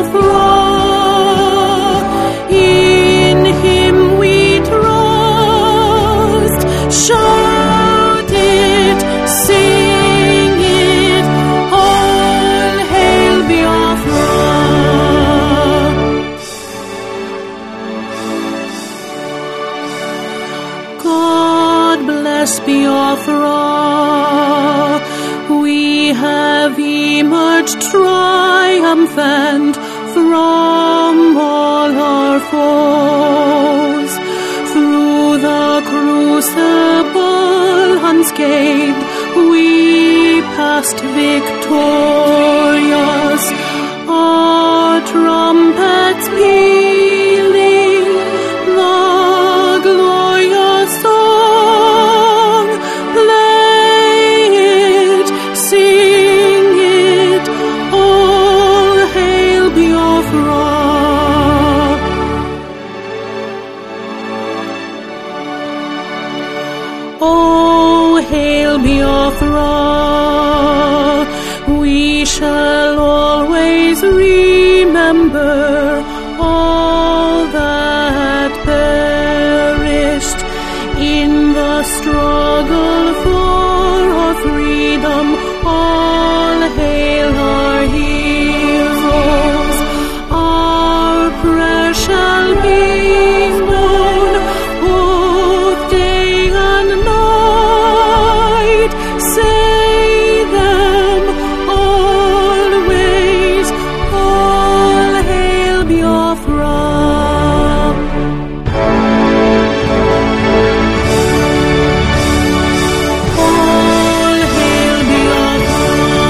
Biafra, in him we trust. Shout it, sing it, all hail Biafra. God bless Biafra. We have emerged triumphant from all our foes. Through the crucible unscathed, we passed victorious. Our trumpets pealing the glorious song. Play it, sing it, all hail Biafra. Oh, hail Biafra. We shall always remember all that perished in the struggle for our freedom. All hail our heroes. Our prayer shall be known both day and night. Say them always, all hail Biafra. All hail Biafra.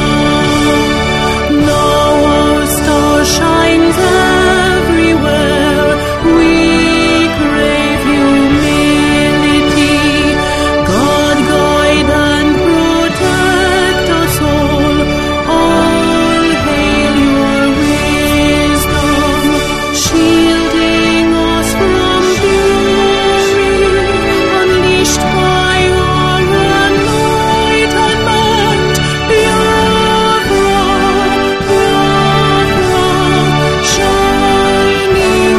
Now our star shines everywhere. We crave humility. God guide and protect us all. All hail your wisdom, shielding us from fury, unleashed by our enlightenment. Biafra, Biafra, shining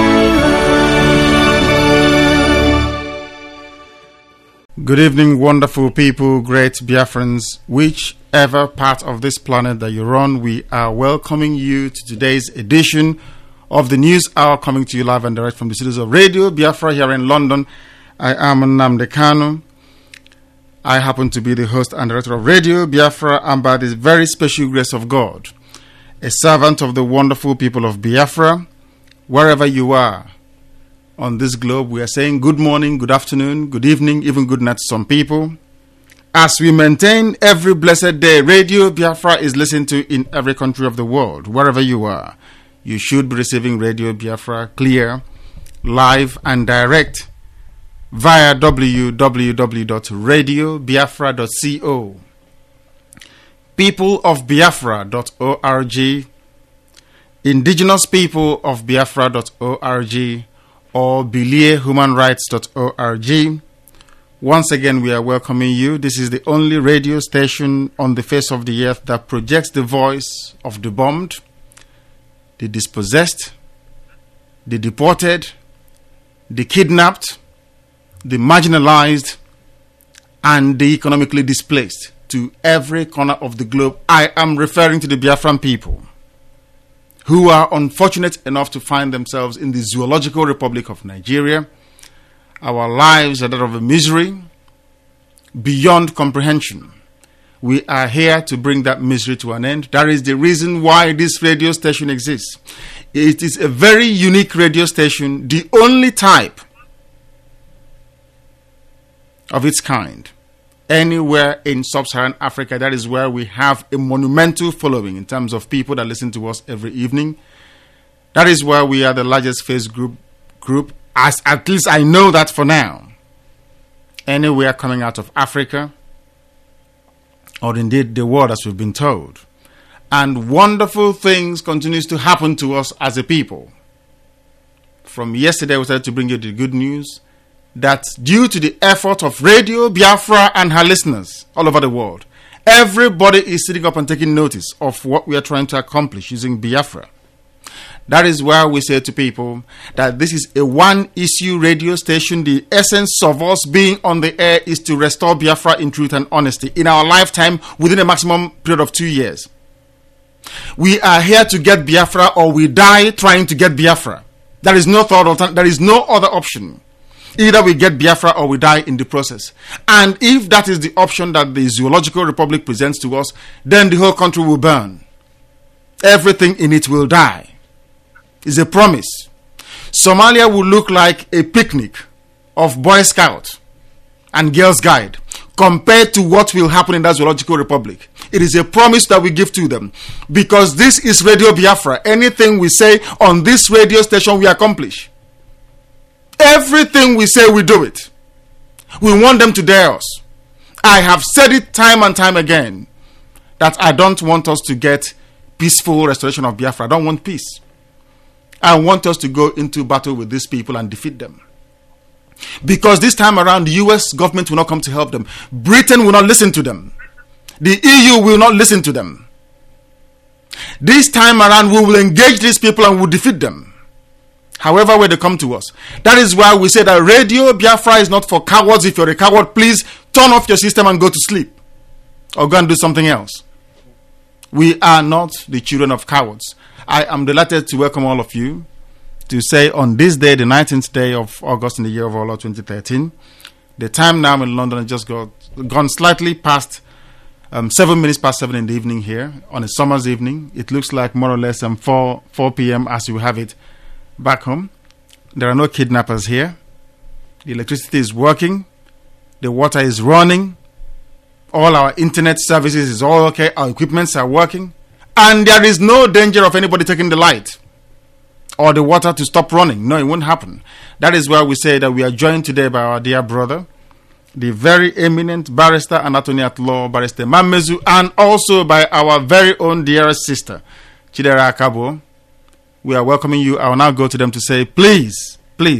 forever. Good evening, wonderful people, great Biafrans, whichever part of this planet that you're on. We are welcoming you to today's edition of the News Hour, coming to you live and direct from the studios of Radio Biafra here in London. I am Nnamdi Kanu. I happen to be the host and director of Radio Biafra, and by the very special grace of God, a servant of the wonderful people of Biafra, wherever you are on this globe. We are saying good morning, good afternoon, good evening, even good night to some people. As we maintain every blessed day, Radio Biafra is listened to in every country of the world. Wherever you are, you should be receiving Radio Biafra clear, live and direct via www.radiobiafra.co, peopleofbiafra.org, indigenouspeopleofbiafra.org, or biliehumanrights.org. Once again, we are welcoming you. This is the only radio station on the face of the earth that projects the voice of the bombed, the dispossessed, the deported, the kidnapped, the marginalized, and the economically displaced to every corner of the globe. I am referring to the Biafran people who are unfortunate enough to find themselves in the Zoological Republic of Nigeria. Our lives are that of a misery beyond comprehension. We are here to bring that misery to an end. That is the reason why this radio station exists. It is a very unique radio station, the only type of its kind anywhere in sub-Saharan Africa. That is where we have a monumental following in terms of people that listen to us every evening. That is where we are the largest face group, as at least I know that for now. Anywhere coming out of Africa, or indeed the world, as we've been told. And wonderful things continues to happen to us as a people. From yesterday, we started to bring you the good news that due to the effort of Radio Biafra and her listeners all over the world, everybody is sitting up and taking notice of what we are trying to accomplish using Biafra. That is why we say to people that this is a one-issue radio station. The essence of us being on the air is to restore Biafra in truth and honesty in our lifetime within a maximum period of 2 years. We are here to get Biafra or we die trying to get Biafra. There is no thought. There is no other option. Either we get Biafra or we die in the process. And if that is the option that the Zoological Republic presents to us, then the whole country will burn. Everything in it will die. It's a promise. Somalia will look like a picnic of Boy Scout and Girls Guide compared to what will happen in that Zoological Republic. It is a promise that we give to them. Because this is Radio Biafra. Anything we say on this radio station, we accomplish. Everything we say, we do it. We want them to dare us. I have said it time and time again that I don't want us to get peaceful restoration of Biafra. I don't want peace. I want us to go into battle with these people and defeat them. Because this time around, the US government will not come to help them. Britain will not listen to them. The EU will not listen to them. This time around, we will engage these people and will defeat them. However way they come to us. That is why we say that Radio Biafra is not for cowards. If you're a coward, please turn off your system and go to sleep. Or go and do something else. We are not the children of cowards. I am delighted to welcome all of you to say on this day, the 19th day of August in the year of our Lord 2013, the time now in London has just gone slightly past 7 minutes past 7 in the evening here on a summer's evening. It looks like more or less 4 p.m. as you have it back home. There are no kidnappers here. The electricity is working. The water is running. All our internet services is all okay. Our equipments are working. And there is no danger of anybody taking the light or the water to stop running. No, it won't happen. That is why we say that we are joined today by our dear brother, the very eminent barrister and attorney at law, Barrister Mamezu, and also by our very own dearest sister, Chidera Akabo. We are welcoming you. I will now go to them to say, please,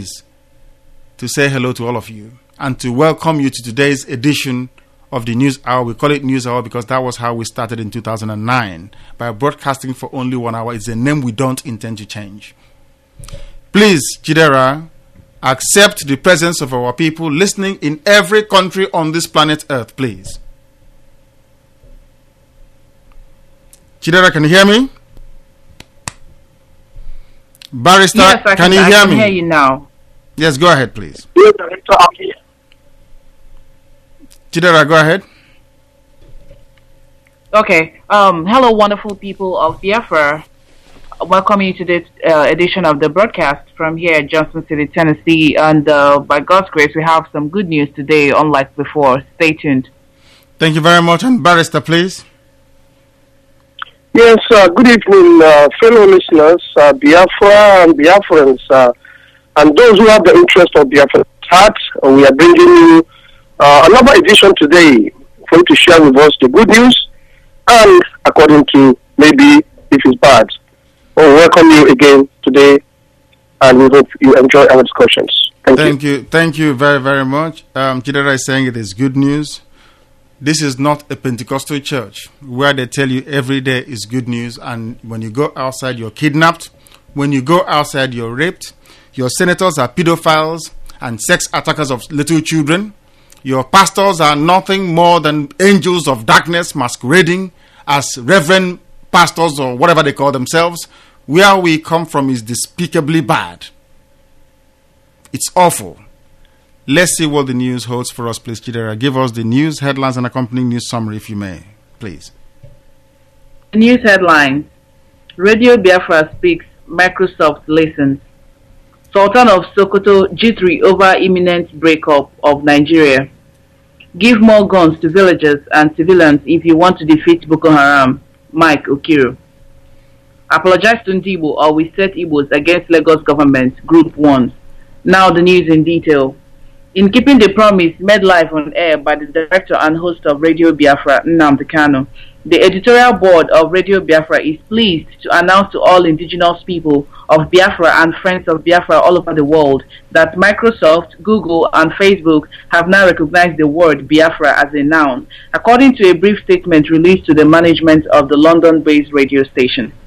to say hello to all of you and to welcome you to today's edition of the News Hour. We call it News Hour because that was how we started in 2009 by broadcasting for only 1 hour. It's a name we don't intend to change. Please, Chidera, accept the presence of our people listening in every country on this planet Earth, please. Chidera, can you hear me? Barrister, yes, can you hear me? I can hear you now. Yes, go ahead, please. Yes, Director, I'm here. Chidera, go ahead. Okay. Hello, wonderful people of Biafra. Welcome you to this edition of the broadcast from here at Johnson City, Tennessee. And by God's grace, we have some good news today, unlike before. Stay tuned. Thank you very much. And Barrister, please. Yes, good evening, fellow listeners, Biafra and Biafrans, and those who have the interest of Biafra's heart. We are bringing you another edition today for you to share with us the good news and according to maybe if it's bad. We welcome you again today and we hope you enjoy our discussions. Thank you. Thank you very, very much. Chidera is saying it is good news. This is not a Pentecostal church where they tell you every day is good news and when you go outside you're kidnapped, when you go outside you're raped, your senators are pedophiles and sex attackers of little children. Your pastors are nothing more than angels of darkness masquerading as reverend pastors or whatever they call themselves. Where we come from is despicably bad. It's awful. Let's see what the news holds for us, please, Chidera. Give us the news headlines and accompanying news summary, if you may, please. News headlines. Radio Biafra speaks, Microsoft listens. Sultan of Sokoto jittery over imminent breakup of Nigeria. Give more guns to villagers and civilians if you want to defeat Boko Haram. Mike Okiro. Apologize to Ndibo or we set Igbos against Lagos government. Group 1. Now the news in detail. In keeping the promise made live on air by the director and host of Radio Biafra, Nnamdi Kanu, the editorial board of Radio Biafra is pleased to announce to all indigenous people of Biafra and friends of Biafra all over the world that Microsoft, Google, and Facebook have now recognized the word Biafra as a noun, according to a brief statement released to the management of the London-based radio station.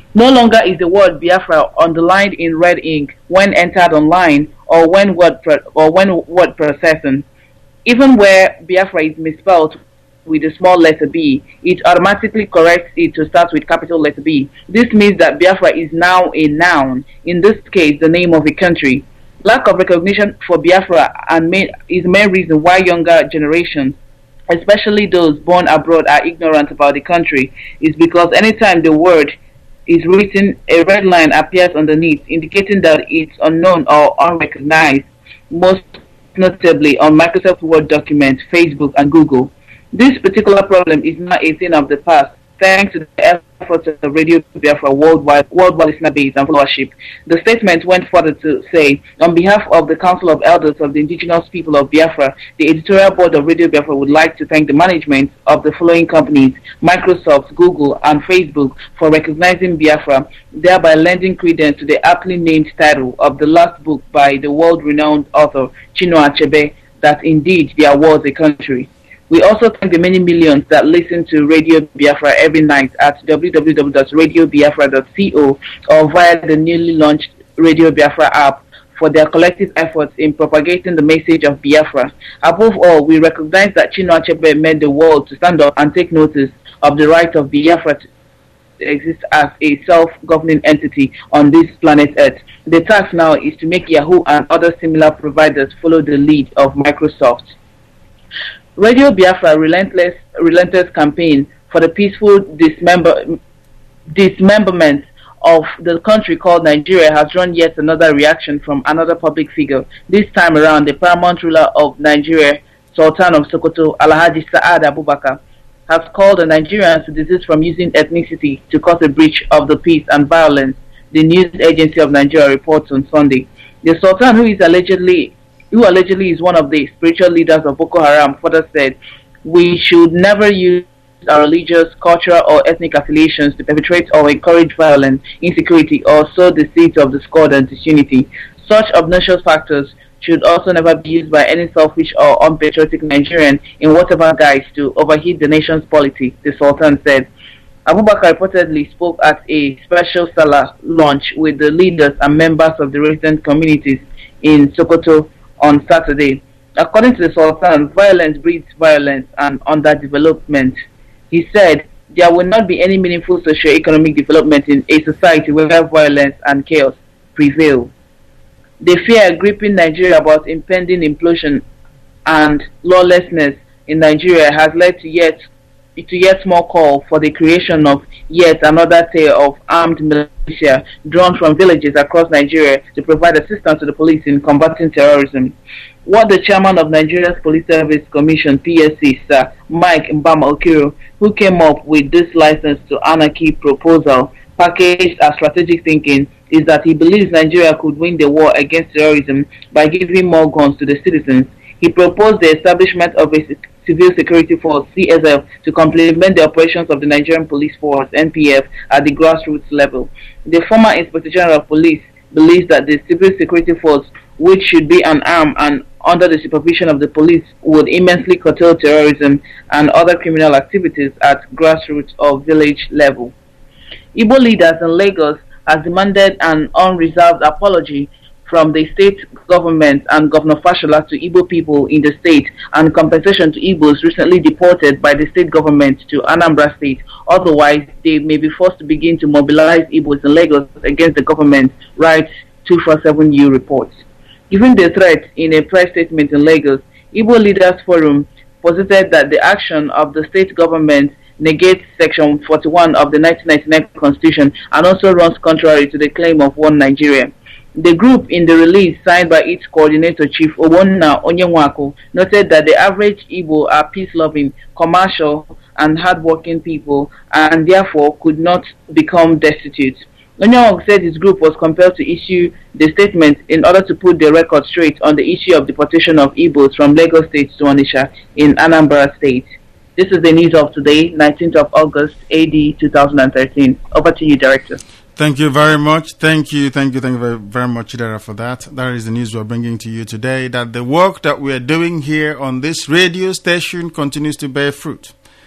No longer is the word Biafra underlined in red ink when entered online or when word processing. Even where Biafra is misspelled with a small letter B, it automatically corrects it to start with capital letter B. This means that Biafra is now a noun, in this case the name of a country. Lack of recognition for Biafra is the main reason why younger generations, especially those born abroad, are ignorant about the country, is because anytime the word is written, a red line appears underneath, indicating that it's unknown or unrecognized, most notably on Microsoft Word documents, Facebook, and Google. This particular problem is now a thing of the past, thanks to the efforts of Radio Biafra worldwide listener base and followership. The statement went further to say, on behalf of the Council of Elders of the Indigenous People of Biafra, the editorial board of Radio Biafra would like to thank the management of the following companies, Microsoft, Google, and Facebook, for recognizing Biafra, thereby lending credence to the aptly named title of the last book by the world-renowned author Chinua Achebe, that indeed there was a country. We also thank the many millions that listen to Radio Biafra every night at www.radiobiafra.co or via the newly launched Radio Biafra app for their collective efforts in propagating the message of Biafra. Above all, we recognize that Chinua Achebe made the world to stand up and take notice of the right of Biafra to exist as a self-governing entity on this planet Earth. The task now is to make Yahoo and other similar providers follow the lead of Microsoft. Radio Biafra relentless campaign for the peaceful dismemberment of the country called Nigeria has drawn yet another reaction from another public figure. This time around, the paramount ruler of Nigeria, Sultan of Sokoto, Alhaji Sa'ad Abubakar, has called on Nigerians to desist from using ethnicity to cause a breach of the peace and violence, the news agency of Nigeria reports on Sunday. The Sultan, who allegedly is one of the spiritual leaders of Boko Haram, further said, "We should never use our religious, cultural, or ethnic affiliations to perpetrate or encourage violence, insecurity, or sow the seeds of discord and disunity. Such obnoxious factors should also never be used by any selfish or unpatriotic Nigerian in whatever guise to overheat the nation's polity," the Sultan said. Abubakar reportedly spoke at a special Salah lunch with the leaders and members of the resident communities in Sokoto on Saturday. According to the Sultan, violence breeds violence and underdevelopment. He said, "There will not be any meaningful socio-economic development in a society where violence and chaos prevail." The fear gripping Nigeria about impending implosion and lawlessness in Nigeria has led to yet more call for the creation of yet another tier of armed militia drawn from villages across Nigeria to provide assistance to the police in combating terrorism. What the chairman of Nigeria's Police Service Commission, PSC, Sir Mike Mbama Okiro, who came up with this license to anarchy proposal, packaged as strategic thinking, is that he believes Nigeria could win the war against terrorism by giving more guns to the citizens. He proposed the establishment of a Civil Security Force, CSF, to complement the operations of the Nigerian Police Force, NPF, at the grassroots level. The former Inspector General of Police believes that the Civil Security Force, which should be an arm and under the supervision of the police, would immensely curtail terrorism and other criminal activities at grassroots or village level. Igbo leaders in Lagos has demanded an unreserved apology from the state government and Governor Fashola to Igbo people in the state, and compensation to Igbos recently deported by the state government to Anambra State. Otherwise, they may be forced to begin to mobilize Igbos in Lagos against the government, writes 247U reports. Given the threat in a press statement in Lagos, Igbo Leaders Forum posited that the action of the state government negates Section 41 of the 1999 Constitution and also runs contrary to the claim of one Nigeria. The group, in the release signed by its coordinator, Chief Owonna Onyenwako, noted that the average Igbo are peace-loving, commercial, and hard-working people, and therefore could not become destitute. Onyenwako said his group was compelled to issue the statement in order to put the record straight on the issue of deportation of Igbos from Lagos State to Onitsha in Anambra State. This is the news of today, 19th of August, AD 2013. Over to you, Director. Thank you very much. Thank you very much, Chidera, for that. That is the news we're bringing to you today, that the work that we're doing here on this radio station continues to bear fruit.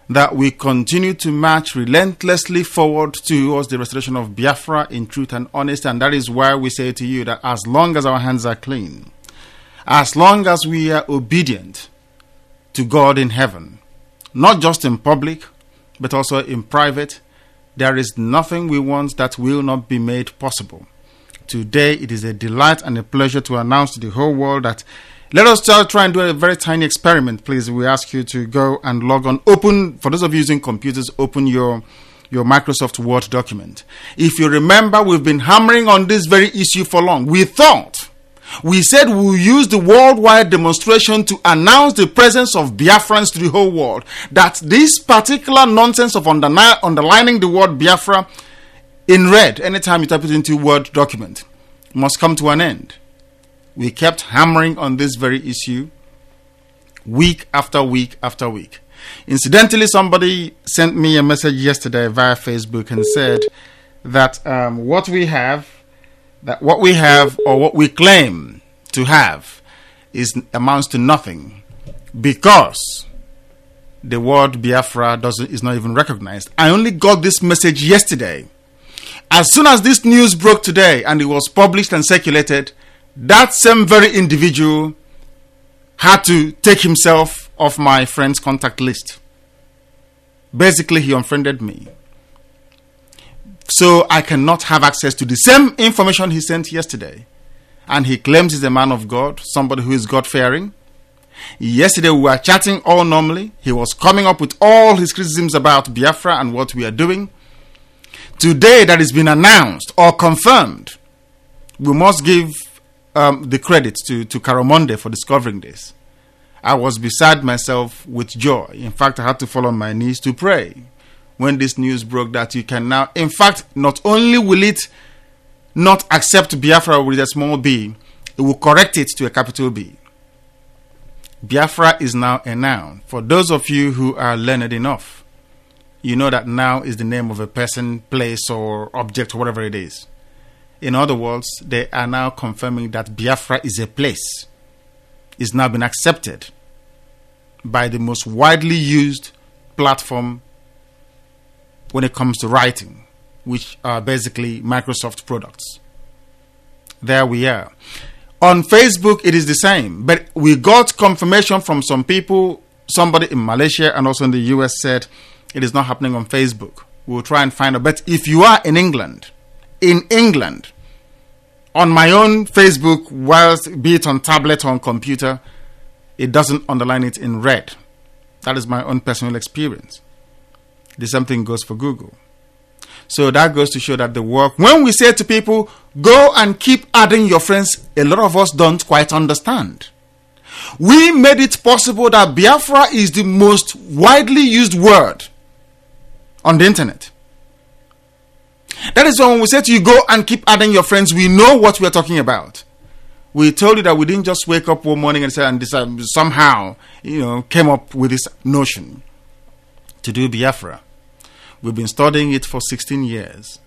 that we continue to march relentlessly forward towards the restoration of Biafra in truth and honesty. And that is why we say to you that as long as our hands are clean, as long as we are obedient to God in heaven, not just in public, but also in private, there is nothing we want that will not be made possible. Today, it is a delight and a pleasure to announce to the whole world that let us try and do a very tiny experiment, please. We ask you to go and log on. Open, for those of you using computers, open your Microsoft Word document. If you remember, we've been hammering on this very issue for long. We said we'll use the worldwide demonstration to announce the presence of Biafrans to the whole world. That this particular nonsense of underlining the word Biafra in red, anytime you type it into Word document, must come to an end. We kept hammering on this very issue week after week after week. Incidentally, somebody sent me a message yesterday via Facebook and said that what we have or what we claim to have amounts to nothing because the word Biafra is not even recognized. I only got this message yesterday. As soon as this news broke today and it was published and circulated, that same very individual had to take himself off my friend's contact list. Basically, he unfriended me. So I cannot have access to the same information he sent yesterday. And he claims he's a man of God, somebody who is God-fearing. Yesterday we were chatting all normally. He was coming up with all his criticisms about Biafra and what we are doing. Today that has been announced or confirmed, we must give the credit to Karamonde for discovering this. I was beside myself with joy. In fact, I had to fall on my knees to pray when this news broke that you can now, in fact, not only will it not accept Biafra with a small b, it will correct it to a capital B. Biafra is now a noun. For those of you who are learned enough, you know that now is the name of a person, place, or object, or whatever it is. In other words, they are now confirming that Biafra is a place. It's now been accepted by the most widely used platform when it comes to writing, which are basically Microsoft products. There we are. On Facebook, it is the same, but we got confirmation from some people, somebody in Malaysia and also in the US said it is not happening on Facebook. We'll try and find out. But if you are in England, on my own Facebook, whilst be it on tablet or on computer, it doesn't underline it in red. That is my own personal experience. The same thing goes for Google. So that goes to show that the work, when we say to people, go and keep adding your friends, a lot of us don't quite understand. We made it possible that Biafra is the most widely used word on the internet. That is why when we say to you, go and keep adding your friends, we know what we are talking about. We told you that we didn't just wake up one morning and say, and somehow, came up with this notion to do Biafra. We've been studying it for 16 years.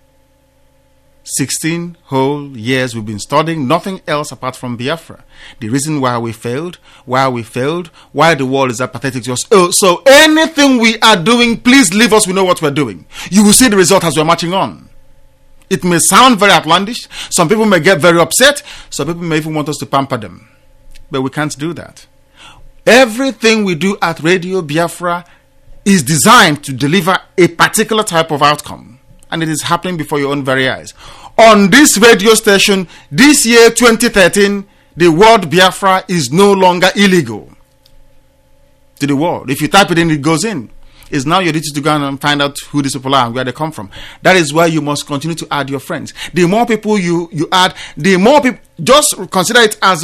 16 whole years we've been studying nothing else apart from Biafra. The reason why we failed, why the world is apathetic to us. So anything we are doing, please leave us, we know what we're doing. You will see the result as we're marching on. It may sound very outlandish. Some people may get very upset. Some people may even want us to pamper them. But we can't do that. Everything we do at Radio Biafra is designed to deliver a particular type of outcome. And it is happening before your own very eyes. On this radio station, this year, 2013, the word Biafra is no longer illegal to the world. If you type it in, it goes in. It's now your duty to go and find out who these people are and where they come from. That is why you must continue to add your friends. The more people you add, the more people, just consider it as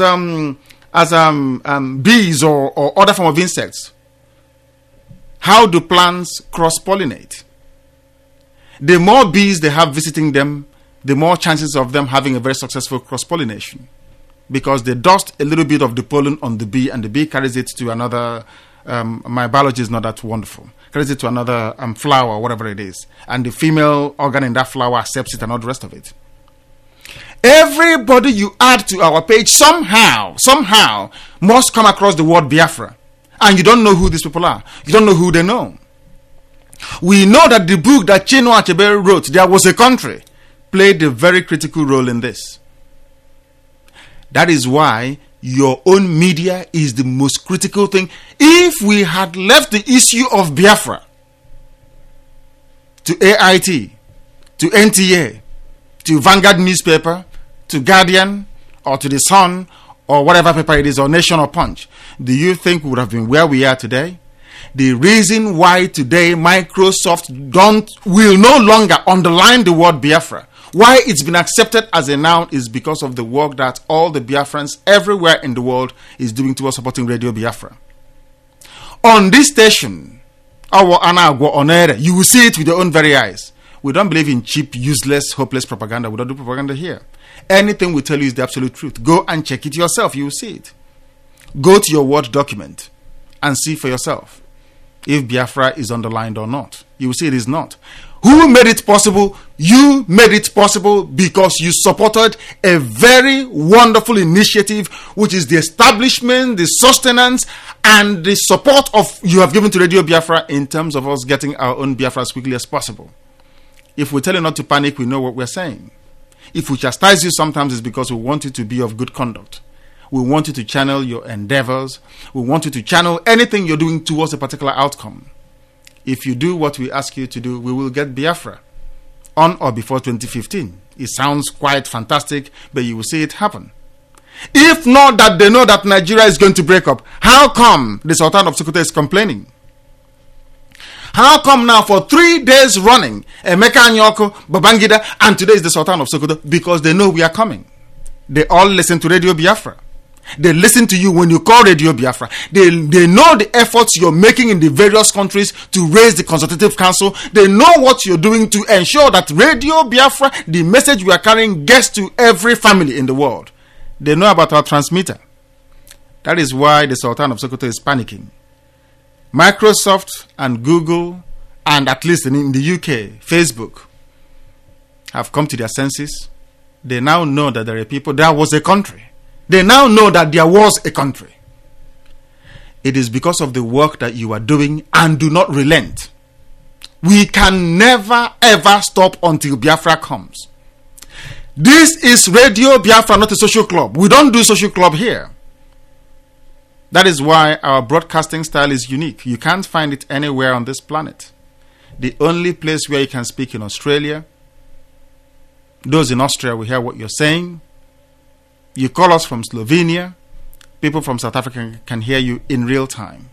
bees or other form of insects. How do plants cross-pollinate? The more bees they have visiting them, the more chances of them having a very successful cross-pollination. Because they dust a little bit of the pollen on the bee and the bee carries it to another, my biology is not that wonderful, carries it to another flower or whatever it is. And the female organ in that flower accepts it and all the rest of it. Everybody you add to our page somehow must come across the word Biafra. And you don't know who these people are. You don't know who they know. We know that the book that Chinua Achebe wrote, There Was a Country, played a very critical role in this. That is why your own media is the most critical thing. If we had left the issue of Biafra to AIT, to NTA, to Vanguard newspaper, to Guardian, or to The Sun, or whatever paper it is, or Nation or Punch, do you think we would have been where we are today? The reason why today Microsoft will no longer underline the word Biafra, why it's been accepted as a noun, is because of the work that all the Biafrans everywhere in the world is doing towards supporting Radio Biafra. On this station, our Anagwa Onere, you will see it with your own very eyes. We don't believe in cheap, useless, hopeless propaganda. We don't do propaganda here. Anything we tell you is the absolute truth. Go and check it yourself. You will see it. Go to your Word document and see for yourself if Biafra is underlined or not. You will see it is not. Who made it possible? You made it possible because you supported a very wonderful initiative, which is the establishment, the sustenance, and the support of you have given to Radio Biafra in terms of us getting our own Biafra as quickly as possible. If we tell you not to panic, we know what we're saying. If we chastise you sometimes, it's because we want you to be of good conduct. We want you to channel your endeavors. We want you to channel anything you're doing towards a particular outcome. If you do what we ask you to do, we will get Biafra on or before 2015. It sounds quite fantastic, but you will see it happen. If not that they know that Nigeria is going to break up, how come the Sultan of Sokoto is complaining? How come now for 3 days running, Emeka Anyoko, Babangida, and today is the Sultan of Sokoto? Because they know we are coming. They all listen to Radio Biafra. They listen to you when you call Radio Biafra. They know the efforts you're making in the various countries to raise the Consultative Council. They know what you're doing to ensure that Radio Biafra, the message we are carrying, gets to every family in the world. They know about our transmitter. That is why the Sultan of Sokoto is panicking. Microsoft and Google, and at least in the UK, Facebook, have come to their senses. They now know that there are people, there was a country. They now know that there was a country. It is because of the work that you are doing, and do not relent. We can never ever stop until Biafra comes. This is Radio Biafra, not a social club. We don't do social club here. That is why our broadcasting style is unique. You can't find it anywhere on this planet. The only place where you can speak in Australia. Those in Austria will hear what you're saying. You call us from Slovenia. People from South Africa can hear you in real time.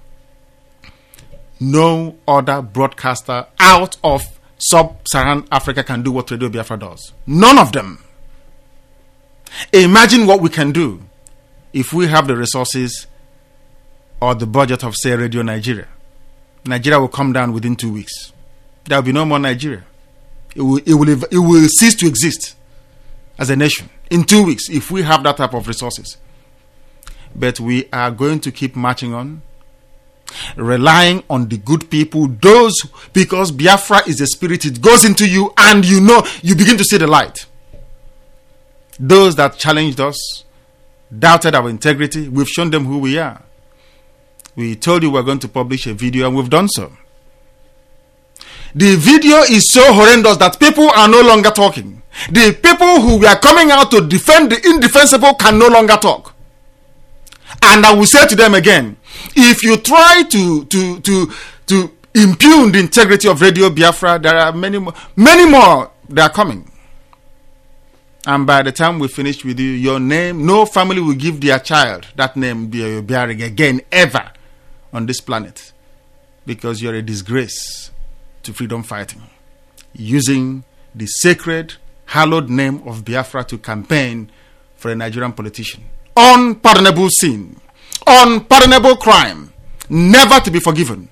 No other broadcaster out of sub-Saharan Africa can do what Radio Biafra does. None of them. Imagine what we can do if we have the resources or the budget of, say, Radio Nigeria. Nigeria will come down within 2 weeks. There will be no more Nigeria. It will cease to exist as a nation in 2 weeks if we have that type of resources. But we are going to keep marching on, relying on the good people, those, because Biafra is a spirit, it goes into you and you know, you begin to see the light. Those that challenged us, doubted our integrity, we've shown them who we are. We told you we're going to publish a video and we've done so. The video is so horrendous that people are no longer talking. The people who were coming out to defend the indefensible can no longer talk. And I will say to them again, if you try to impugn the integrity of Radio Biafra, there are many more that are coming. And by the time we finish with you, your name, no family will give their child that name bearing again ever on this planet, because you're a disgrace to freedom fighting, using the sacred, hallowed name of Biafra to campaign for a Nigerian politician. Unpardonable sin, unpardonable crime, never to be forgiven.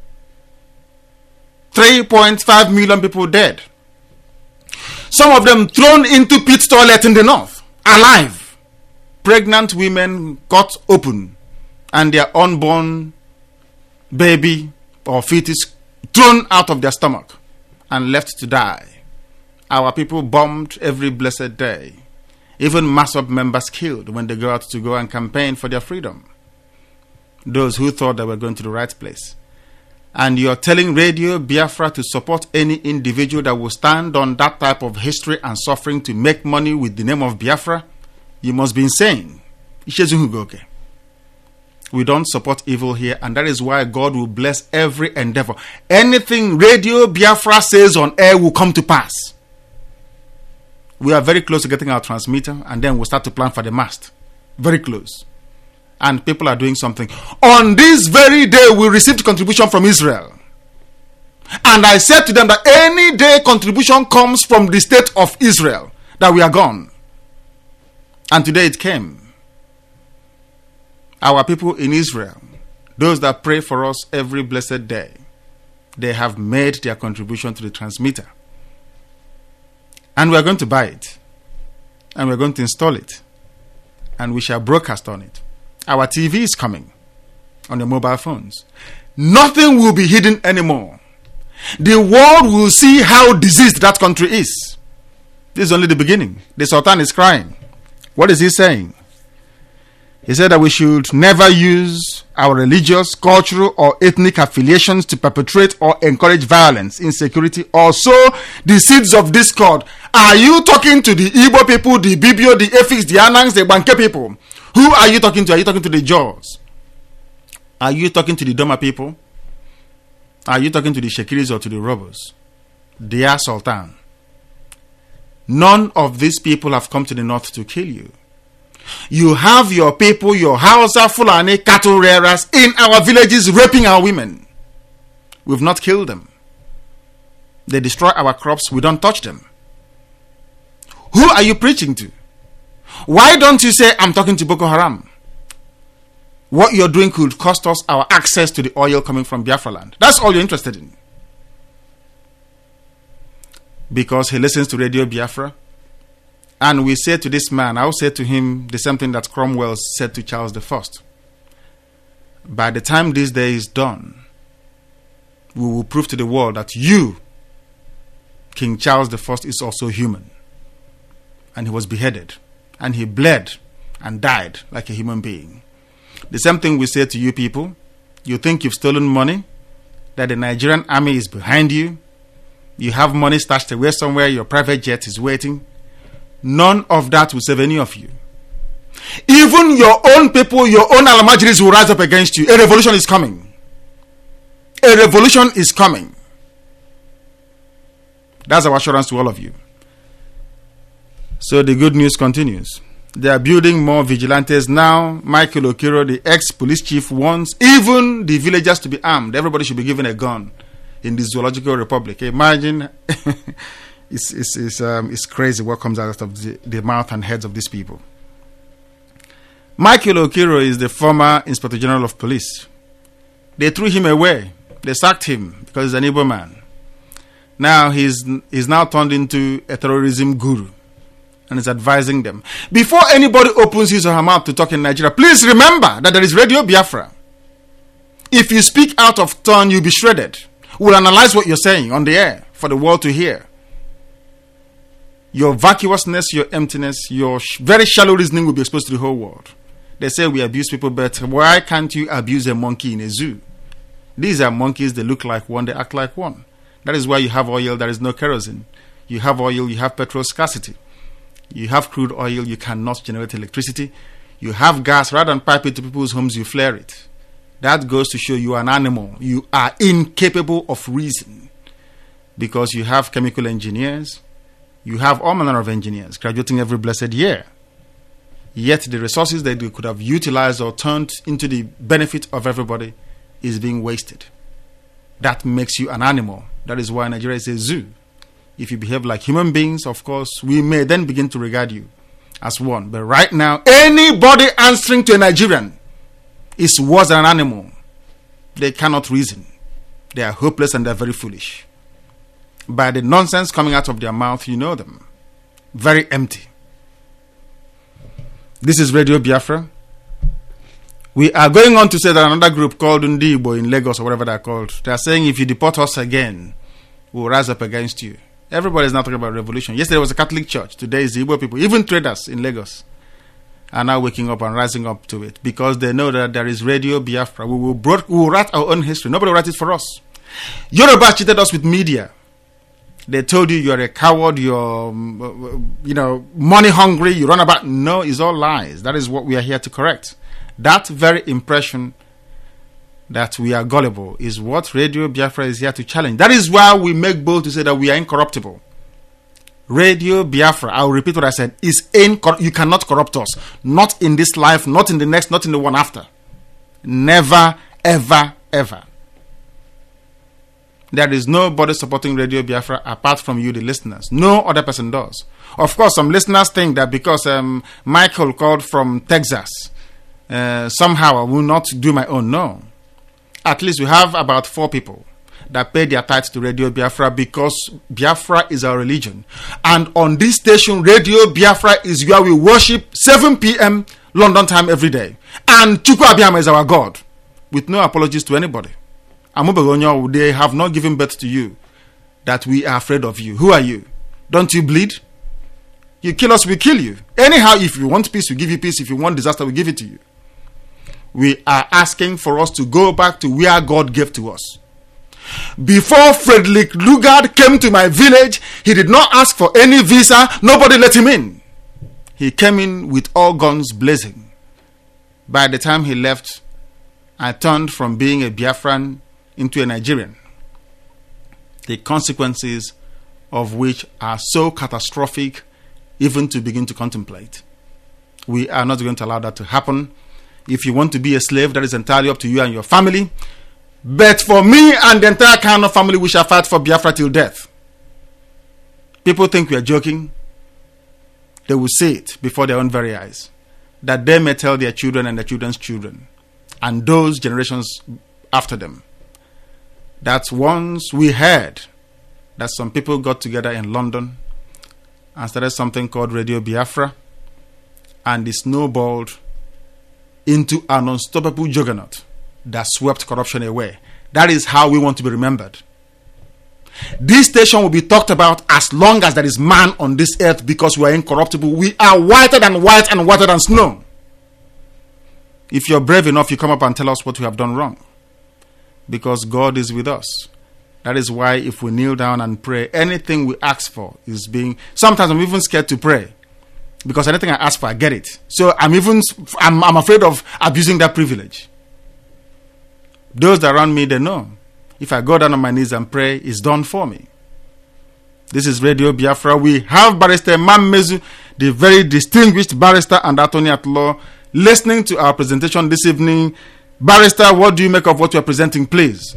3.5 million people dead. Some of them thrown into pit toilet in the north, alive. Pregnant women cut open and their unborn baby or fetus thrown out of their stomach and left to die. Our people bombed every blessed day. Even MASSOB members killed when they go out to go and campaign for their freedom. Those who thought they were going to the right place. and you're telling Radio Biafra to support any individual that will stand on that type of history and suffering to make money with the name of Biafra, you must be insane. We don't support evil here, and that is why God will bless every endeavor. Anything Radio Biafra says on air will come to pass. We are very close to getting our transmitter, and then we'll start to plan for the mast. Very close. And people are doing something. On this very day, we received contribution from Israel. And I said to them that any day contribution comes from the state of Israel, that we are gone. And today it came. Our people in Israel, those that pray for us every blessed day, they have made their contribution to the transmitter. And we are going to buy it. And we are going to install it. And we shall broadcast on it. Our TV is coming on the mobile phones. Nothing will be hidden anymore. The world will see how diseased that country is. This is only the beginning. The Sultan is crying. What is he saying? He said that we should never use our religious, cultural, or ethnic affiliations to perpetrate or encourage violence, insecurity, or sow the seeds of discord. Are you talking to the Igbo people, the Bibio, the Efik, the Anangs, the Banke people? Who are you talking to? Are you talking to the Jaws? Are you talking to the Doma people? Are you talking to the Shekiris or to the robbers? Dear Sultan, none of these people have come to the north to kill you. You have your people, your Hausa, Fulani, cattle rearers in our villages raping our women. We've not killed them. They destroy our crops, we don't touch them. Who are you preaching to? Why don't you say, I'm talking to Boko Haram? What you're doing could cost us our access to the oil coming from Biafra land. That's all you're interested in. Because he listens to Radio Biafra. And we say to this man, I'll say to him the same thing that Cromwell said to Charles I. By the time this day is done, we will prove to the world that you, King Charles I, is also human. And he was beheaded. And he bled and died like a human being. The same thing we say to you people. You think you've stolen money, that the Nigerian army is behind you, you have money stashed away somewhere, your private jet is waiting. None of that will save any of you. Even your own people, your own Alamajiris will rise up against you. A revolution is coming. A revolution is coming. That's our assurance to all of you. So the good news continues. They are building more vigilantes now. Michael Okiro, the ex-police chief, wants even the villagers to be armed. Everybody should be given a gun in the Zoological Republic. Imagine... It's crazy what comes out of the mouth and heads of these people. Michael Okiro is the former Inspector General of Police. They threw him away. They sacked him because he's an Igbo man. Now he's now turned into a terrorism guru and is advising them. Before anybody opens his or her mouth to talk in Nigeria, please remember that there is Radio Biafra. If you speak out of turn, you'll be shredded. We'll analyze what you're saying on the air for the world to hear. Your vacuousness, your emptiness, your very shallow reasoning will be exposed to the whole world. They say we abuse people, but why can't you abuse a monkey in a zoo? These are monkeys, they look like one, they act like one. That is why you have oil, there is no kerosene. You have oil, you have petrol scarcity. You have crude oil, you cannot generate electricity. You have gas, rather than pipe it to people's homes, you flare it. That goes to show you are an animal. You are incapable of reason. Because you have chemical engineers, you have all manner of engineers graduating every blessed year. Yet the resources that they could have utilized or turned into the benefit of everybody is being wasted. That makes you an animal. That is why Nigeria is a zoo. If you behave like human beings, of course, we may then begin to regard you as one. But right now, anybody answering to a Nigerian is worse than an animal. They cannot reason. They are hopeless and they are very foolish. By the nonsense coming out of their mouth, you know them. Very empty. This is Radio Biafra. We are going on to say that another group called Ndibo in Lagos or whatever they're called, they are saying if you deport us again, we'll rise up against you. Everybody is now talking about revolution. Yesterday was a Catholic church. Today is the Igbo people, even traders in Lagos. are now waking up and rising up to it because they know that there is Radio Biafra. We will write our own history. Nobody will write it for us. Yoruba cheated us with media. They told you you're a coward, you're, money hungry, you run about. No, it's all lies. That is what we are here to correct. That very impression that we are gullible is what Radio Biafra is here to challenge. That is why we make bold to say that we are incorruptible. Radio Biafra, I will repeat what I said, is you cannot corrupt us. Not in this life, not in the next, not in the one after. Never, ever, ever. There is nobody supporting Radio Biafra apart from you, the listeners. No other person does. Of course, some listeners think that because Michael called from Texas, somehow I will not do my own. No. At least we have about 4 people that pay their tithes to Radio Biafra because Biafra is our religion. And on this station, Radio Biafra is where we worship 7 p.m. London time every day. And Chukwu Abiyama is our God. With no apologies to anybody. Amubegonyo, they have not given birth to you that we are afraid of you. Who are you? Don't you bleed? You kill us, we kill you. Anyhow, if you want peace, we give you peace. If you want disaster, we give it to you. We are asking for us to go back to where God gave to us. Before Frederick Lugard came to my village, he did not ask for any visa. Nobody let him in. He came in with all guns blazing. By the time he left, I turned from being a Biafran into a Nigerian. The consequences of which are so catastrophic even to begin to contemplate. We are not going to allow that to happen. If you want to be a slave, that is entirely up to you and your family. But for me and the entire Kano family, we shall fight for Biafra till death. People think we are joking. They will see it before their own very eyes. That they may tell their children and their children's children and those generations after them that once we heard that some people got together in London and started something called Radio Biafra, and it snowballed into an unstoppable juggernaut that swept corruption away. That is how we want to be remembered. This station will be talked about as long as there is man on this earth because we are incorruptible. We are whiter than white and whiter than snow. If you're brave enough, you come up and tell us what we have done wrong. Because God is with us. That is why if we kneel down and pray, anything we ask for is being... Sometimes I'm even scared to pray. Because anything I ask for, I get it. So I'm afraid of abusing that privilege. Those that around me, they know. If I go down on my knees and pray, it's done for me. This is Radio Biafra. We have Barrister Mammezu, the very distinguished barrister and attorney at law, listening to our presentation this evening. Barrister, what do you make of what you are presenting, please?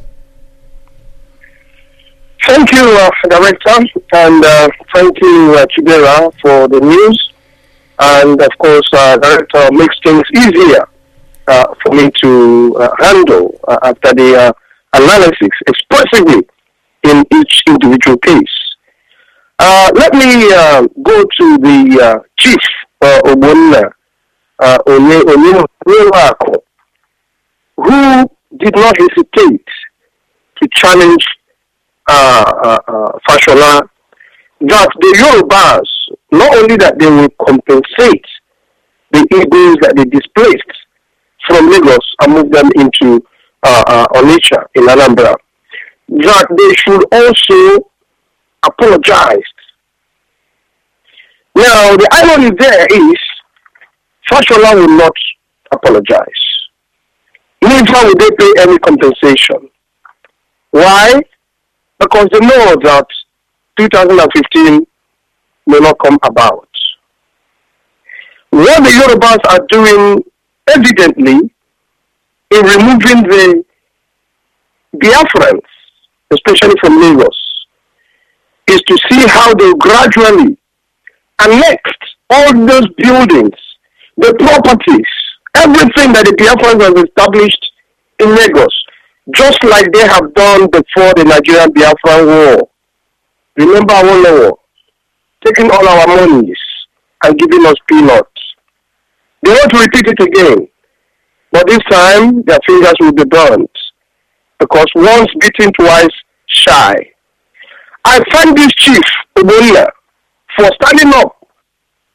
Thank you, Director, and thank you, Chibera, for the news. And of course, Director makes things easier for me to handle after the analysis expressively in each individual case. Let me go to the Chief Ogbonna Onyewako, who did not hesitate to challenge Fashola that the Yorubas, not only that they will compensate the Igbos that they displaced from Lagos and move them into Onitsha in Anambra, that they should also apologize. Now, the irony there is Fashola will not apologize. Neither will they pay any compensation. Why? Because they know that 2015 may not come about. What the Yorubas are doing evidently in removing the Biafrans, especially from Lagos, is to see how they gradually annex all those buildings, the properties, everything that the Biafrans have established in Lagos, just like they have done before the Nigerian Biafran War. Remember our war, taking all our monies and giving us peanuts. They want to repeat it again, but this time their fingers will be burnt, because once beaten, twice shy. I thank this Chief Ogbonna for standing up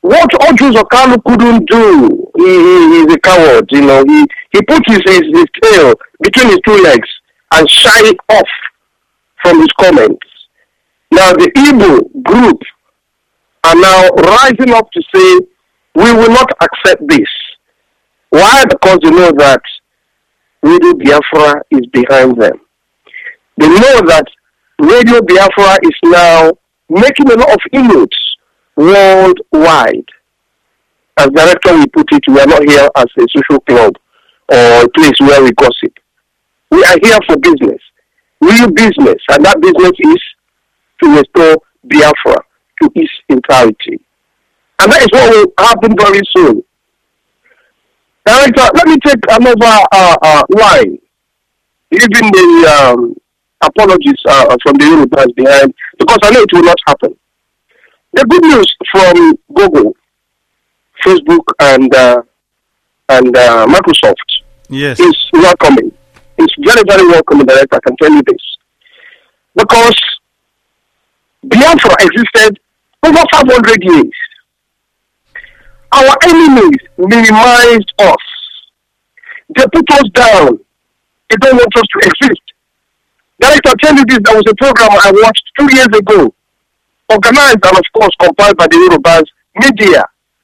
What Odjus Okalu couldn't do, he's a coward. You know, he put his tail between his two legs and shied off from his comments. Now the Igbo group are now rising up to say, we will not accept this. Why? Because they know that Radio Biafra is behind them. They know that Radio Biafra is now making a lot of inroads worldwide. As director we put it, we are not here as a social club or a place where we gossip. We are here for business, real business, and that business is to restore Biafra to its entirety. And that is what will happen very soon. Director, let me take another line, leaving the apologies from the Yorubas behind, because I know it will not happen. The good news from Google, Facebook, and Microsoft is welcoming. It's very, very welcoming, Director, I can tell you this. Because Biafra existed over 500 years. Our enemies minimized us. They put us down. They don't want us to exist. Director, I'll tell you this, there was a program I watched 2 years ago, organized and of course compiled by the Yorubas media.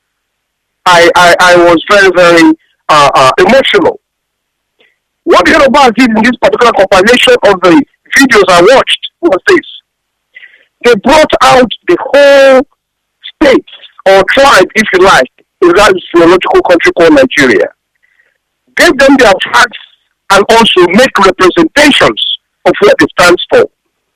I was very, very emotional. What the Yorubas did in this particular compilation of the videos I watched was this. They brought out the whole state or tribe, if you like, in that geological country called Nigeria. Gave them their flags and also make representations of what it stands for.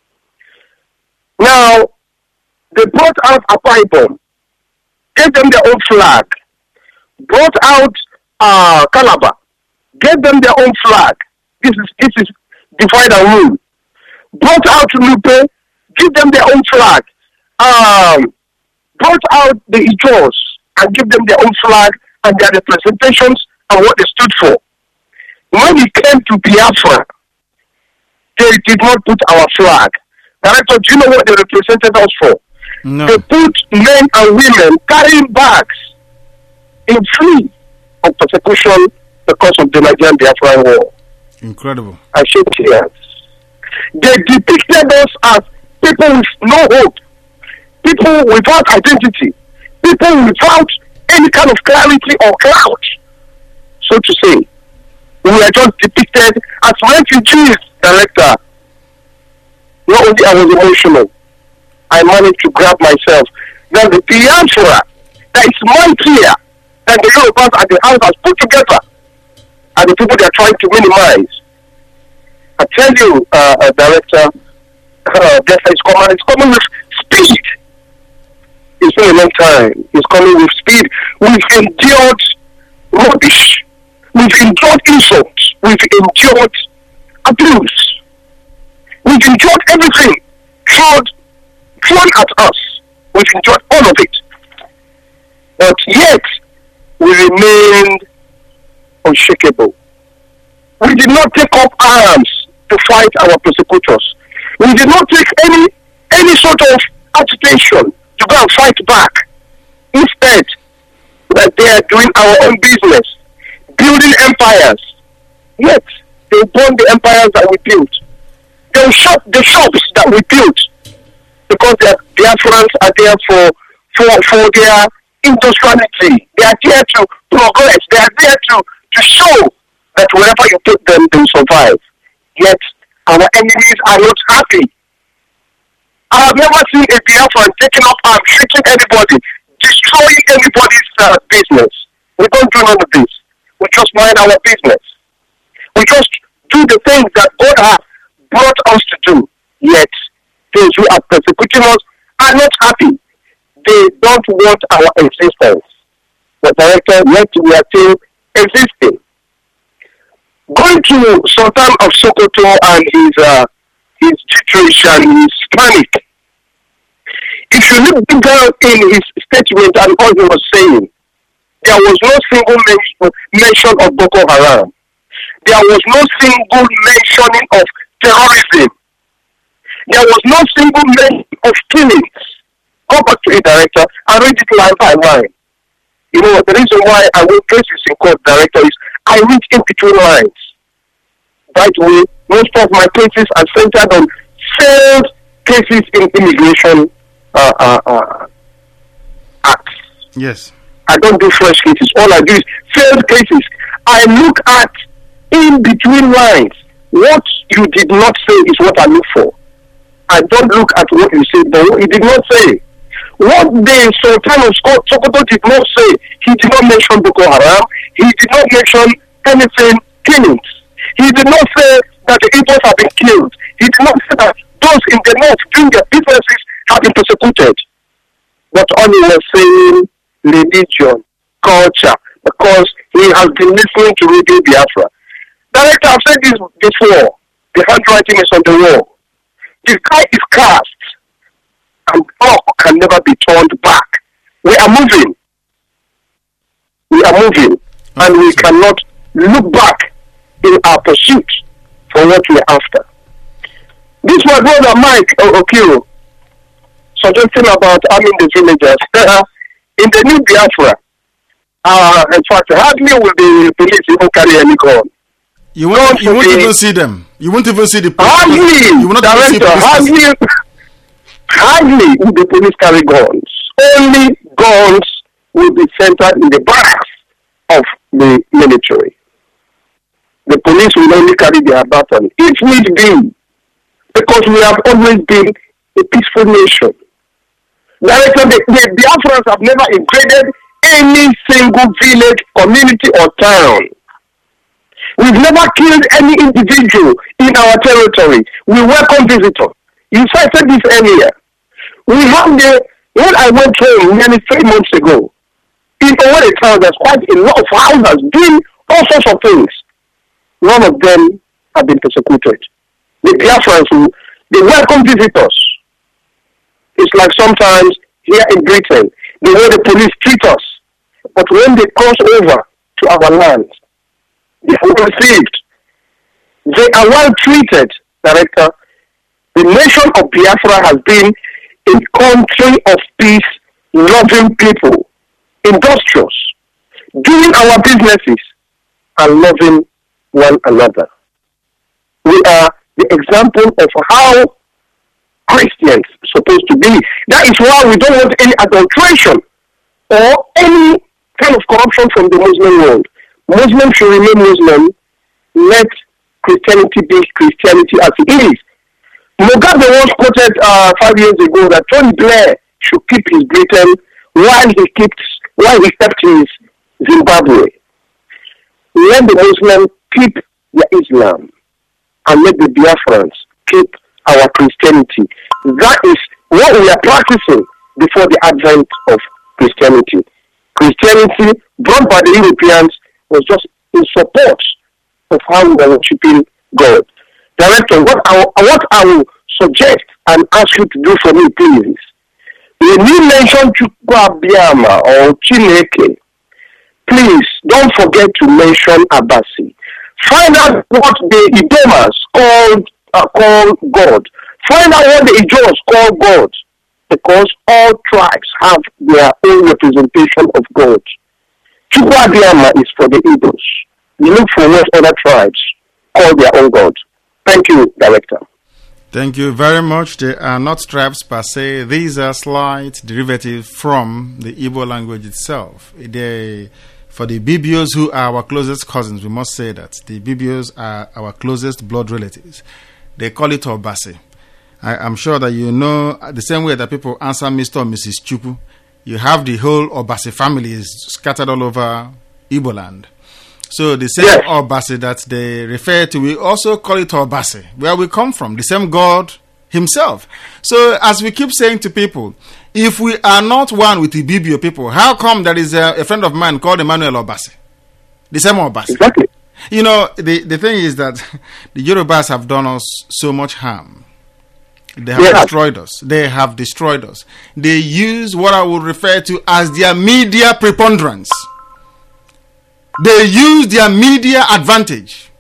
Now, they brought out Akwa Ibom, gave them their own flag, brought out Calabar, gave them their own flag. This is divide and rule. Brought out Lupe, give them their own flag. Brought out the Ijaws and give them their own flag and their representations and what they stood for. When it came to Biafra, they did not put our flag. Director, do you know what they represented us for? No. They put men and women carrying bags in flee of persecution because of the Nigerian Biafran war. Incredible. I shed tears. They depicted us as people with no hope, people without identity, people without any kind of clarity or clout, so to say. We are just depicted as refugees, Director. Not only I was emotional, I managed to grab myself. Then the Biafra that is mightier than the Yorubas and the Hausas put together are the people they are trying to minimize. I tell you, Director, it's coming with speed. It's been a long time. It's coming with speed. We've endured rubbish. We've endured insults. We've endured abuse. We've endured everything thrown at us. We've endured all of it. But yet, we remained unshakable. We did not take up arms to fight our persecutors. We did not take any sort of agitation to go and fight back. Instead, that they are doing our own business, building empires. Yet, they burn the empires that we built. They shut the shops that we built because their Biafrans are there for their industriality. They are there to progress. They are there to show that wherever you put them, they will survive. Yet, our enemies are not happy. I have never seen a Biafran taking up arms, shooting anybody, destroying anybody's business. We don't do none of this. We just mind our business. We just do the things that God has brought us to do. Yet, those who are persecuting us are not happy. They don't want our existence. But Director, yet we are still existing. Going to Sultan of Sokoto and his situation, his panic. If you look down in his statement and all he was saying, there was no single mention of Boko Haram. There was no single mentioning of terrorism. There was no single mention of killings. Go back to it, Director, and read it line by line. You know, the reason why I win cases in court, director, is I read in between lines. By the way, most of my cases are centered on failed cases in immigration acts. Yes. I don't do fresh cases. All I do is failed cases. I look at in between lines. What you did not say is what I look for. I don't look at what you said, but what you did not say. What the Sultan of Sokoto did not say, he did not mention Boko Haram. He did not mention anything killings. He did not say that the Igbos have been killed. He did not say that those in the north doing their businesses have been persecuted. But all he was saying, religion, culture, because he has been listening to Radio Biafra. Director, I've said this before. The handwriting is on the wall. The sky is cast, and clock can never be turned back. We are moving. We are moving, and we cannot look back in our pursuit for what we are after. This my brother Mike Okiro suggesting about arming the villagers. In the new Biafra, in fact, hardly will the police even carry any gun. You won't even see them. You won't even see the police. Hardly, You will not even see director, hardly will the police carry guns. Only guns will be centered in the barracks of the military. The police will only carry their baton, if need be, because we have always been a peaceful nation. Director, the Biafrans have never invaded any single village, community, or town. We've never killed any individual in our territory. We welcome visitors. You cited this earlier. We have when I went home nearly 3 months ago, in Owerri town, there's quite a lot of houses doing all sorts of things. None of them have been persecuted. The Biafrans, they welcome visitors. It's like sometimes here in Britain, the way the police treat us. But when they cross over to our land, they are well received. They are well treated, Director. The nation of Biafra has been a country of peace, loving people, industrious, doing our businesses and loving one another. We are the example of how Christians are supposed to be. That is why we don't want any adulteration or any kind of corruption from the Muslim world. Muslims should remain Muslim. Let Christianity be Christianity as it is. Mugabe once quoted 5 years ago that Tony Blair should keep his Britain while he kept his Zimbabwe. Let the Muslims keep their Islam and let the Biafrans keep our Christianity. That is what we are practicing before the advent of Christianity. Christianity brought by the Europeans was just in support of how we are worshiping God. Director, what I will suggest and ask you to do for me, please, when you mention Chukwuabiama or Chineke, please don't forget to mention Abasi. Find out what the Idomas call God. Find out what the Ijos call God, because all tribes have their own representation of God. Chukwuabiama is for the Igbos. We look for what other tribes call their own God. Thank you, Director. Thank you very much. They are not tribes per se. These are slight derivatives from the Igbo language itself. For the Bibios, who are our closest cousins, we must say that the Bibios are our closest blood relatives. They call it Obasi. I'm sure that you know the same way that people answer Mr. or Mrs. Chupu. You have the whole Obasi family scattered all over Igbo land. So the same Obasi that they refer to, we also call it Obasi, where we come from, the same God himself. So as we keep saying to people, if we are not one with the Ibibio people, how come there is a friend of mine called Emmanuel Obasi? The same Obasi. Exactly. You know, the thing is that the Yorubas have done us so much harm. They have destroyed us. They have destroyed us. They use what I would refer to as their media preponderance. They use their media advantage.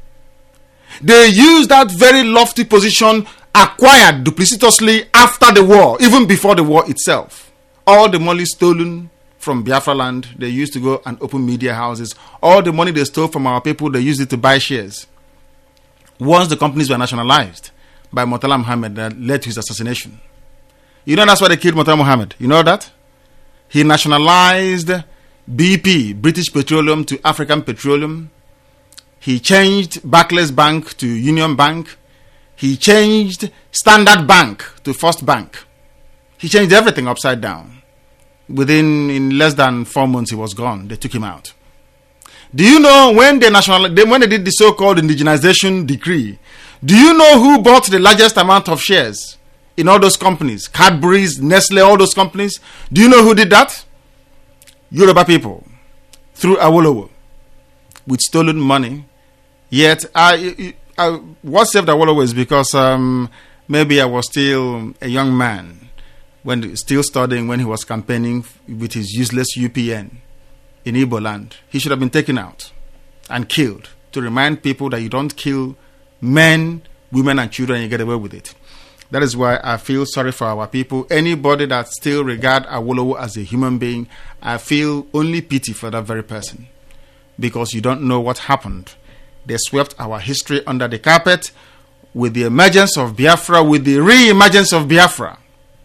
They use that very lofty position acquired duplicitously after the war, even before the war itself. All the money stolen from Biafra land, they used to go and open media houses. All the money they stole from our people, they used it to buy shares. Once the companies were nationalized by Murtala Muhammad, that led to his assassination. You know that's why they killed Murtala Muhammad. You know that? He nationalized BP, British Petroleum, to African Petroleum. He changed Barclays Bank to Union Bank. He changed Standard Bank to First Bank. He changed everything upside down. In less than 4 months, he was gone. They took him out. Do you know when they did the so-called indigenization decree, do you know who bought the largest amount of shares in all those companies? Cadbury's, Nestle, all those companies. Do you know who did that? Yoruba people. Through Awolowo. With stolen money. Yet, what saved Awolowo is because maybe I was still a young man, still studying when he was campaigning with his useless UPN in Igbo land. He should have been taken out and killed to remind people that you don't kill men, women, and children and you get away with it. That is why I feel sorry for our people. Anybody that still regard Awolowo as a human being, I feel only pity for that very person. Because you don't know what happened. They swept our history under the carpet with the emergence of Biafra, with the re-emergence of Biafra.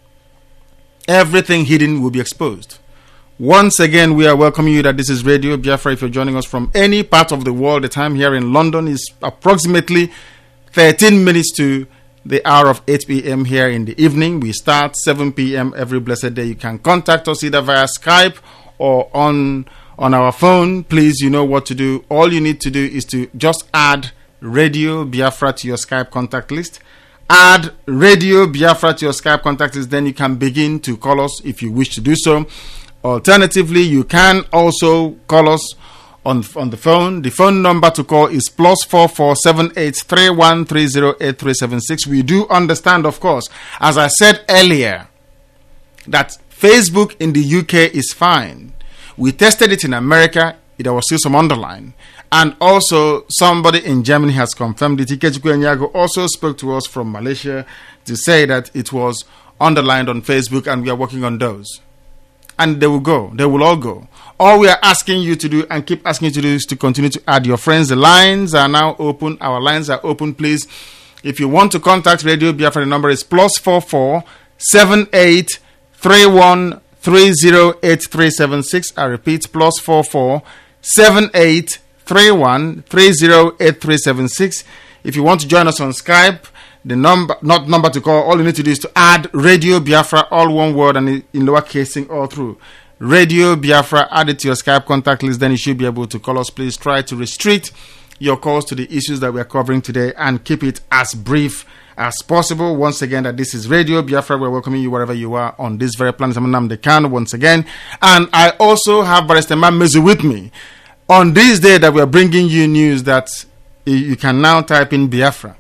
Everything hidden will be exposed. Once again, we are welcoming you that this is Radio Biafra. If you're joining us from any part of the world, the time here in London is approximately 13 minutes to the hour of 8 p.m. here in the evening. We start 7 p.m. every blessed day. You can contact us either via Skype or on our phone. Please, you know what to do. All you need to do is to just add Radio Biafra to your Skype contact list. Add Radio Biafra to your Skype contact list. Then you can begin to call us if you wish to do so. Alternatively, you can also call us on the phone. The phone number to call is +44 7831308376. We do understand, of course, as I said earlier, that Facebook in the UK is fine. We tested it in America. There was still some underline. And also, somebody in Germany has confirmed it. Ikechukwu Enyago also spoke to us from Malaysia to say that it was underlined on Facebook, and we are working on those. And they will go. They will all go. All we are asking you to do and keep asking you to do is to continue to add your friends. The lines are now open. Our lines are open, please. If you want to contact Radio Biafra, the number is +44 7831308376. I repeat, +44 7831308376. If you want to join us on Skype, the number to call, all you need to do is to add Radio Biafra, all one word and in lowercasing all through. Radio Biafra, add it to your Skype contact list, then you should be able to call us. Please try to restrict your calls to the issues that we are covering today and keep it as brief as possible. Once again, that this is Radio Biafra. We're welcoming you wherever you are on this very planet. I'm Nnamdi Kanu once again. And I also have Barrister Mezu with me on this day that we are bringing you news that you can now type in Biafra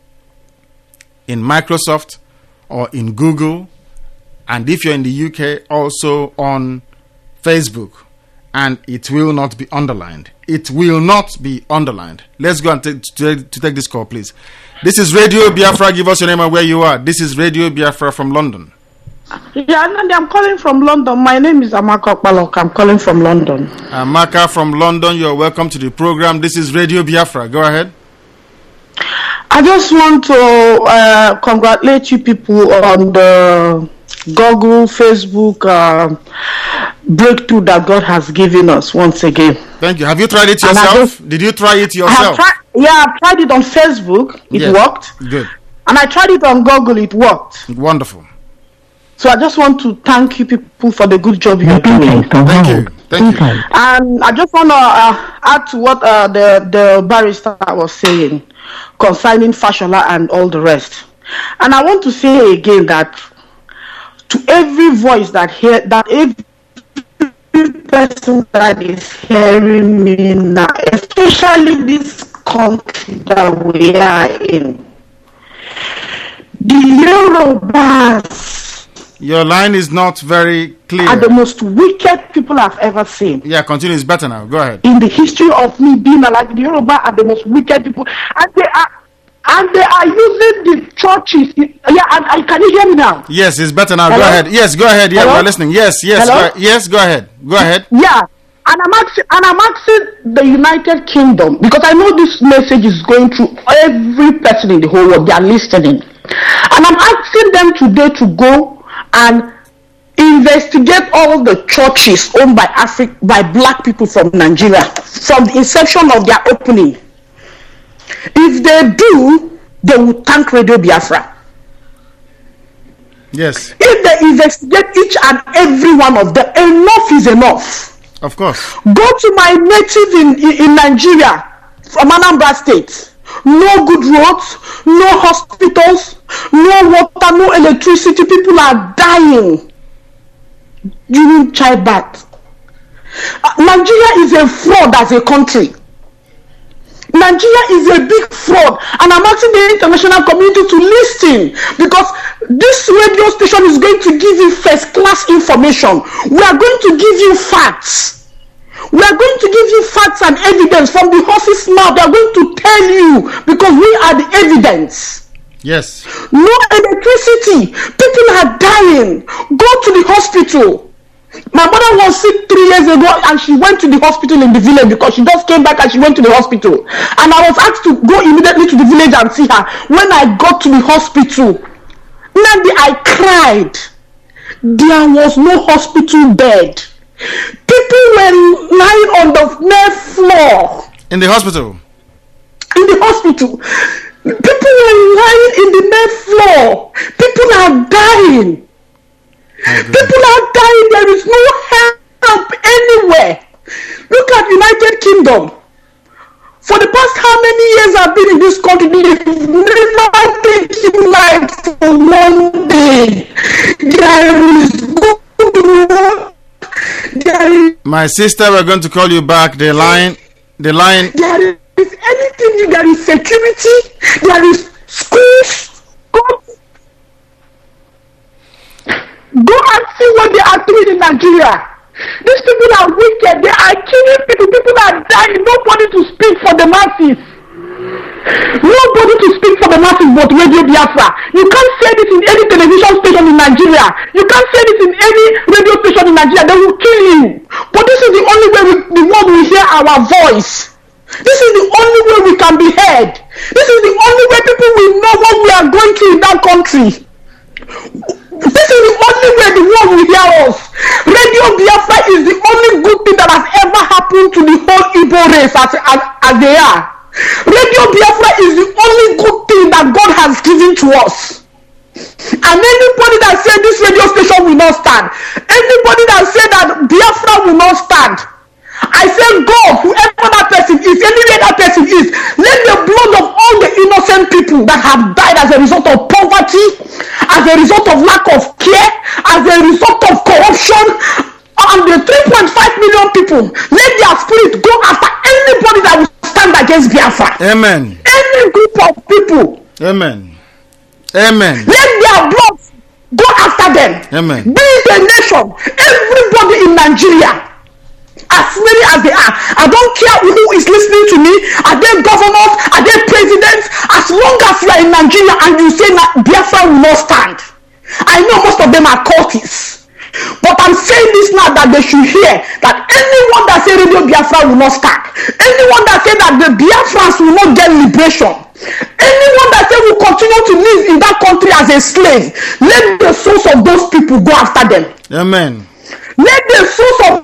in Microsoft or in Google, and if you're in the UK, also on Facebook, and it will not be underlined. It will not be underlined. Let's go and take this call, please. This is Radio Biafra. Give us your name and where you are. This is Radio Biafra from London. Yeah, I'm calling from London. My name is Amaka Okpalok. I'm calling from London. Amaka from London, you're welcome to the program. This is Radio Biafra. Go ahead. I just want to congratulate you people on the Google, Facebook breakthrough that God has given us once again. Thank you. Have you tried it yourself? Did you try it yourself? I've tried it on Facebook. It worked. Good. And I tried it on Google. It worked. Wonderful. So I just want to thank you people for the good job you're doing. Thank you. Thank you. And I just want to add to what the barrister was saying concerning Fashola and all the rest. And I want to say again that to every voice that every person that is hearing me now, especially this country that we are in, the Yorubas, your line is not very clear. Are the most wicked people I've ever seen. Yeah, continue. It's better now. Go ahead. In the history of me being alive, the Yoruba are the most wicked people, and and they are using the churches. Yeah, and can you hear me now? Yes, it's better now. Hello? Go ahead. Yes, go ahead. Yeah, Hello? we're listening. Yes. Hello? Yes, go ahead. Go ahead. Yeah, and I'm asking the United Kingdom, because I know this message is going through every person in the whole world. They are listening, and I'm asking them today to go and investigate all the churches owned by black people from Nigeria from the inception of their opening. If they do, they will thank Radio Biafra. Yes. If they investigate each and every one of them, enough is enough. Of course. Go to my native in Nigeria, from Anambra State. No good roads, no hospitals, no water, no electricity. People are dying during childbirth. Nigeria is a fraud as a country. Nigeria is a big fraud, and I'm asking the international community to listen, because this radio station is going to give you first class information. We are going to give you facts. We are going to give you facts and evidence from the horse's mouth. They are going to tell you, because we are the evidence. Yes. No electricity. People are dying. Go to the hospital. My mother was sick 3 years ago, and she went to the hospital in the village, because she just came back and she went to the hospital. And I was asked to go immediately to the village and see her. When I got to the hospital, Nandi, I cried. There was no hospital bed. People were lying on the bare floor. In the hospital? In the hospital. People were lying in the bare floor. People are dying. People are dying. There is no help anywhere. Look at United Kingdom. For the past how many years I've been in this country, they've never taken life for one day. There is good work. My sister, we're going to call you back. The line. There is anything. There is security. There is schools. Go and see what they are doing in Nigeria. These people are wicked. They are killing people. People are dying. Nobody to speak for the masses. Nobody to speak for the masses but Radio Biafra. You can't say this in any television station in Nigeria. You can't say this in any radio station in Nigeria. They will kill you. But this is the only way the world will hear our voice. This is the only way we can be heard. This is the only way people will know what we are going through in that country. This is the only way the world will hear us. Radio Biafra is the only good thing that has ever happened to the whole Igbo race as they are. Radio Biafra is the only good thing that God has given to us. And anybody that said this radio station will not stand, anybody that said that Biafra will not stand, I say, God, whoever that person is, anywhere that person is, let the blood of all the innocent people that have died as a result of poverty, as a result of lack of care, as a result of corruption, and the 3.5 million people, let their spirit go after anybody that will stand against Biafra. Amen. Any group of people. Amen. Amen. Let their blood go after them. Amen. Be the nation. Everybody in Nigeria, as many as they are, I don't care who is listening to me. Are they governors? Are they presidents? As long as you are in Nigeria and you say that Biafra will not stand, I know most of them are cultists, but I'm saying this now that they should hear that anyone that say Radio Biafra will not stand, anyone that say that the Biafrans will not get liberation, anyone that say will continue to live in that country as a slave, let the souls of those people go after them. Amen. Let the souls of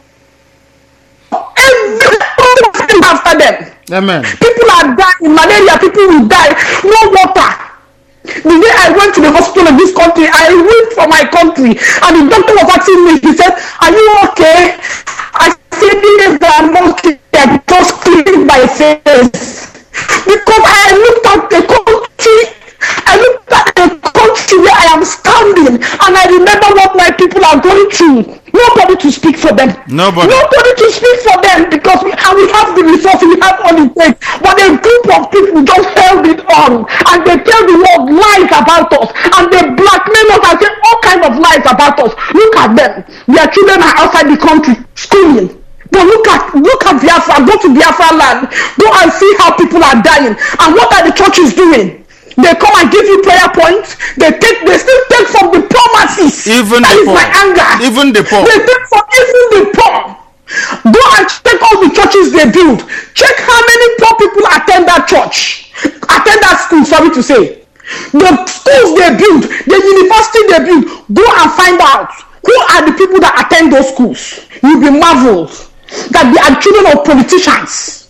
everything after them. Amen. People are dying, malaria, people will die, no water. The day I went to the hospital in this country, I went for my country, and the doctor was asking me, he said, are you okay? I said, yes, I'm okay. I just cleaned my face. Because I looked at the country, I looked at the country where I am standing, and I remember what my people are going through. Nobody to speak for them. Nobody to speak for them, because we have the resources, we have all it takes. But a group of people just held it on, and they tell the world lies about us, and they blackmail us and say all kinds of lies about us. Look at them. Their children are outside the country schooling. But look at Biafra. Go to Biafra land. Go and see how people are dying. And what are the churches doing? They come and give you prayer points. They still take from the poor masses. Even that the is poor. my anger. Even the poor. They take from even the poor. Go and check all the churches they build. Check how many poor people attend that church. Attend that school, sorry to say. The schools they build, the university they build, go and find out who are the people that attend those schools. You'll be marveled that they are children of politicians.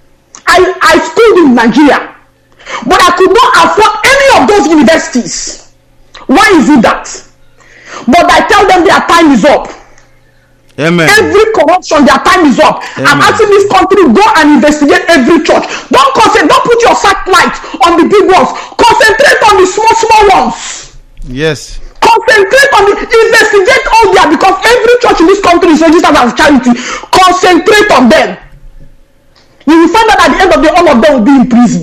I schooled in Nigeria, but I could not afford any of those universities. Why is it that? But I tell them their time is up. Amen. Every corruption, their time is up. Amen. I'm asking this country, go and investigate every church. Don't put your satellite on the big ones. Concentrate on the small ones. Yes. Concentrate on investigate all there, because every church in this country is registered as charity. Concentrate on them. You will find out at the end of the day, all of them will be in prison.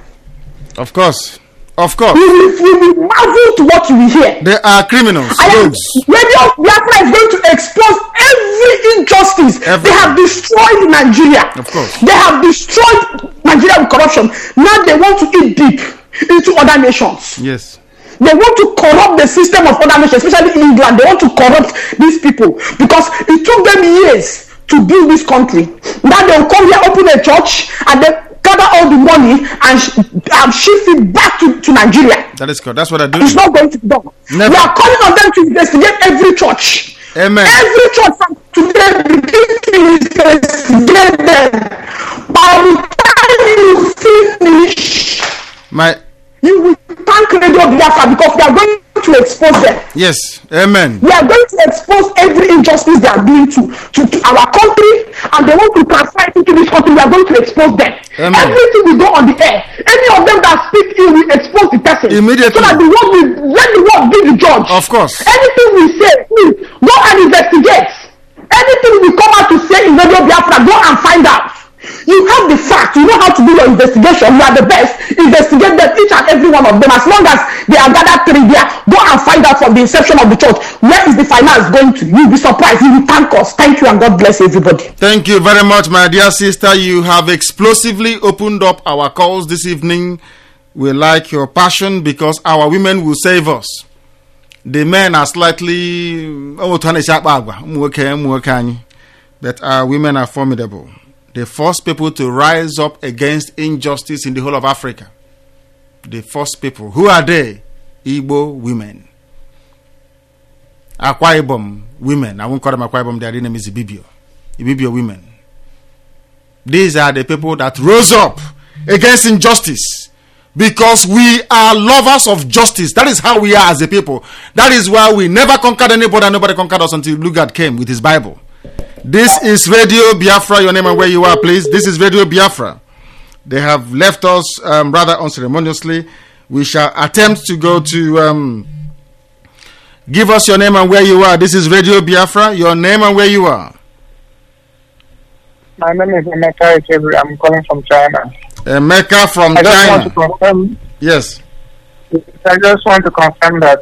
Of course. Of course. You will marvel to what you will hear. They are criminals. Radio Biafra is going to expose every injustice. They have destroyed Nigeria. Of course. They have destroyed Nigeria with corruption. Now they want to eat deep into other nations. Yes. They want to corrupt the system of other nations, especially in England. They want to corrupt these people because it took them years to build this country. Now they will come here, open a church, and then gather all the money and shift it back to Nigeria. That is correct. That's what I do. It's not going to be done. Never. We are calling on them to investigate every church. Amen. Every church from today begin to investigate them. By the time you finish, you will thank Radio Biafra because we are going to expose them. Yes. Amen. We are going to expose every injustice they are doing to our country, and they want to transfer it into this country. We are going to expose them. Amen. Everything will go on the air. Any of them that speak ill will expose the person. Immediately. So that let the world be the judge. Of course. Anything we say, please go and investigate. Anything we come out to say in Radio Biafra, go and find out. You have the facts. You know how to do your investigation. You are the best. Investigate them, each and every one of them. As long as they are gathered three there, go and find out from the inception of the church. Where is the finance going to? You'll be surprised. You will thank us. Thank you, and God bless everybody. Thank you very much, my dear sister. You have explosively opened up our calls this evening. We like your passion because our women will save us. The men are slightly, but our women are formidable. The first people to rise up against injustice in the whole of Africa. The first people. Who are they? Igbo women. Akwa Ibom women. I won't call them Akwa Ibom. Their name is Ibibio. Ibibio women. These are the people that rose up against injustice. Because we are lovers of justice. That is how we are as a people. That is why we never conquered anybody and nobody conquered us until Lugard came with his Bible. This is Radio Biafra. Your name and where you are, please. This is Radio Biafra. They have left us rather unceremoniously. We shall attempt to go to give us your name and where you are. This is Radio Biafra. Your name and where you are. My name is Emeka Ikebri. I'm calling from China. Emeka from I just China. want to confirm. Yes. I just want to confirm that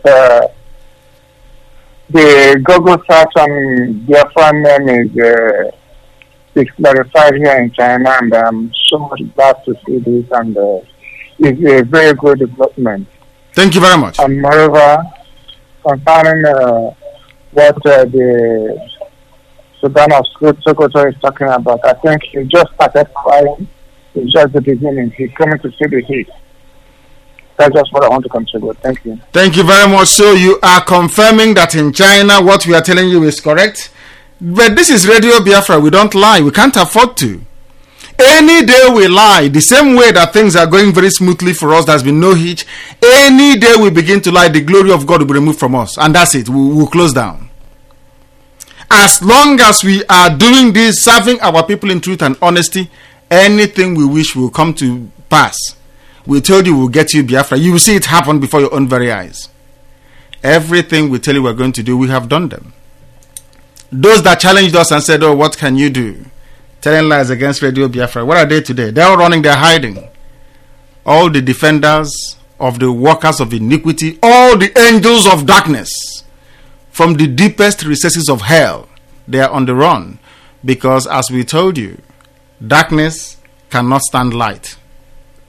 the Google search on Biafra name is clarified here in China, and I'm so much glad to see this, and it's a very good development. Thank you very much. And moreover, concerning what the Sudan of Sokoto is talking about, I think he just started crying. It's just the beginning. He's coming to see the heat. That's just what I want to contribute. Thank you. Thank you very much. So you are confirming that in China what we are telling you is correct? But this is Radio Biafra. We don't lie. We can't afford to. Any day we lie, the same way that things are going very smoothly for us, there's been no hitch. Any day we begin to lie, the glory of God will be removed from us. And that's it. We'll close down. As long as we are doing this, serving our people in truth and honesty, anything we wish will come to pass. We told you we'll get you Biafra. You will see it happen before your own very eyes. Everything we tell you we're going to do, we have done them. Those that challenged us and said, oh, what can you do? Telling lies against Radio Biafra. What are they today? They're all running, they're hiding. All the defenders of the workers of iniquity, all the angels of darkness, from the deepest recesses of hell, they are on the run. Because as we told you, darkness cannot stand light.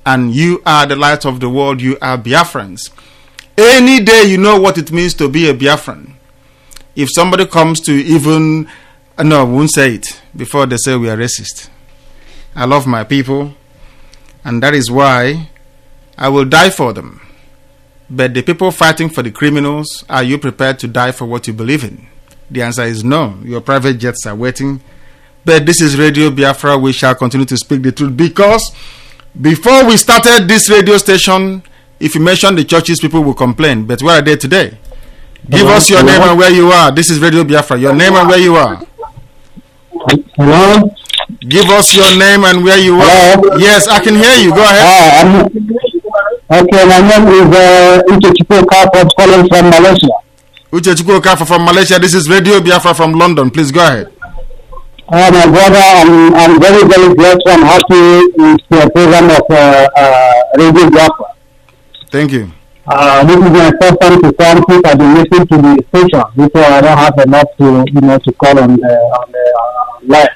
and you are the light of the world. You are Biafrans. Any day you know what it means to be a Biafran. If somebody comes to even, no, I won't say it before they say we are racist. I love my people, and that is why I will die for them. But the people fighting for the criminals, are you prepared to die for what you believe in? The answer is no. Your private jets are waiting. But this is Radio Biafra. We shall continue to speak the truth, because before we started this radio station, if you mention the churches, people will complain. But where are they today? Give us your name and where you are. This is Radio Biafra. Your name and where you are. Hello? Give us your name and where you are. Hello? Yes, I can hear you. Go ahead. Okay, my name is Uche Chukwuka, calling from Malaysia. Uche Chukwuka from Malaysia. This is Radio Biafra from London. Please go ahead. My brother, I'm very, very blessed and happy with the program of Radio Biafra. Thank you. This is my first time to come since I've been listening to the station. Before I don't have enough to call on the live.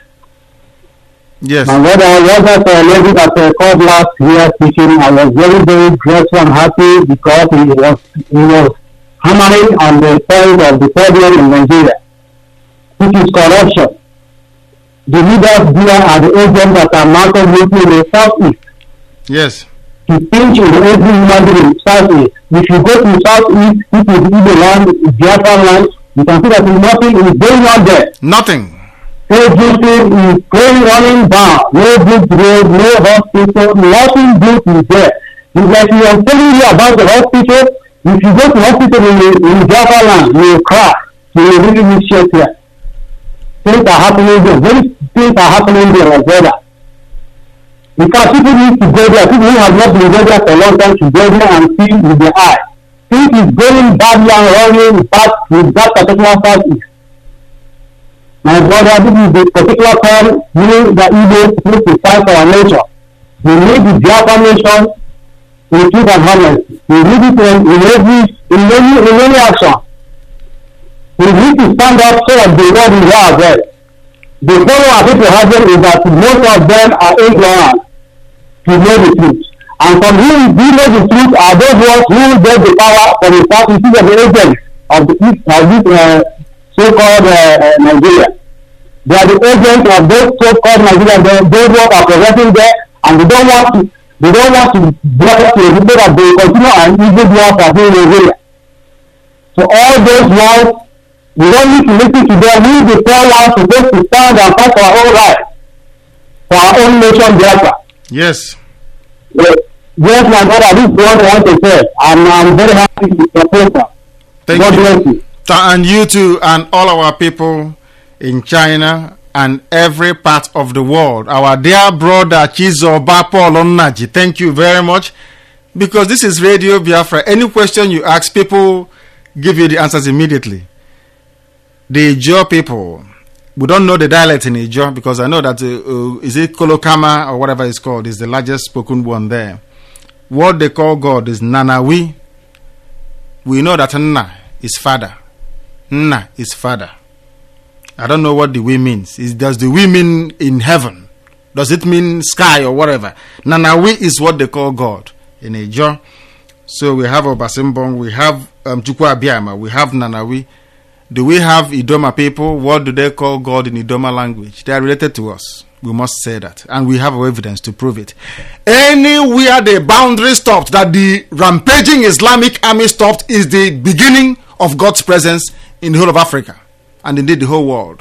Yes. My brother, I was at a lady that called last year speaking. I was very, very grateful and happy because he was hammering on the point of the problem in Nigeria, which is corruption. The leaders there are the agents that are mounted in the southeast. Yes. To pinch in every human being in southeast. If you go to southeast, if you see the land, Biafra land, you can see that nothing is going on there. Nothing. Everything is running down. No good road, no hospital, nothing good is there. It's like we are telling you about the hospital. If you go to hospital in Biafra land, you will cry. You will really miss shelter. Things are happening there. Things are happening there, my brother. Because people need to go there. People who have not been there for a long time to go there and see with their eye. Things is going badly and running back with that particular southeast. My brother, this is the particular time we the Igbo need to fight for our nature. We need the Biafra nation in truth and honesty. We need it in any action. We need to stand up so that the world is well as well. The problem I think we have them is that most of them are ignorant to know the truth. And from who know the truth are those ones who get the power from the south, of the agents of this so-called Nigeria. They are the agents of those so-called Nigeria. Those ones are progressing there, and they don't want to block to the people that they continue and evil ones are doing Nigeria. So all those ones, we don't need to listen to them. We the poor ones supposed to stand and fight for our own rights, for our own nation, Biafra. Yes. Yes, my brother, this is what I want to say. I'm very happy with your program. Thank God you. bless you. And you too, and all our people in China and every part of the world. Our dear brother Chizoba Paul Onaji, thank you very much. Because this is Radio Biafra. Any question you ask, people give you the answers immediately. The Ijaw people, we don't know the dialect in Ijaw, because I know that is it Kolokama or whatever it's called, is the largest spoken one there. What they call God is Nanawi. We know that Nna is father. Nna is father. I don't know what the we means. Does the we mean in heaven? Does it mean sky or whatever? Nanawi is what they call God in Ijaw. So we have Obasimbong, we have Chukwu Abiyama, we have Nanawi. Do we have Idoma people? What do they call God in Idoma language? They are related to us. We must say that. And we have evidence to prove it. Anywhere the boundary stopped, that the rampaging Islamic army stopped, is the beginning of God's presence in the whole of Africa. And indeed the whole world.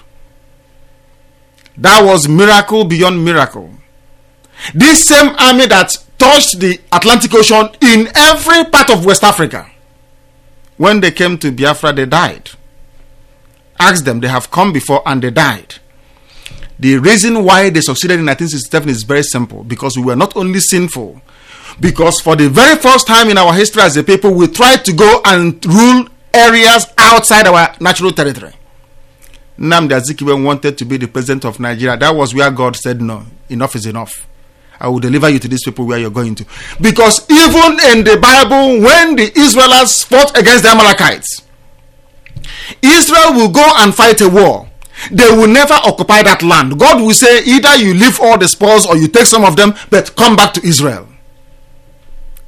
That was miracle beyond miracle. This same army that touched the Atlantic Ocean in every part of West Africa. When they came to Biafra, they died. Ask them, they have come before and they died. The reason why they succeeded in 1967 is very simple. Because we were not only sinful, because for the very first time in our history as a people, we tried to go and rule areas outside our natural territory. Nnamdi Azikiwe wanted to be the president of Nigeria. That was where God said, no, enough is enough. I will deliver you to these people where you're going to. Because even in the Bible, when the Israelites fought against the Amalekites, Israel will go and fight a war. They will never occupy that land. God will say, either you leave all the spoils or you take some of them, but come back to Israel.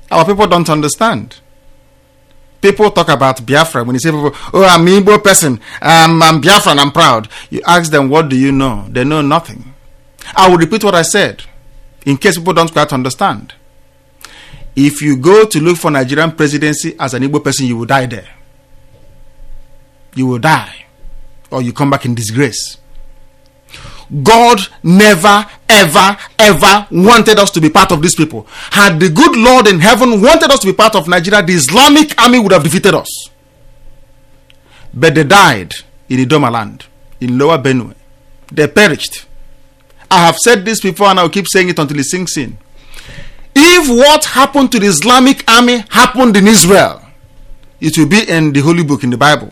Our people don't understand. People talk about Biafra. When you say, people, oh, I'm an Igbo person, I'm Biafran, I'm proud. You ask them, what do you know? They know nothing. I will repeat what I said, in case people don't quite understand. If you go to look for Nigerian presidency as an Igbo person, you will die there. You will die. Or you come back in disgrace. God never, ever, ever wanted us to be part of these people. Had the good Lord in heaven wanted us to be part of Nigeria, the Islamic army would have defeated us. But they died in Idoma land, in Lower Benue. They perished. I have said this before and I will keep saying it until it sinks in. If what happened to the Islamic army happened in Israel, it will be in the Holy Book, in the Bible.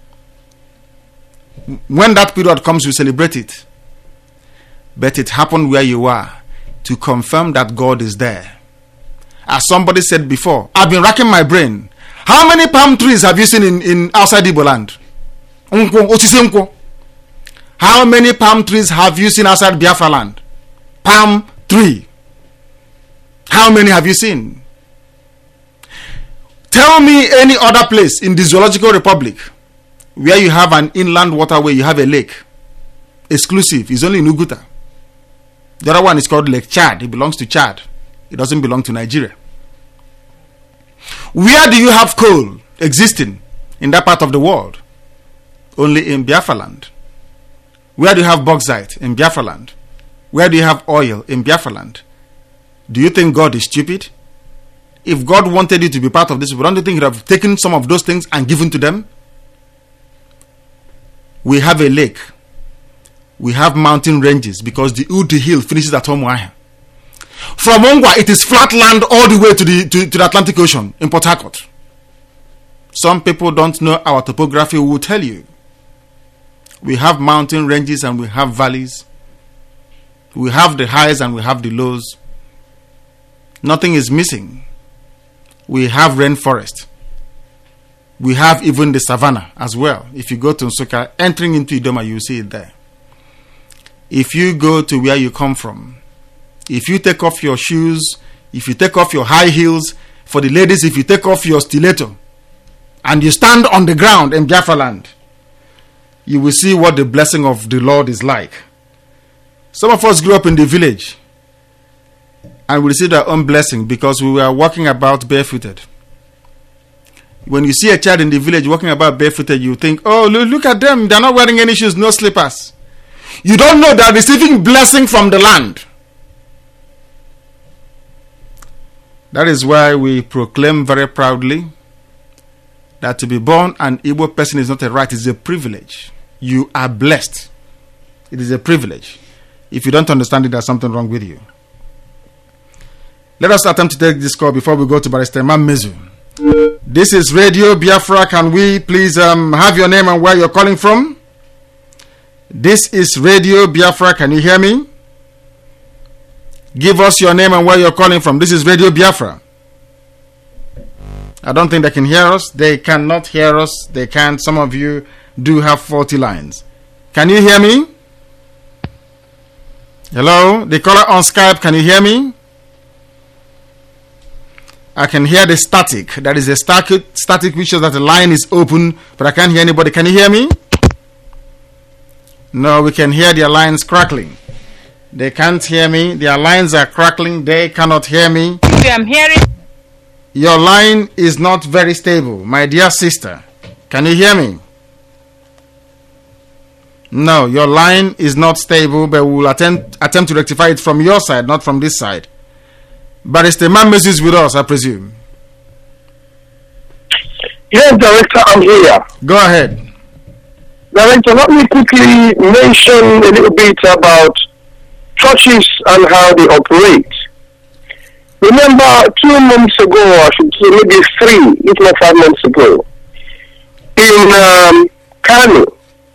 When that period comes, we celebrate it. But it happened where you are to confirm that God is there. As somebody said before, I've been racking my brain. How many palm trees have you seen in outside Igbo land? How many palm trees have you seen outside Biafra land? Palm tree. How many have you seen? Tell me any other place in the Zoological Republic where you have an inland waterway, you have a lake. Exclusive. It's only in Uguta. The other one is called Lake Chad. It belongs to Chad. It doesn't belong to Nigeria. Where do you have coal existing in that part of the world? Only in Biafra land. Where do you have bauxite? In Biafra land. Where do you have oil? In Biafra land. Do you think God is stupid? If God wanted you to be part of this, don't you think He would have taken some of those things and given to them? We have a lake. We have mountain ranges because the Udi Hill finishes at Omuahia. From Ongwa, it is flat land all the way to the Atlantic Ocean in Port Harcourt. Some people don't know our topography. We will tell you. We have mountain ranges and we have valleys. We have the highs and we have the lows. Nothing is missing. We have rainforest. We have even the savannah as well. If you go to Nsukka, entering into Idoma, you will see it there. If you go to where you come from, if you take off your shoes, if you take off your high heels, for the ladies, if you take off your stiletto, and you stand on the ground in Biafra land, you will see what the blessing of the Lord is like. Some of us grew up in the village, and we received our own blessing because we were walking about barefooted. When you see a child in the village walking about barefooted, you think, oh, look at them. They're not wearing any shoes, no slippers. You don't know they're receiving blessing from the land. That is why we proclaim very proudly that to be born an Igbo person is not a right, it's a privilege. You are blessed. It is a privilege. If you don't understand it, there's something wrong with you. Let us attempt to take this call before we go to Barrister Imam Mezu. This is Radio Biafra. Can we please have your name and where you're calling from? This is Radio Biafra. Can you hear me? Give us your name and where you're calling from. This is Radio Biafra. I don't think they can hear us. They cannot hear us. They can't. Some of you do have faulty lines. Can you hear me? Hello? The caller on Skype, can you hear me? I can hear the static. That is a static which shows that the line is open, but I can't hear anybody. Can you hear me? No, we can hear their lines crackling. They can't hear me. Their lines are crackling. They cannot hear me. I'm hearing. Your line is not very stable, my dear sister. Can you hear me? No, your line is not stable, but we will attempt to rectify it from your side, not from this side. Barrister Imam Mezu is with us, I presume. Yes, Director, I'm here. Go ahead. Director, let me quickly mention a little bit about churches and how they operate. Remember, 2 months ago, I should say maybe 3, if not 5 months ago, in Kano,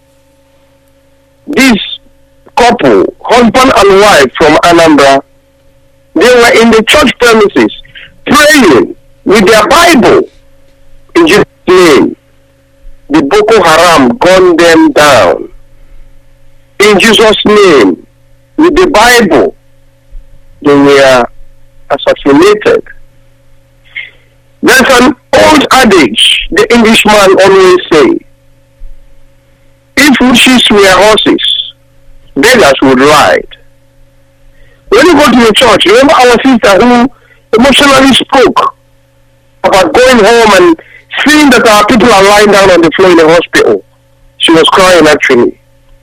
this couple, husband and wife from Anambra, they were in the church premises praying with their Bible in Jesus' name. The Boko Haram gunned them down. In Jesus' name, with the Bible, they were assassinated. There's an old adage the Englishman always say, if wishes were horses, beggars would ride. When you go to your church, remember our sister who emotionally spoke about going home and seeing that our people are lying down on the floor in the hospital. She was crying actually.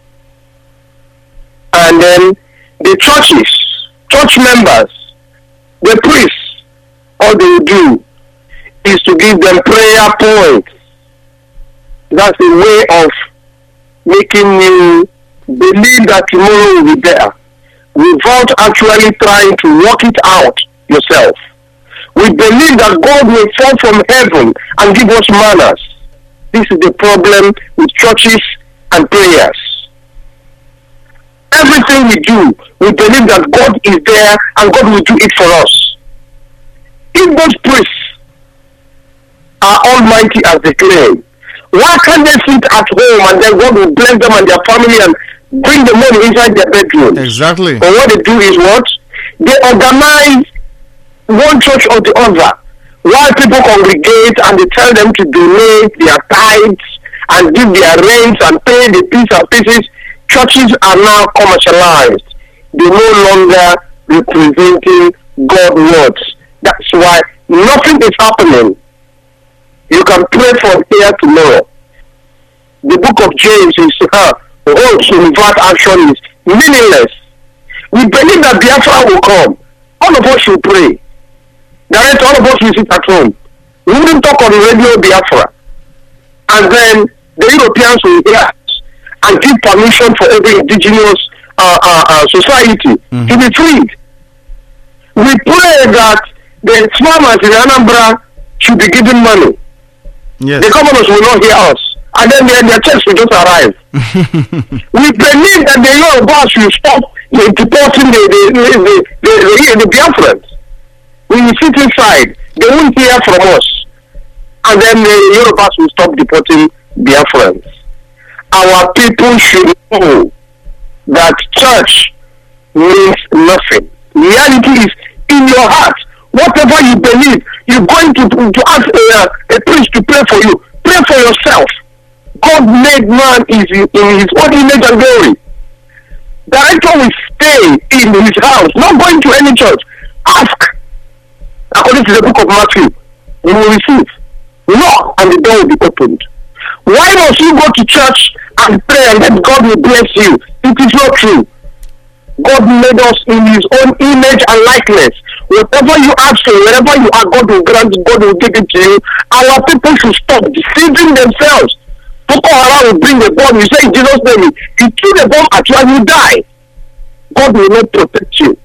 And then the churches, church members, the priests, all they do is to give them prayer points. That's a way of making you believe that tomorrow will be better, without actually trying to work it out yourself. We believe that God will fall from heaven and give us manners. This is the problem with churches and prayers. Everything we do, we believe that God is there and God will do it for us. If those priests are almighty as they claim, why can't they sit at home and then God will bless them and their family and bring the money inside their bedroom? Exactly. But what they do is what? They organize one church or the other, while people congregate and they tell them to donate their tithes and give their rents and pay the piece and pieces. Churches are now commercialized. They're no longer representing God's words. That's why nothing is happening. You can pray from here tomorrow. The book of James is without action is meaningless. We believe that Biafra will come. All of us should pray. The rest, all of us will sit at home. We wouldn't talk on the radio Biafra. And then the Europeans will hear us and give permission for every indigenous society to be freed. We pray that the farmers in Anambra should be given money. Yes. The governors will not hear us. And then their checks will just arrive. We believe that the Yorubas will stop deporting the Biafrans. We will sit inside. They won't hear from us. And then the Yorubas will stop deporting Biafrans. Our people should know that church means nothing. Reality is in your heart. Whatever you believe, you're going to ask a priest to pray for you. Pray for yourself. God made man in his own image and glory. Director will stay in his house, not going to any church. Ask. According to the book of Matthew, you will receive. Knock and the door will be opened. Why must you go to church and pray and then God will bless you? It is not true. God made us in his own image and likeness. Whatever you ask for, wherever you are, God will grant, God will give it to you. Our people should stop deceiving themselves. Boko Haram will bring the bomb. You say in Jesus' name, you threw the bomb at you and you die. God will not protect you.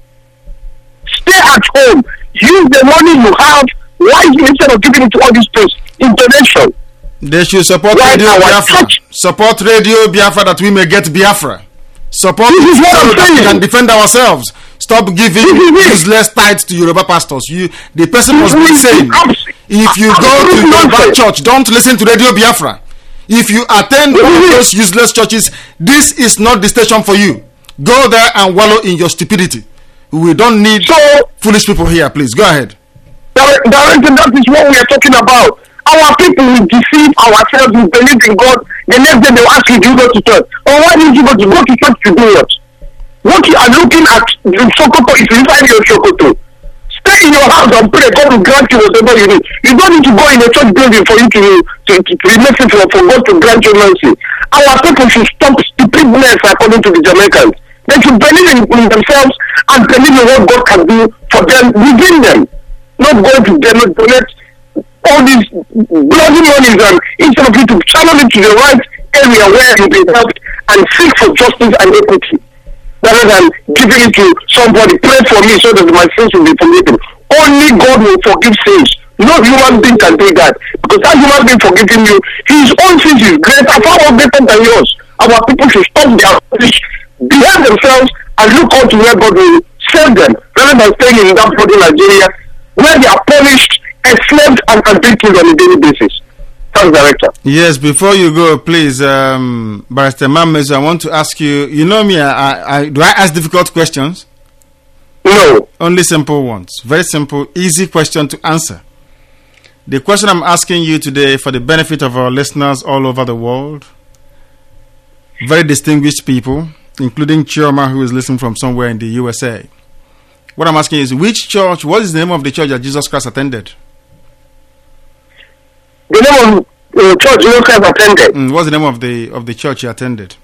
Stay at home. Use the money you have wisely instead of giving it to all these things in donation. They should support Radio Biafra. Support Radio Biafra that we may get Biafra. Support it so that we can defend ourselves. Stop giving useless tithes to Yoruba pastors. The person must be sane. If you go to Yoruba church, don't listen to Radio Biafra. If you attend one of those useless churches, this is not the station for you. Go there and wallow in your stupidity. We don't need foolish people here. Please go ahead. Director, that is what we are talking about. Our people will deceive ourselves. We believe in God. The next day they will ask you, do you go to church? Or why did you go to church to do what? What you are looking at in Sokoto is inside your Sokoto. Stay in your house and pray. God will grant you whatever you need. You don't need to go in a church building for you to listen for God to grant you mercy. Our people should stop stupidness according to the Jamaicans. They should believe in themselves and believe in what God can do for them within them. Not going to donate all these bloody monies and instead of you to channel it to the right area where you'll be helped and seek for justice and equity. Rather than giving it to somebody, pray for me so that my sins will be forgiven. Only God will forgive sins. No human being can do that. Because that human being forgiving you, his own sins is greater, far more greater than yours. Our people should stop their foolish, behave themselves and look out to where God will save them, rather than staying in that bloody Nigeria where they are punished, enslaved and beaten on a daily basis. Thanks, Director. Yes, before you go, please, Barrister Mamezu, I want to ask you, you know me, I do I ask difficult questions? No. Only simple ones. Very simple, easy question to answer. The question I'm asking you today, for the benefit of our listeners all over the world, very distinguished people, including Chioma, who is listening from somewhere in the USA. What I'm asking is, which church, what is the name of the church that Jesus Christ attended? The name of the church Jesus Christ attended. What's the name of the church he attended?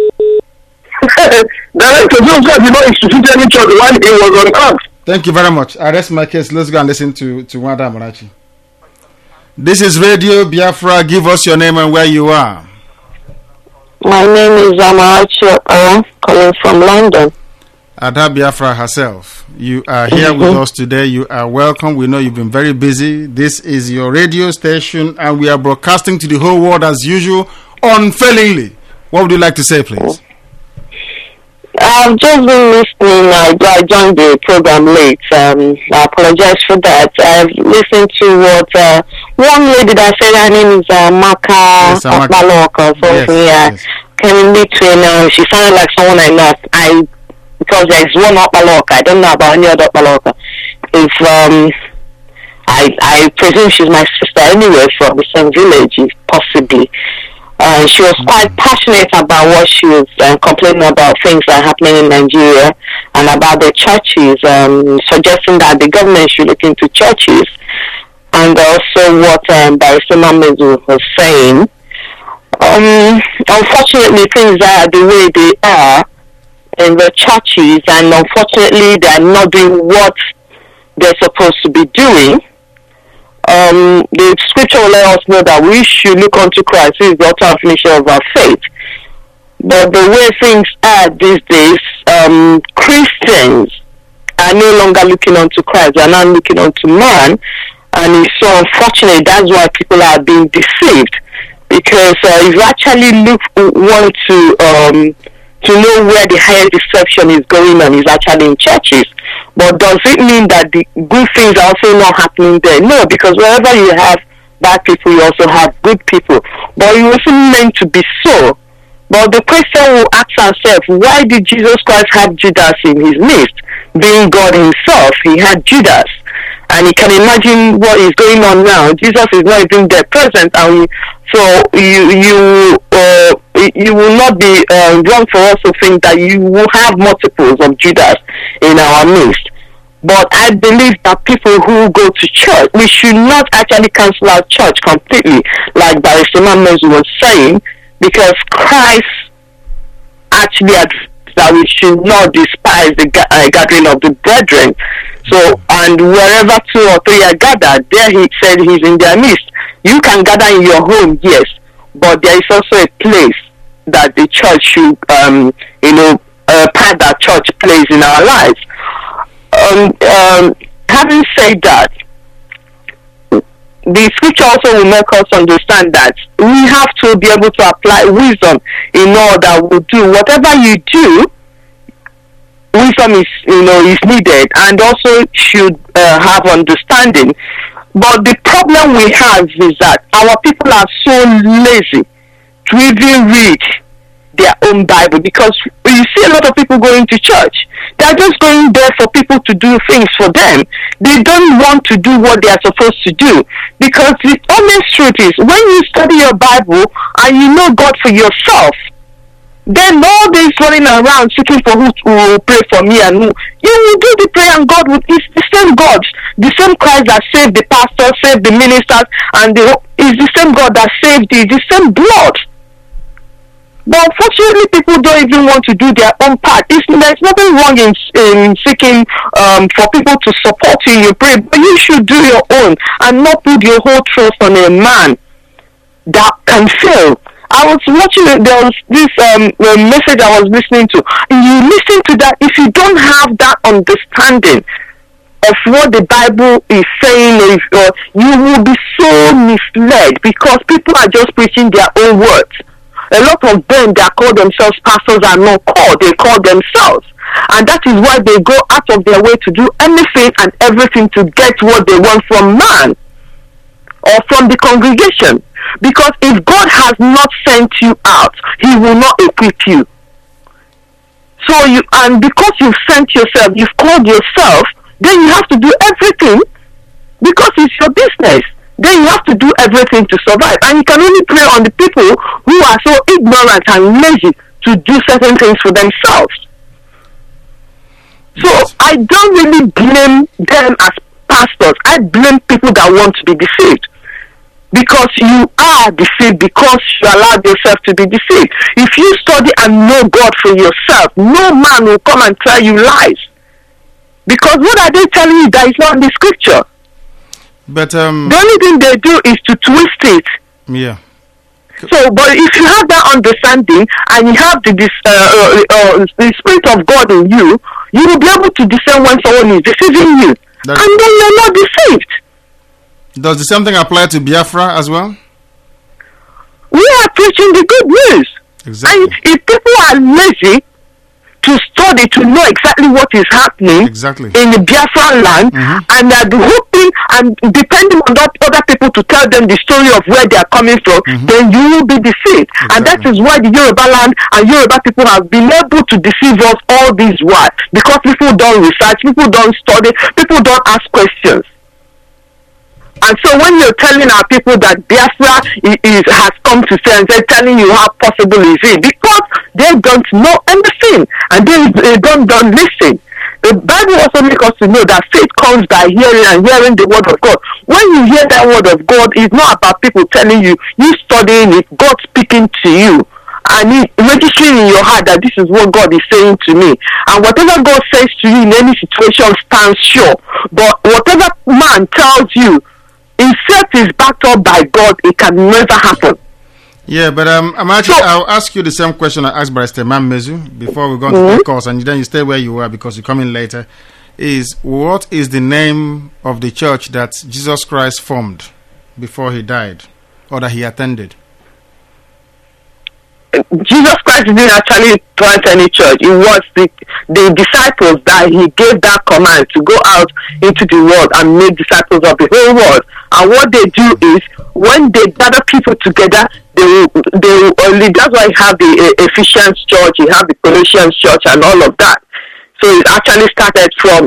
Director Jesus Christ did not institute any church while he was on earth. Thank you very much. I rest my case. Let's go and listen to Wanda Amarachi. This is Radio Biafra. Give us your name and where you are. My name is Amarachi Okpara, calling from London. Ada Biafra herself. You are here with us today. You are welcome. We know you've been very busy. This is your radio station, and we are broadcasting to the whole world as usual, unfailingly. What would you like to say, please? I've just been listening. I joined the program late. I apologize for that. I've listened to what one lady that said her name is Maka Okbalok or something. Yes. Came in between. She sounded like someone I know. Because there's one Okbalok. I don't know about any other Okbalok. If I presume she's my sister anyway from the same village, possibly. She was quite passionate about what she was complaining about, things that are happening in Nigeria and about the churches, suggesting that the government should look into churches, and also what Barrister Mamezu was saying. Unfortunately, things are the way they are in the churches, and unfortunately they are not doing what they're supposed to be doing. The scripture will let us know that we should look unto Christ, who is the author and finisher of our faith. But the way things are these days, Christians are no longer looking unto Christ, they are now looking unto man, and it's so unfortunate. That's why people are being deceived, because if you actually want to know where the higher deception is going on, is actually in churches. But does it mean that the good things are also not happening there? No, because wherever you have bad people, you also have good people. But it wasn't meant to be so. But the question will ask ourselves, why did Jesus Christ have Judas in his midst? Being God himself, he had Judas. And you can imagine what is going on now. Jesus is not even there present, and so you will not be wrong for us to think that you will have multiples of Judas in our midst. But I believe that people who go to church, we should not actually cancel out church completely, like Barrister Mamezu was saying, because Christ actually advised that we should not despise the gathering of the brethren. So, and wherever 2 or 3 are gathered, there he said he's in their midst. You can gather in your home, yes, but there is also a place that the church should, part that church plays in our lives. Having said that, the scripture also will make us understand that we have to be able to apply wisdom in all that we do. Whatever you do, wisdom is needed, and also should have understanding. But the problem we have is that our people are so lazy to even read their own Bible, because you see a lot of people going to church. They're just going there for people to do things for them. They don't want to do what they are supposed to do, because the honest truth is, when you study your Bible and you know God for yourself, then all this running around seeking for who will pray for me and who, you will do the prayer, and God will, it's the same God, the same Christ that saved the pastor, saved the ministers, and is the same God that saved the same blood. But unfortunately, people don't even want to do their own part. There's nothing wrong in seeking for people to support you in your prayer, but you should do your own and not put your whole trust on a man that can fail. I was watching, there was this message I was listening to, and you listen to that. If you don't have that understanding of what the Bible is saying, you will be so misled, because people are just preaching their own words. A lot of them that call themselves pastors are not called, they call themselves. And that is why they go out of their way to do anything and everything to get what they want from man or from the congregation. Because if God has not sent you out, he will not equip you. So and because you've sent yourself, you've called yourself, then you have to do everything, because it's your business. then you have to do everything to survive. And you can only prey on the people who are so ignorant and lazy to do certain things for themselves. So I don't really blame them as pastors. I blame people that want to be deceived. Because you are deceived, because you allowed yourself to be deceived. If you study and know God for yourself, no man will come and tell you lies. Because what are they telling you that is not in the scripture? But the only thing they do is to twist it. yeah. So, but if you have that understanding and you have the Spirit of God in you, you will be able to discern when someone is deceiving you. And then you're not deceived. Does the same thing apply to Biafra as well? We are preaching the good news. Exactly. And if people are lazy to study, to know exactly what is happening in the Biafra land, and are hoping and depending on other people to tell them the story of where they are coming from, then you will be deceived. And that is why the Yoruba land and Yoruba people have been able to deceive us all these while. Because people don't research, people don't study, people don't ask questions. And so when you're telling our people that Biafra has come to sense, they're telling you how possible is it, because they don't know anything and they don't listen. The Bible also makes us to know that faith comes by hearing and hearing the word of God. When you hear that word of God, it's not about people telling you, you studying it, God speaking to you. And registering in your heart that this is what God is saying to me. And whatever God says to you in any situation stands sure. But whatever man tells you, except is backed up by God, it can never happen. Yeah, but I'll ask you the same question I asked Barrister Mammezu before we go on to the course, and then you stay where you are because you come in later. What is the name of the church that Jesus Christ formed before he died, or that he attended? Jesus Christ didn't actually plant any church. It was the disciples that he gave that command to go out into the world and make disciples of the whole world. And what they do is, when they gather people together, they will only, that's why you have the Ephesians church, you have the Colossians church and all of that. So it actually started from,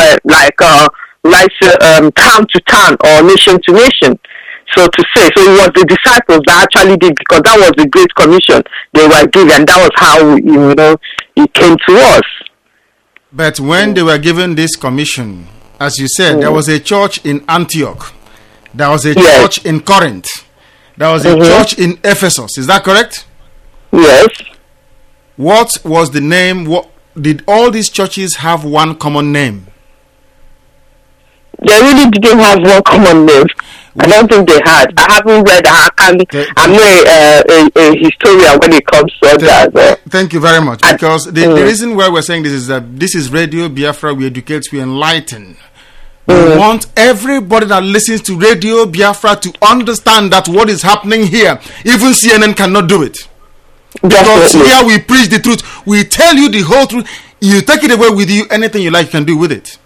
town to town or nation to nation. So to say, so it was the disciples that actually did, because that was the Great Commission they were given. That was how, it came to us. But when they were given this commission, as you said, there was a church in Antioch. There was a church in Corinth. There was a church in Ephesus. Is that correct? Yes. What was the name? Did all these churches have one common name? They really didn't have one common name. I don't think they had. I haven't read. I'm not a historian when it comes to that. Thank you very much. Because the reason why we're saying this is that this is Radio Biafra. We educate, we enlighten. We want everybody that listens to Radio Biafra to understand that what is happening here, even CNN cannot do it. Because here we preach the truth. We tell you the whole truth. You take it away with you. Anything you like, you can do with it.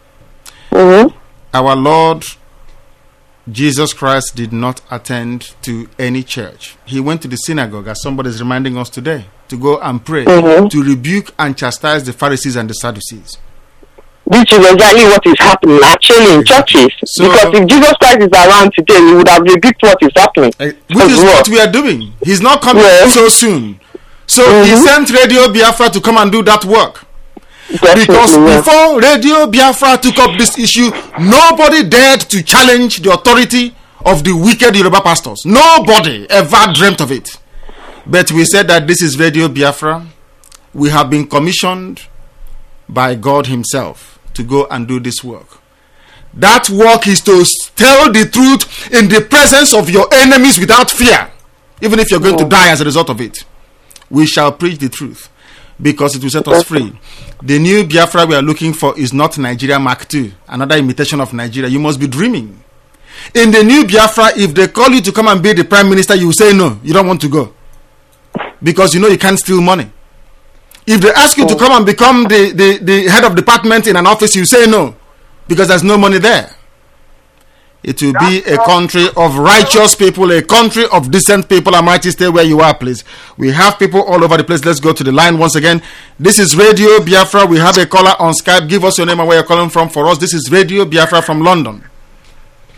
Our Lord Jesus Christ did not attend to any church. He went to the synagogue, as somebody is reminding us today, to go and pray, to rebuke and chastise the Pharisees and the Sadducees. Which is exactly what is happening actually in churches. So, because if Jesus Christ is around today, he would have rebuked what is happening. Which is what we are doing. He's not coming so soon. So he sent Radio Biafra to come and do that work. Because before Radio Biafra took up this issue, nobody dared to challenge the authority of the wicked Yoruba pastors. Nobody ever dreamt of it. But we said that this is Radio Biafra. We have been commissioned by God himself to go and do this work. That work is to tell the truth in the presence of your enemies without fear, even if you're going to die as a result of it. We shall preach the truth because it will set us free. The new Biafra we are looking for is not Nigeria Mark II, another imitation of Nigeria. You must be dreaming. In the new Biafra, if they call you to come and be the prime minister, you will say no, you don't want to go, because you know you can't steal money. If they ask you to come and become the head of department in an office, you say no, because there's no money there. It will be a country of righteous people, a country of decent people. Almighty, stay where you are, please. We have people all over the place. Let's go to the line once again. This is Radio Biafra. We have a caller on Skype. Give us your name and where you're calling from for us. This is Radio Biafra from London.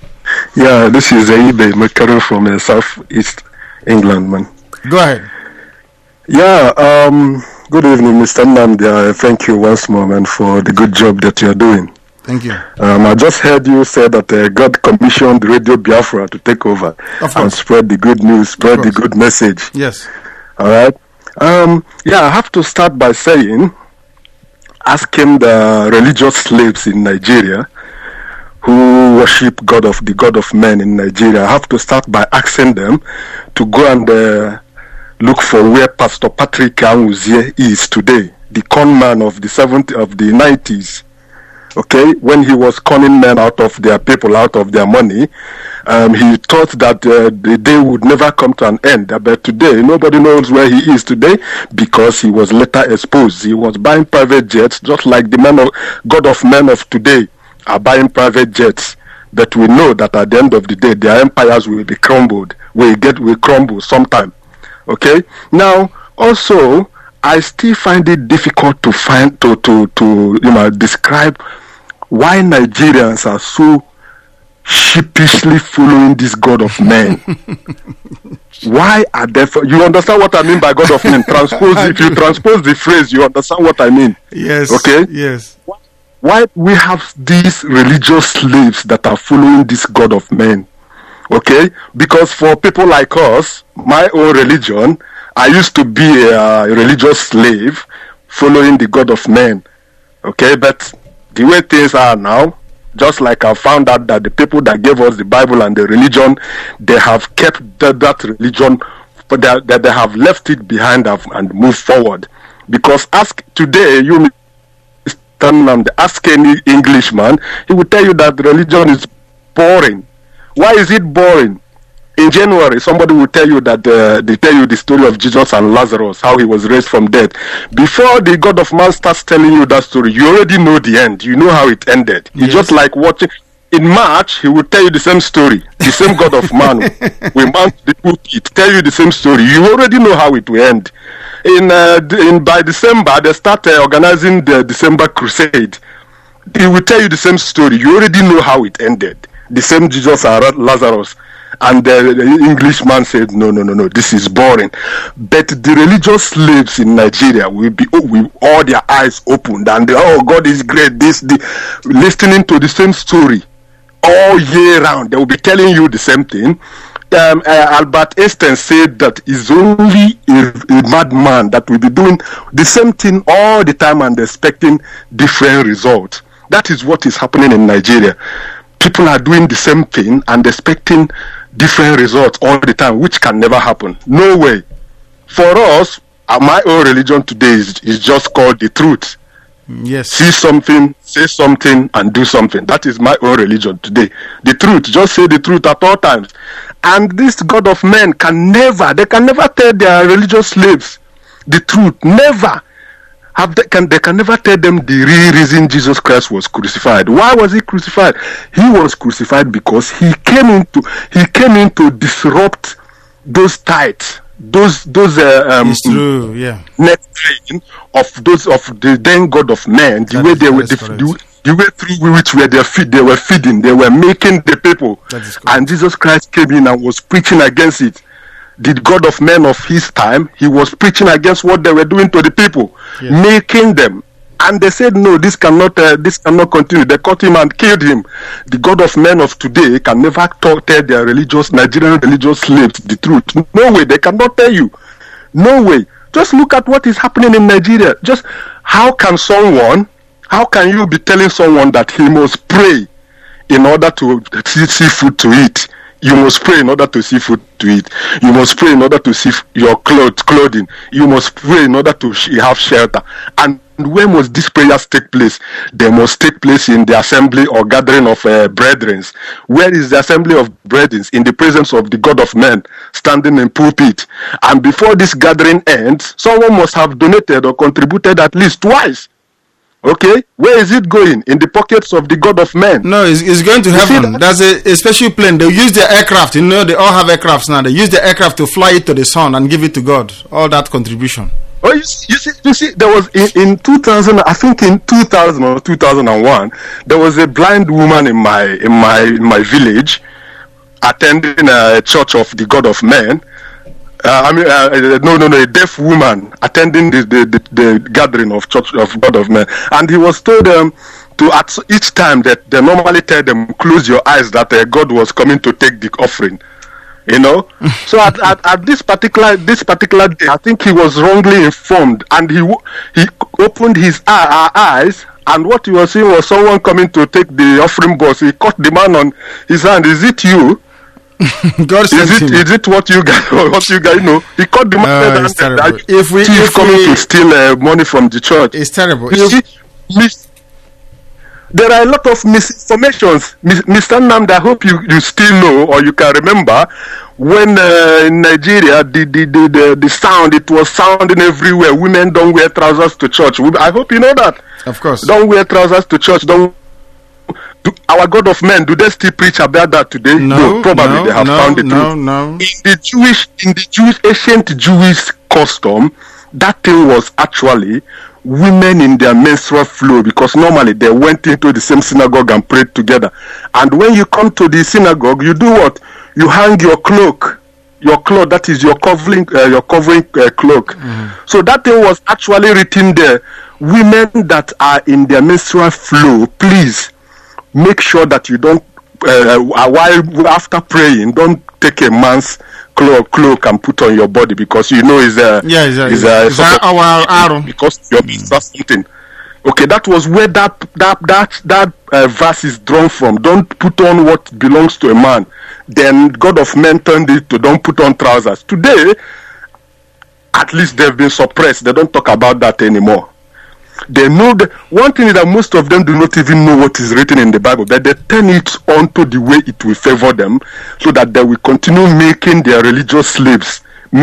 Yeah, this is Ibe Mekaro from South East England, man. Go ahead. Yeah, good evening, Mr. Nnamdi. Thank you once more, man, for the good job that you are doing. Thank you. I just heard you say that God commissioned Radio Biafra to take over and spread the good news, spread the good message. Yes. All right. Yeah, I have to start by saying, asking the religious slaves in Nigeria who worship the God of men in Nigeria, I have to start by asking them to go and look for where Pastor Patrick Anwuzie is today, the con man of the 90s. Okay, when he was conning men out of their people, out of their money, he thought that the day would never come to an end. But today, nobody knows where he is today because he was later exposed. He was buying private jets, just like the God of men of today are buying private jets. But we know that at the end of the day, their empires will be crumbled. Will crumble sometime. Okay. Now, also, I still find it difficult to describe why Nigerians are so sheepishly following this God of men. Why are they? You understand what I mean by God of men? If you transpose the phrase, you understand what I mean. Yes. Okay. Yes. Why we have these religious slaves that are following this God of men? Okay, because for people like us, my own religion, I used to be a religious slave following the God of men. Okay, but the way things are now, just like I found out that the people that gave us the Bible and the religion, they have kept that religion, but they have left it behind and moved forward. Because ask any Englishman, he will tell you that religion is boring. Why is it boring? In January, somebody will tell you that they tell you the story of Jesus and Lazarus, how he was raised from death. Before the God of man starts telling you that story, you already know the end. You know how it ended. Yes. It's just like watching. In March, he will tell you the same story. The same God of man will mount the pulpit, tell you the same story. You already know how it will end. By December, they start organizing the December crusade. He will tell you the same story. You already know how it ended. The same Jesus and Lazarus. And the Englishman said, no, this is boring. But the religious slaves in Nigeria will be with all their eyes opened and God is great. Listening to the same story all year round. They will be telling you the same thing. Albert Einstein said that it's only a madman that will be doing the same thing all the time and expecting different results. That is what is happening in Nigeria. People are doing the same thing and expecting different results all the time, which can never happen. No way. For us, my own religion today is just called the truth. Yes. See something, say something, and do something. That is my own religion today. The truth. Just say the truth at all times. And this God of men can never tell their religious slaves the truth. Never. They can never tell them the real reason Jesus Christ was crucified. Why was he crucified? He was crucified because he came in to disrupt those tithes, it's true, yeah. net of the then God of men, the way through which they were feeding, they were making the people, and Jesus Christ came in and was preaching against it. The God of men of his time, he was preaching against what they were doing to the people, making them. And they said, no, this cannot continue. They caught him and killed him. The God of men of today can never tell their Nigerian religious slaves the truth. No way, they cannot tell you. No way. Just look at what is happening in Nigeria. Just how can you be telling someone that he must pray in order to see food to eat? You must pray in order to see food to eat. You must pray in order to see your clothing. You must pray in order to have shelter. And where must these prayers take place? They must take place in the assembly or gathering of brethren. Where is the assembly of brethren? In the presence of the God of men, standing in pulpit. And before this gathering ends, someone must have donated or contributed at least twice. Okay, where is it going? In the pockets of the God of men. No, it's going to heaven. There's a special plane. They use their aircraft. You know, they all have aircrafts now. They use the aircraft to fly it to the sun and give it to God. All that contribution. Oh, you see, there was in 2000, I think in 2000 or 2001, there was a blind woman in my village attending a church of the God of Men. A deaf woman attending the gathering of Church of God of Men, and he was told to at each time that they normally tell them, close your eyes, that God was coming to take the offering. You know, so at this particular day, I think he was wrongly informed, and he opened his eyes, and what he was seeing was someone coming to take the offering box. He caught the man on his hand. Is it you? God is it what you guys? What you guys know? He caught the man. It's terrible. If we coming to steal money from the church, it's terrible. There are a lot of misinformations. Mr. Nnamdi, I hope you still know, or you can remember when in Nigeria the sound, it was sounding everywhere. Women don't wear trousers to church. I hope you know that. Of course. Don't wear trousers to church. Our God of Men, do they still preach about that today? No, probably they have found it. No. In the ancient Jewish custom, that thing was actually women in their menstrual flow, because normally they went into the same synagogue and prayed together. And when you come to the synagogue, you do what? You hang your cloak, that is your covering cloak. Mm-hmm. So that thing was actually written there. Women that are in their menstrual flow, please make sure that you don't, while after praying, don't take a man's cloak and put on your body, because you know is our arrow, because you're something. Okay, that was where that verse is drawn from. Don't put on what belongs to a man. Then God of Men turned it to don't put on trousers. Today, at least they've been suppressed. They don't talk about that anymore. They know one thing is that most of them do not even know what is written in the Bible, but they turn it onto the way it will favor them, so that they will continue making their religious slaves.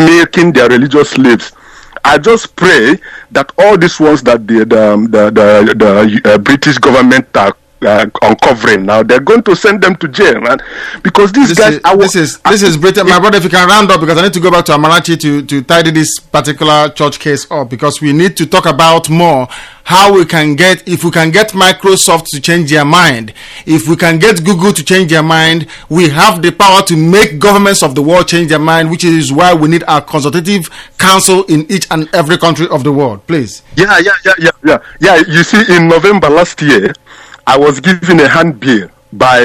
I just pray that all these ones that the British government are uncovering now, they're going to send them to jail, man, because this is Britain. My brother, if you can round up, because I need to go back to Amarachi to tidy this particular church case up, because we need to talk about more how we can get, if we can get Microsoft to change their mind, if we can get Google to change their mind, we have the power to make governments of the world change their mind, which is why we need our consultative council in each and every country of the world. Please. Yeah. You see, in November last year, I was given a handbill by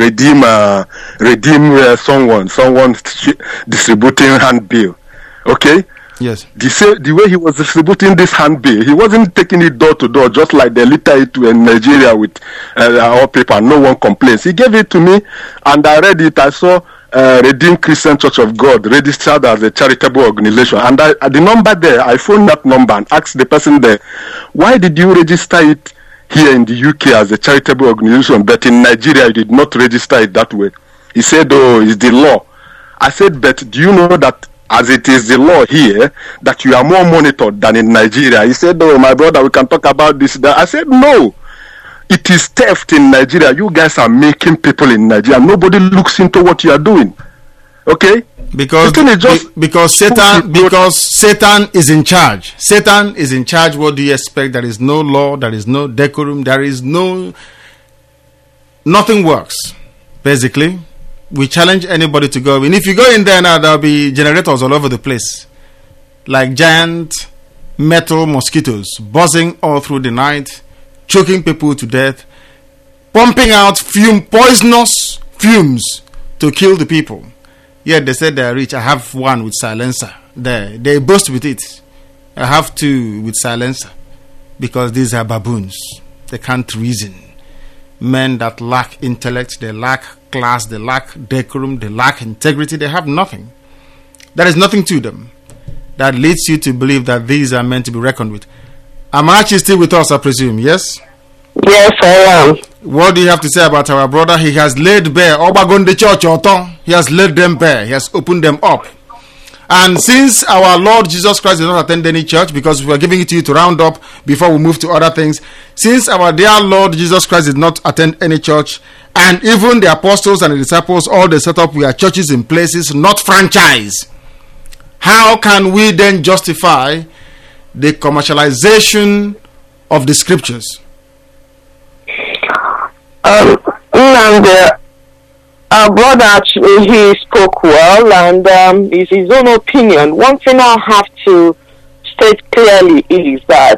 someone distributing handbill. Okay? Yes. The way he was distributing this handbill, he wasn't taking it door to door, just like they litter it in Nigeria with all paper. No one complains. He gave it to me, and I read it. I saw Redeemed Christian Church of God registered as a charitable organization, and the number there, I phoned that number and asked the person there, why did you register it here in the UK as a charitable organization, but in Nigeria you did not register it that way? He said, oh, it's the law. I said, but do you know that as it is the law here, that you are more monitored than in Nigeria? He said, oh, my brother, we can talk about this. I said, no. It is theft in Nigeria. You guys are making people in Nigeria. Nobody looks into what you are doing. Okay? Because Satan is in charge. Satan is in charge. What do you expect? There is no law, there is no decorum, nothing works. Basically, we challenge anybody to go in. If you go in there now, there'll be generators all over the place, like giant metal mosquitoes buzzing all through the night, choking people to death, pumping out poisonous fumes to kill the people. Yet they said they're rich. I have one with silencer there. They boast with it. I have two with silencer, because these are baboons. They can't reason. Men that lack intellect, they lack class, they lack decorum, they lack integrity. They have nothing. There is nothing to them that leads you to believe that these are meant to be reckoned with. Amarachi is still with us, I presume, yes? Yes, I am. What do you have to say about our brother? He has laid bare Obagonde Church, he has laid them bare. He has opened them up. And since our Lord Jesus Christ did not attend any church, because we are giving it to you to round up before we move to other things, since our dear Lord Jesus Christ did not attend any church, and even the apostles and the disciples, all they set up were churches in places, not franchise, how can we then justify the commercialization of the scriptures? Nnamdi, brother, actually, he spoke well, and it's his own opinion. One thing I have to state clearly is that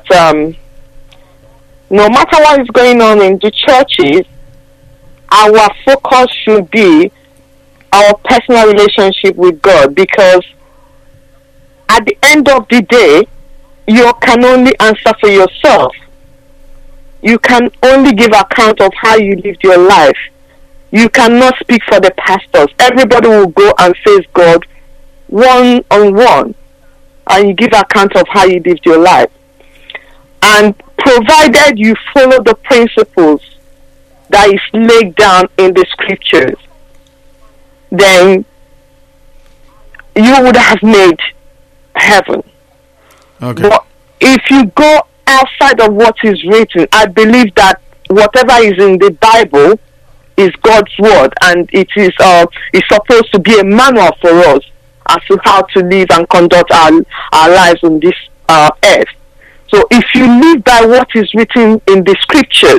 no matter what is going on in the churches, our focus should be our personal relationship with God, because at the end of the day, you can only answer for yourself. You can only give account of how you lived your life. You cannot speak for the pastors. Everybody will go and face God one-on-one, and you give account of how you lived your life. And provided you follow the principles that is laid down in the scriptures, then you would have made heaven. Okay. But if you go outside of what is written, I believe that whatever is in the Bible is God's word, and it is supposed to be a manual for us as to how to live and conduct our lives on this earth. So if you live by what is written in the scriptures,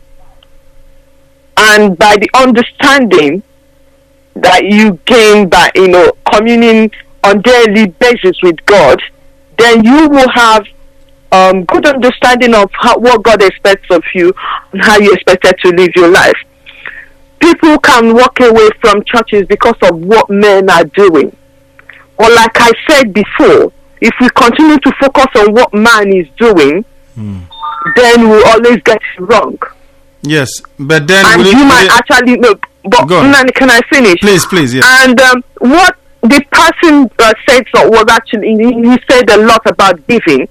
and by the understanding that you gain by communing on daily basis with God, then you will have good understanding of what God expects of you and how you expected to live your life. People can walk away from churches because of what men are doing. Or like I said before, if we continue to focus on what man is doing, then we'll always get it wrong. Yes, but then... And you might actually... No, but can I finish? Please, yes. And what the person said was actually... He said a lot about giving.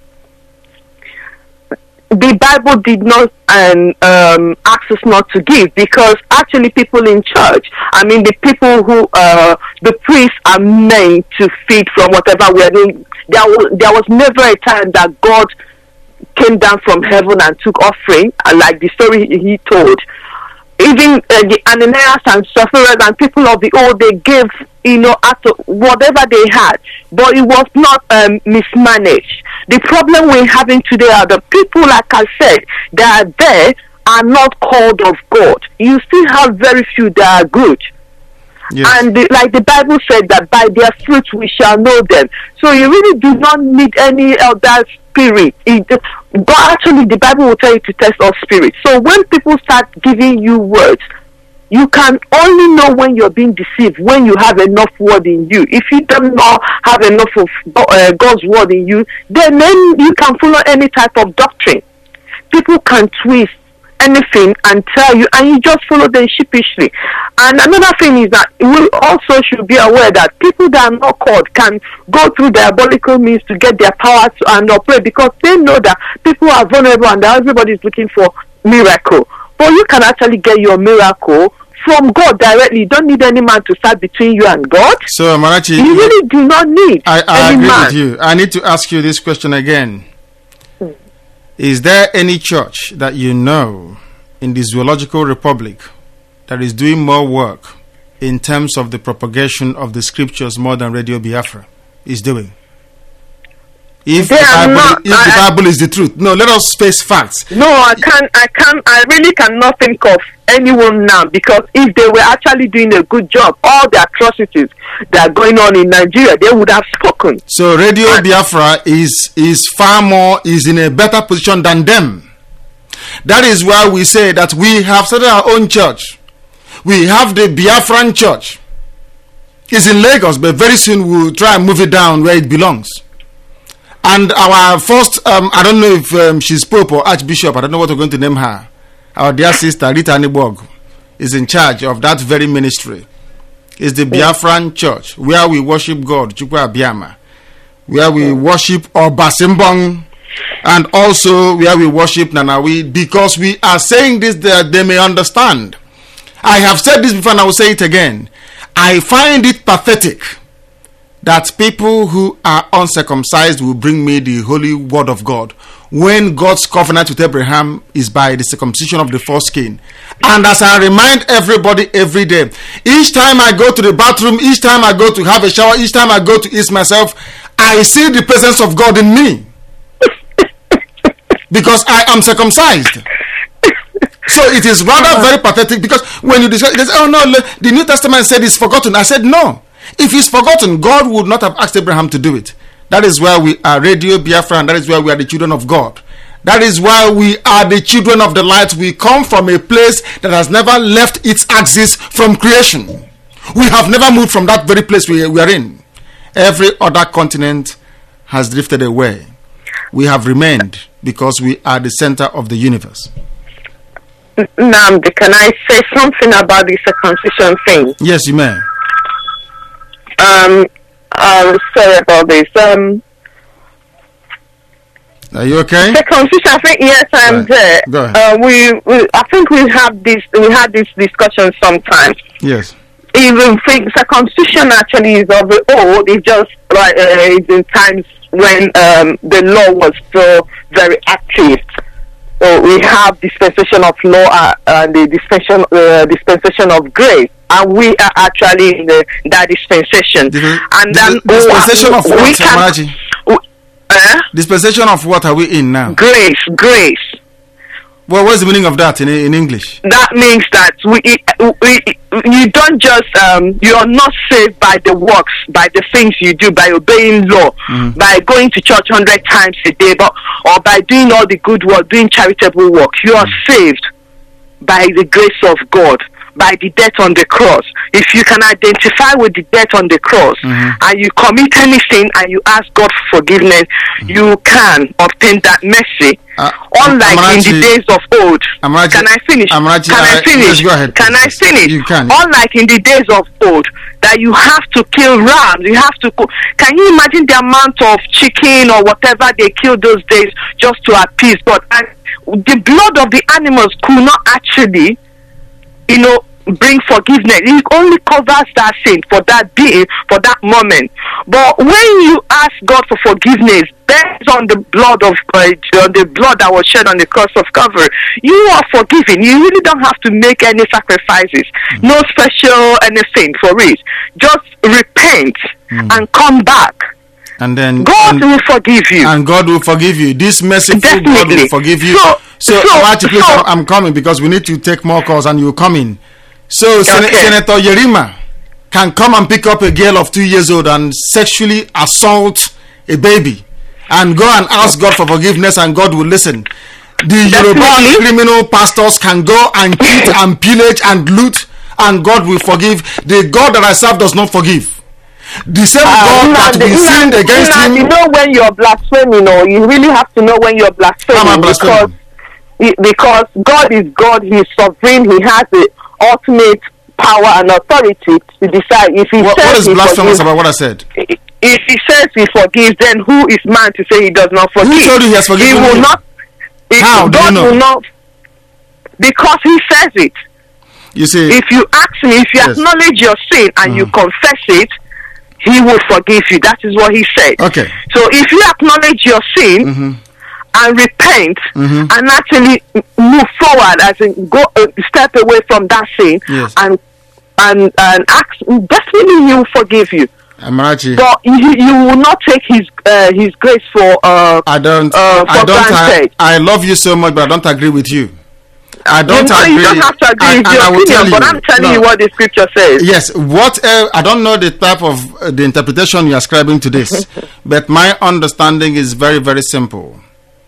The Bible did not ask us not to give, because actually people in church, the people who, the priests are meant to feed from whatever we are doing. There was never a time that God came down from heaven and took offering, like the story he told. Even the Ananias and Sapphira and people of the old, they gave, after whatever they had, but it was not mismanaged. The problem we're having today are the people, like I said, that are there are not called of God. You still have very few that are good. Yes. And like the Bible said, that by their fruits we shall know them. So you really do not need any other spirit. But actually the Bible will tell you to test all spirits. So when people start giving you words, you can only know when you're being deceived when you have enough word in you. If you do not have enough of God's word in you, then you can follow any type of doctrine. People can twist anything and tell you, and you just follow them sheepishly. And another thing is that we also should be aware that people that are not called can go through diabolical means to get their power and operate, because they know that people are vulnerable and that everybody is looking for miracle. But you can actually get your miracle from God directly. You don't need any man to stand between you and God. So Amarachi, you really do not need I any agree man. with you. I need to ask you this question again. Is there any church that you know in the Zoological Republic that is doing more work in terms of the propagation of the scriptures more than Radio Biafra is doing? If the Bible is the truth. No, let us face facts. No, I really cannot think of anyone now, because if they were actually doing a good job, all the atrocities that are going on in Nigeria, they would have spoken. So Radio Biafra is far more, is in a better position than them. That is why we say that we have started our own church. We have the Biafran church. It's in Lagos, but very soon we'll try and move it down where it belongs. And our first, I don't know if she's Pope or Archbishop, I don't know what we're going to name her. Our dear sister, Rita Aniborg, is in charge of that very ministry. It's the Biafran church, where we worship God, Chukwu Abiyama, where we worship Obasimbong, and also where we worship Nanawi, because we are saying this that they may understand. I have said this before and I will say it again. I find it pathetic that people who are uncircumcised will bring me the holy word of God, when God's covenant with Abraham is by the circumcision of the foreskin. And as I remind everybody every day, each time I go to the bathroom, each time I go to have a shower, each time I go to ease myself, I see the presence of God in me, because I am circumcised. So it is rather very pathetic, because when you discuss, they say, oh no, the New Testament said it's forgotten. I said no. If it's forgotten, God would not have asked Abraham to do it. That is why we are Radio Biafra, and that is why we are the children of God. That is why we are the children of the light. We come from a place that has never left its axis from creation. We have never moved from that very place we are in. Every other continent has drifted away. We have remained because we are the center of the universe. Nnamdi, can I say something about the circumcision thing? Yes, you may. Sorry about this. Are you okay? Circumcision, I think, yes, I'm Right. there. Go ahead. I think we had this discussion sometimes. Yes. Even think circumcision actually is of the old. It's just like in times when the law was still very active. So we have dispensation of law and the dispensation of grace, and we are actually in that dispensation. And then dispensation of what, Amarachi? Dispensation of what are we in now? Grace. Well, what's the meaning of that in English? That means that you don't just you are not saved by the works, by the things you do, by obeying law, by going to church 100 times a day, or by doing all the good work, doing charitable work. You are saved by the grace of God, by the death on the cross. If you can identify with the death on the cross, and you commit any sin and you ask God for forgiveness, you can obtain that mercy. Unlike in the days of old. Can I finish? Yes, go ahead. Can I finish? You can. Unlike in the days of old, that you have to kill rams, you have to can you imagine the amount of chicken or whatever they killed those days just to appease God? And the blood of the animals could not actually, bring forgiveness. It only covers that sin for that day, for that moment. But when you ask God for forgiveness based on the blood that was shed on the cross of Calvary, you are forgiven. You really don't have to make any sacrifices, no special anything for it. Just repent and come back. And then God will forgive you. And God will forgive you. This merciful God will forgive you. So please, I'm coming because we need to take more calls, and you come in. So Senator Yerima can come and pick up a girl of 2 years old and sexually assault a baby and go and ask God for forgiveness, and God will listen. The Yoruba criminal pastors can go and cheat and pillage and loot, and God will forgive. The God that I serve does not forgive. The same God that we sinned against him. You know when you're blaspheming, you really have to know when you're blaspheming. Because God is God, He is sovereign, He has the ultimate power and authority to decide if He what says is blasphemous about what I said? If He says He forgives, then who is man to say He does not forgive? Who told you He has forgiven? He will you? not. How do you know? Will not, because He says it. You see, if you ask Him, if you acknowledge your sin and you confess it, He will forgive you. That is what He said. Okay. So if you acknowledge your sin and repent and actually move forward, as in go step away from that sin, and ask, definitely He will forgive you. Amarachi. But you will not take His grace for granted. I love you so much, but I don't agree with you. I don't agree. You don't have to agree with your opinion, but I'm telling you what the scripture says. Yes, I don't know the type of the interpretation you're ascribing to this, but my understanding is very, very simple.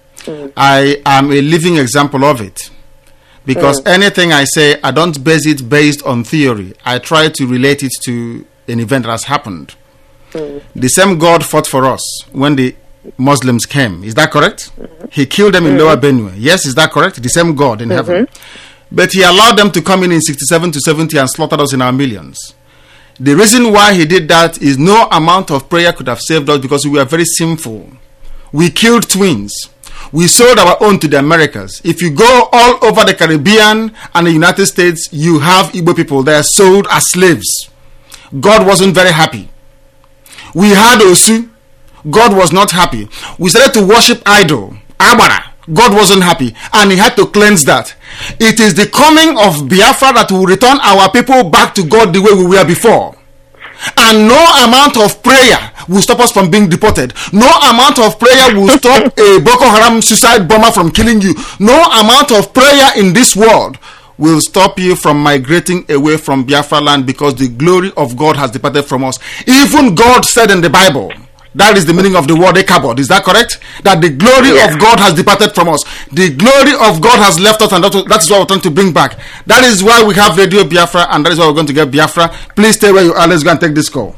I am a living example of it, because anything I say, I don't base it based on theory. I try to relate it to an event that has happened. The same God fought for us when the Muslims came. Is that correct? He killed them in Lower Benue. Yes, is that correct? The same God in heaven. But He allowed them to come in 67 to 70 and slaughtered us in our millions. The reason why He did that is no amount of prayer could have saved us, because we were very sinful. We killed twins. We sold our own to the Americas. If you go all over the Caribbean and the United States, you have Igbo people. They are sold as slaves. God wasn't very happy. We had Osu. God was not happy. We started to worship idol, Abara. God wasn't happy, and He had to cleanse that. It is the coming of Biafra that will return our people back to God the way we were before. And no amount of prayer will stop us from being deported. No amount of prayer will stop a Boko Haram suicide bomber from killing you. No amount of prayer in this world will stop you from migrating away from Biafra land, because the glory of God has departed from us. Even God said in the Bible, that is the meaning of the word Ichabod. Is that correct? That the glory of God has departed from us. The glory of God has left us, and that is what we're trying to bring back. That is why we have Radio Biafra, and that is why we're going to get Biafra. Please stay where you are. Let's go and take this call.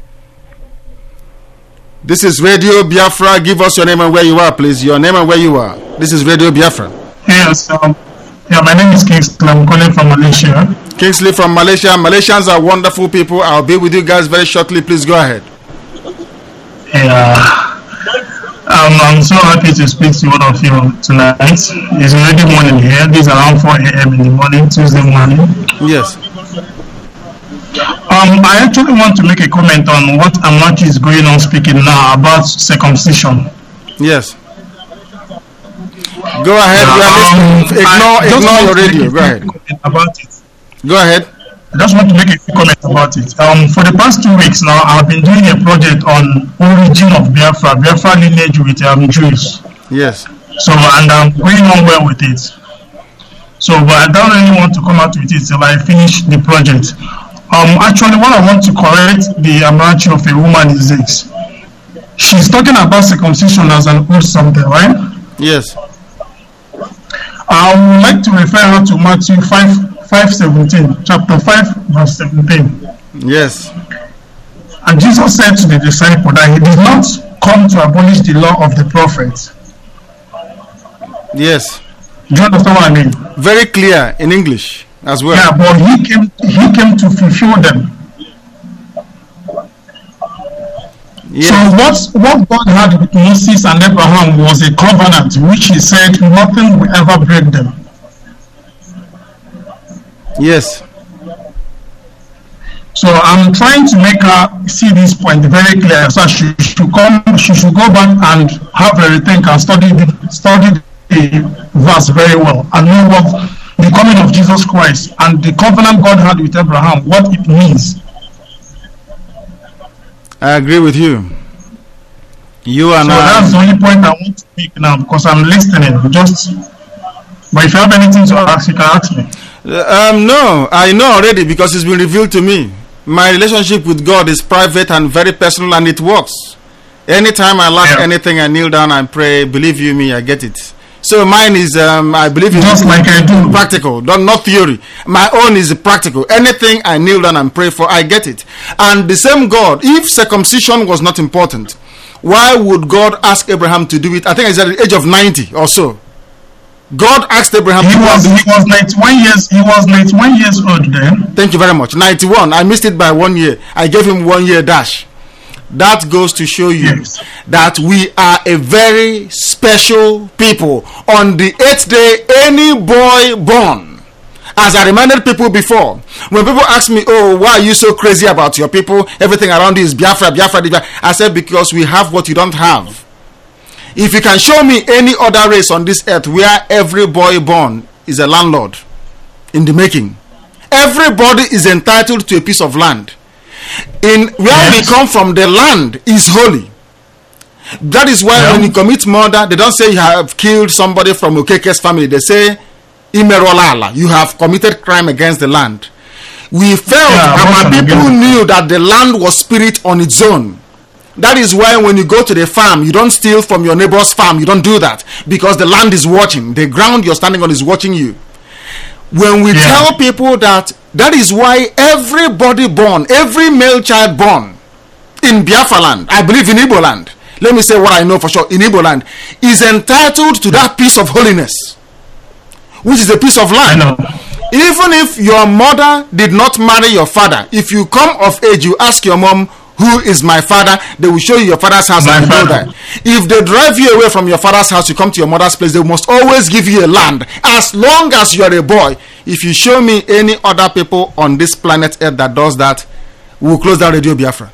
This is Radio Biafra. Give us your name and where you are, please. Your name and where you are. This is Radio Biafra. Yes, my name is Kingsley. I'm calling from Malaysia. Kingsley from Malaysia. Malaysians are wonderful people. I'll be with you guys very shortly. Please go ahead. Yeah, I'm so happy to speak to all of you tonight. It's already morning here. This is around 4 a.m. in the morning, Tuesday morning. Yes. I actually want to make a comment on what Amachi is going on speaking now about circumcision. Yes. Go ahead. Ignore your radio. Go ahead. About it. Go ahead. I just want to make a comment about it. For the past 2 weeks now, I've been doing a project on origin of Biafra lineage with Jews. Yes. So, and I'm going on well with it. So, but I don't really want to come out with it till I finish the project. Actually, what I want to correct the Amachi of a woman is this. She's talking about circumcision as an old something, right? Yes. I would like to refer her to Matthew 5:17, chapter 5, verse 17. Yes. And Jesus said to the disciple that he did not come to abolish the law of the prophets. Yes. Do you understand what I mean? Very clear in English as well. Yeah, but he came to fulfill them. Yes. So what God had with Moses and Abraham was a covenant, which he said nothing will ever break them. Yes. So I'm trying to make her see this point very clear. So she should go back and have a rethink and study the verse very well and know what the coming of Jesus Christ and the covenant God had with Abraham, what it means. I agree with you. You and so that's the only point I want to make now, because I'm listening. But if you have anything to ask, you can ask me. No, I know already, because it's been revealed to me. My relationship with God is private and very personal, and it works. Anytime I lack anything, I kneel down and pray. Believe you me, I get it. So mine is, I believe in just like I do. Practical, not theory. My own is practical. Anything I kneel down and pray for, I get it. And the same God, if circumcision was not important, why would God ask Abraham to do it? I think it's at the age of 90 or so. God asked Abraham. He was 91 years. He was 91 years old then. Thank you very much. 91. I missed it by 1 year. I gave him 1 year dash. That goes to show you that we are a very special people. On the 8th day, any boy born, as I reminded people before, when people ask me, oh, why are you so crazy about your people? Everything around you is Biafra, Biafra, Biafra. I said, because we have what you don't have. If you can show me any other race on this earth where every boy born is a landlord in the making, everybody is entitled to a piece of land. In where we come from, the land is holy. That is why when you commit murder, they don't say you have killed somebody from Okeke's family. They say Imerolala, you have committed crime against the land. We felt our people knew that the land was spirit on its own. That is why when you go to the farm, you don't steal from your neighbor's farm. You don't do that, because the land is watching. The ground you're standing on is watching you. When we tell people that is why everybody born, every male child born in Biafra land, I believe in Igbo land, let me say what I know for sure, in Igbo land, is entitled to that piece of holiness, which is a piece of land. Even if your mother did not marry your father, if you come of age, you ask your mom, who is my father? They will show you your father's house and you know that. If they drive you away from your father's house, you come to your mother's place, they must always give you a land. As long as you are a boy, if you show me any other people on this planet Earth that does that, we will close down Radio Biafra.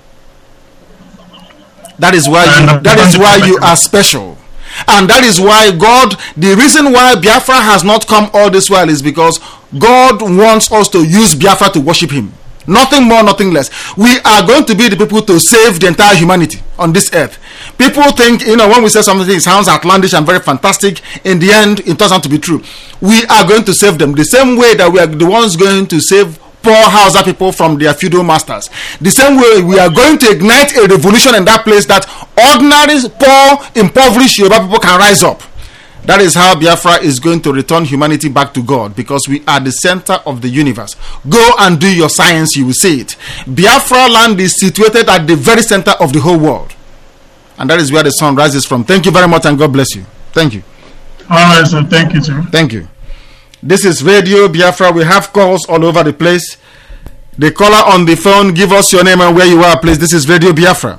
That is why you are special. And that is why God, the reason why Biafra has not come all this while is because God wants us to use Biafra to worship him. Nothing more, nothing less. We are going to be the people to save the entire humanity on this earth. People think, when we say something, it sounds outlandish and very fantastic. In the end, it turns out to be true. We are going to save them the same way that we are the ones going to save poor Hausa people from their feudal masters. The same way we are going to ignite a revolution in that place that ordinary, poor, impoverished Yoruba people can rise up. That is how Biafra is going to return humanity back to God, because we are the center of the universe. Go and do your science, you will see it. Biafra land is situated at the very center of the whole world. And that is where the sun rises from. Thank you very much, and God bless you. Thank you. All right, so thank you, sir. Thank you. This is Radio Biafra. We have calls all over the place. The caller on the phone, give us your name and where you are, please. This is Radio Biafra.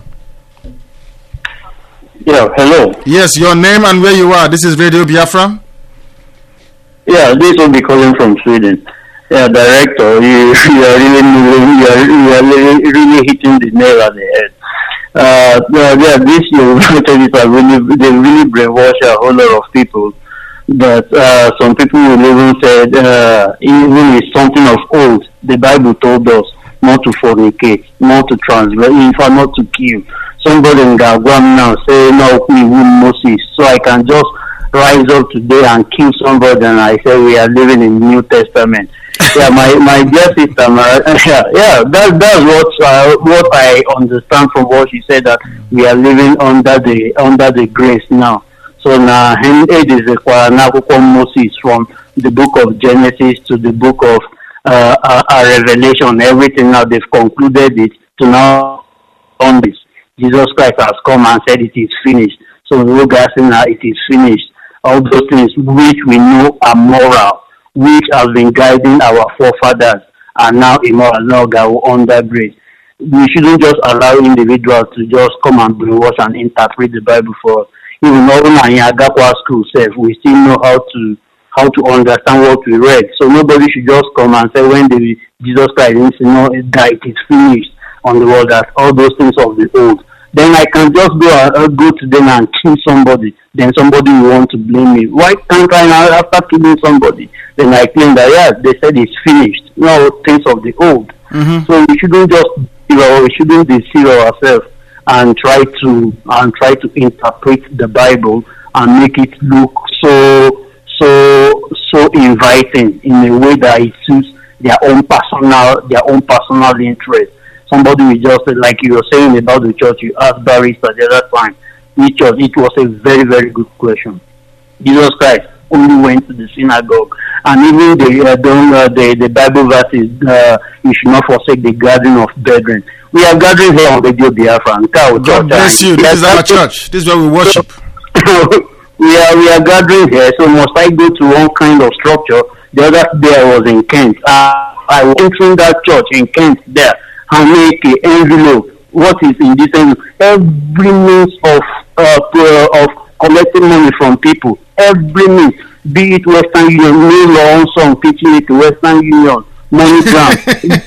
Yeah, hello. Yes, your name and where you are. This is Radio Biafra. Yeah, this will be calling from Sweden. Yeah, director, you are really hitting the nail on the head. This they really brainwash a whole lot of people. But some people will even say, even it's something of old. The Bible told us not to fornicate, not to transgress, in fact, not to kill. Somebody in Gagwam now say, no, we win Moses. So I can just rise up today and kill somebody, and I say we are living in New Testament. Yeah, my dear sister, that's what I understand from what she said, that we are living under the grace now. So now, it is the Moses, from the book of Genesis to the book of Revelation. Everything now they've concluded it to now on this. Jesus Christ has come and said it is finished. So we guys say now it is finished. All those things which we know are moral, which have been guiding our forefathers, are now immoral, now go under grace. We shouldn't just allow individuals to just come and brainwash and interpret the Bible for us. Even though in Agakwa school self, we still know how to understand what we read. So nobody should just come and say when Jesus Christ died, it is finished on the world, that all those things of the old. Then I can just go to them and kill somebody. Then somebody will want to blame me. Why can't I now, after killing somebody, then I claim that yes, they said it's finished. No things of the old. Mm-hmm. So we shouldn't deceive ourselves and try to interpret the Bible and make it look so inviting in a way that it suits their own personal interest. Somebody will just say, like you were saying about the church, you asked Barrister the other time, which church? It was a very, very good question. Jesus Christ only went to the synagogue, and even the Bible verses, you should not forsake the gathering of brethren. We are gathering here on Radio Biafra. God bless you. This is our church. This is where we worship. we are gathering here, so must I go to one kind of structure? The other day I was in Kent. I was entering that church in Kent there, and make an envelope. What is in this envelope? Every means of collecting money from people. Every means, be it Western Union, no law on some pitching it to Western Union, MoneyGram.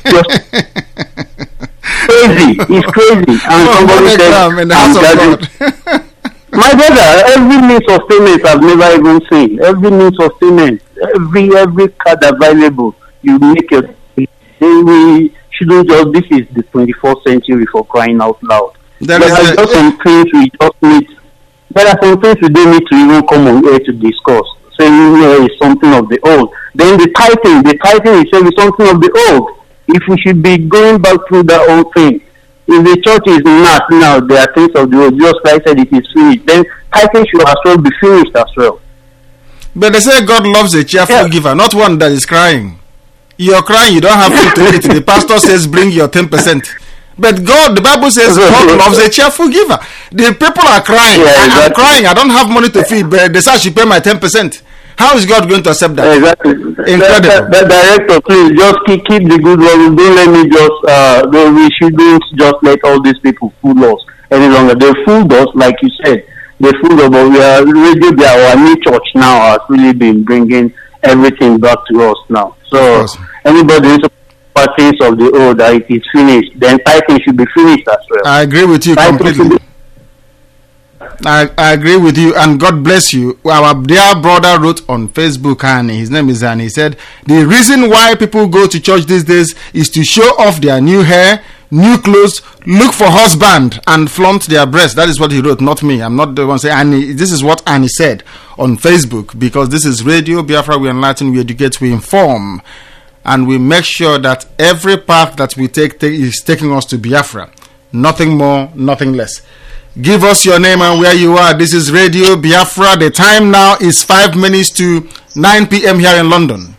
Crazy. It's crazy. And somebody said, my brother, every means of payment I've never even seen. Every means of payment, every card available, you make it. We shouldn't just, this is the 21st century, for crying out loud. There are just some things we just need. There are some things we don't need to even come on air to discuss. Saying it's something of the old. Then the tithing is saying something of the old. If we should be going back through that old thing, if the church is not now, there are things of the old. Just like I said, it is finished. Then tithing should as well be finished as well. But they say God loves a cheerful giver, not one that is crying. You're crying, you don't have to eat. The pastor says bring your 10%. But God, the Bible says God loves a cheerful giver. The people are crying. I'm crying, I don't have money to feed, but they say I should pay my 10%. How is God going to accept that? Exactly. Incredible. The director, please just keep the good one. Don't let me just, we shouldn't just let all these people fool us any longer. They fooled us, like you said. They fooled us, but we are really, our new church now has really been bringing everything back to us now. So anybody who's things of the old, that it is finished, then tithing should be finished as well. I agree with you completely. I agree with you, and God bless you. Our dear brother wrote on Facebook, and his name is Annie. He said, the reason why people go to church these days is to show off their new hair, new clothes, look for husband, and flaunt their breasts. That is what he wrote, not me. I'm not the one saying Annie. This is what Annie said on Facebook, because this is Radio Biafra. We enlighten, we educate, we inform, and we make sure that every path that we take is taking us to Biafra. Nothing more, nothing less. Give us your name and where you are. This is Radio Biafra. The time now is 5 minutes to 9 p.m. here in London.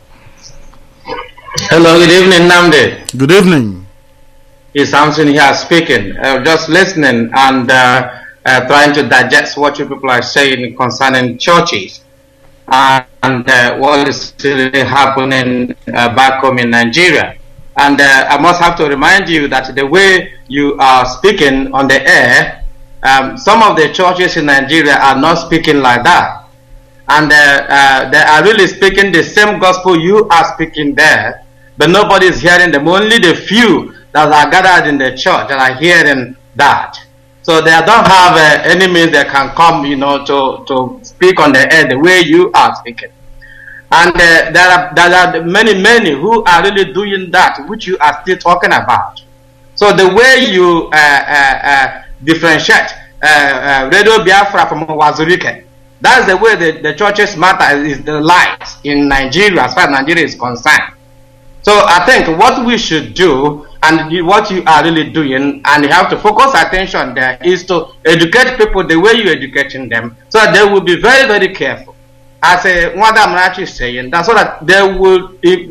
Hello, good evening, Namde. Good evening. It's Samson here speaking. Just listening and trying to digest what you people are saying concerning churches and what is really happening back home in Nigeria. And I must have to remind you that the way you are speaking on the air, some of the churches in Nigeria are not speaking like that. And they are really speaking the same gospel you are speaking there, but nobody is hearing them. Only the few that are gathered in the church that are hearing that. So they don't have any means they can come, to speak on the air the way you are speaking. And there are many who are really doing that, which you are still talking about. So the way you differentiate Radio Biafra from Wazurike, that's the way the churches matter is the light in Nigeria, as far as Nigeria is concerned. So I think what we should do, and what you are really doing, and you have to focus attention there, is to educate people the way you're educating them, so that they will be very, very careful. As what I'm actually saying, that's so that they will,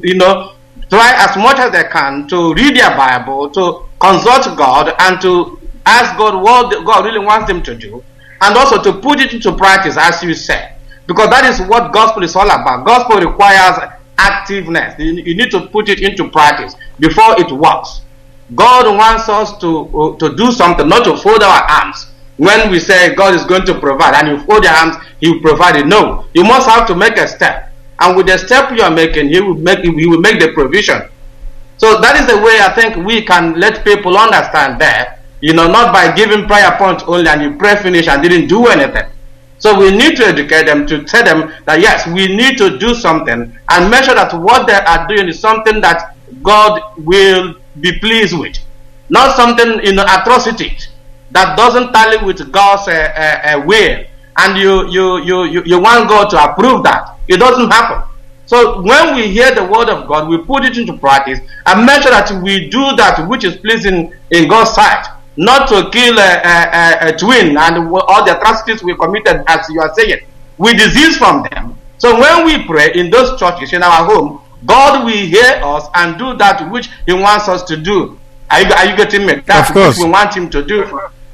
try as much as they can to read their Bible, to consult God, and to ask God what God really wants them to do, and also to put it into practice, as you said, because that is what gospel is all about. Gospel requires activeness. You need to put it into practice before it works. God wants us to do something, not to fold our arms. When we say God is going to provide, and you fold your arms, He will provide it. No, you must have to make a step, and with the step you are making, He will make the provision. So that is the way I think we can let people understand that, not by giving prayer points only, and you pray finish and didn't do anything. So we need to educate them, to tell them that yes, we need to do something, and make sure that what they are doing is something that God will be pleased with, not something atrocities that doesn't tally with God's will, and you want God to approve that. It doesn't happen. So when we hear the word of God, we put it into practice and make sure that we do that which is pleasing in God's sight. Not to kill a twin and all the atrocities we committed, as you are saying. We desist from them. So when we pray in those churches, in our home, God will hear us and do that which He wants us to do. Are you getting me? That's what we want Him to do.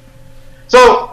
So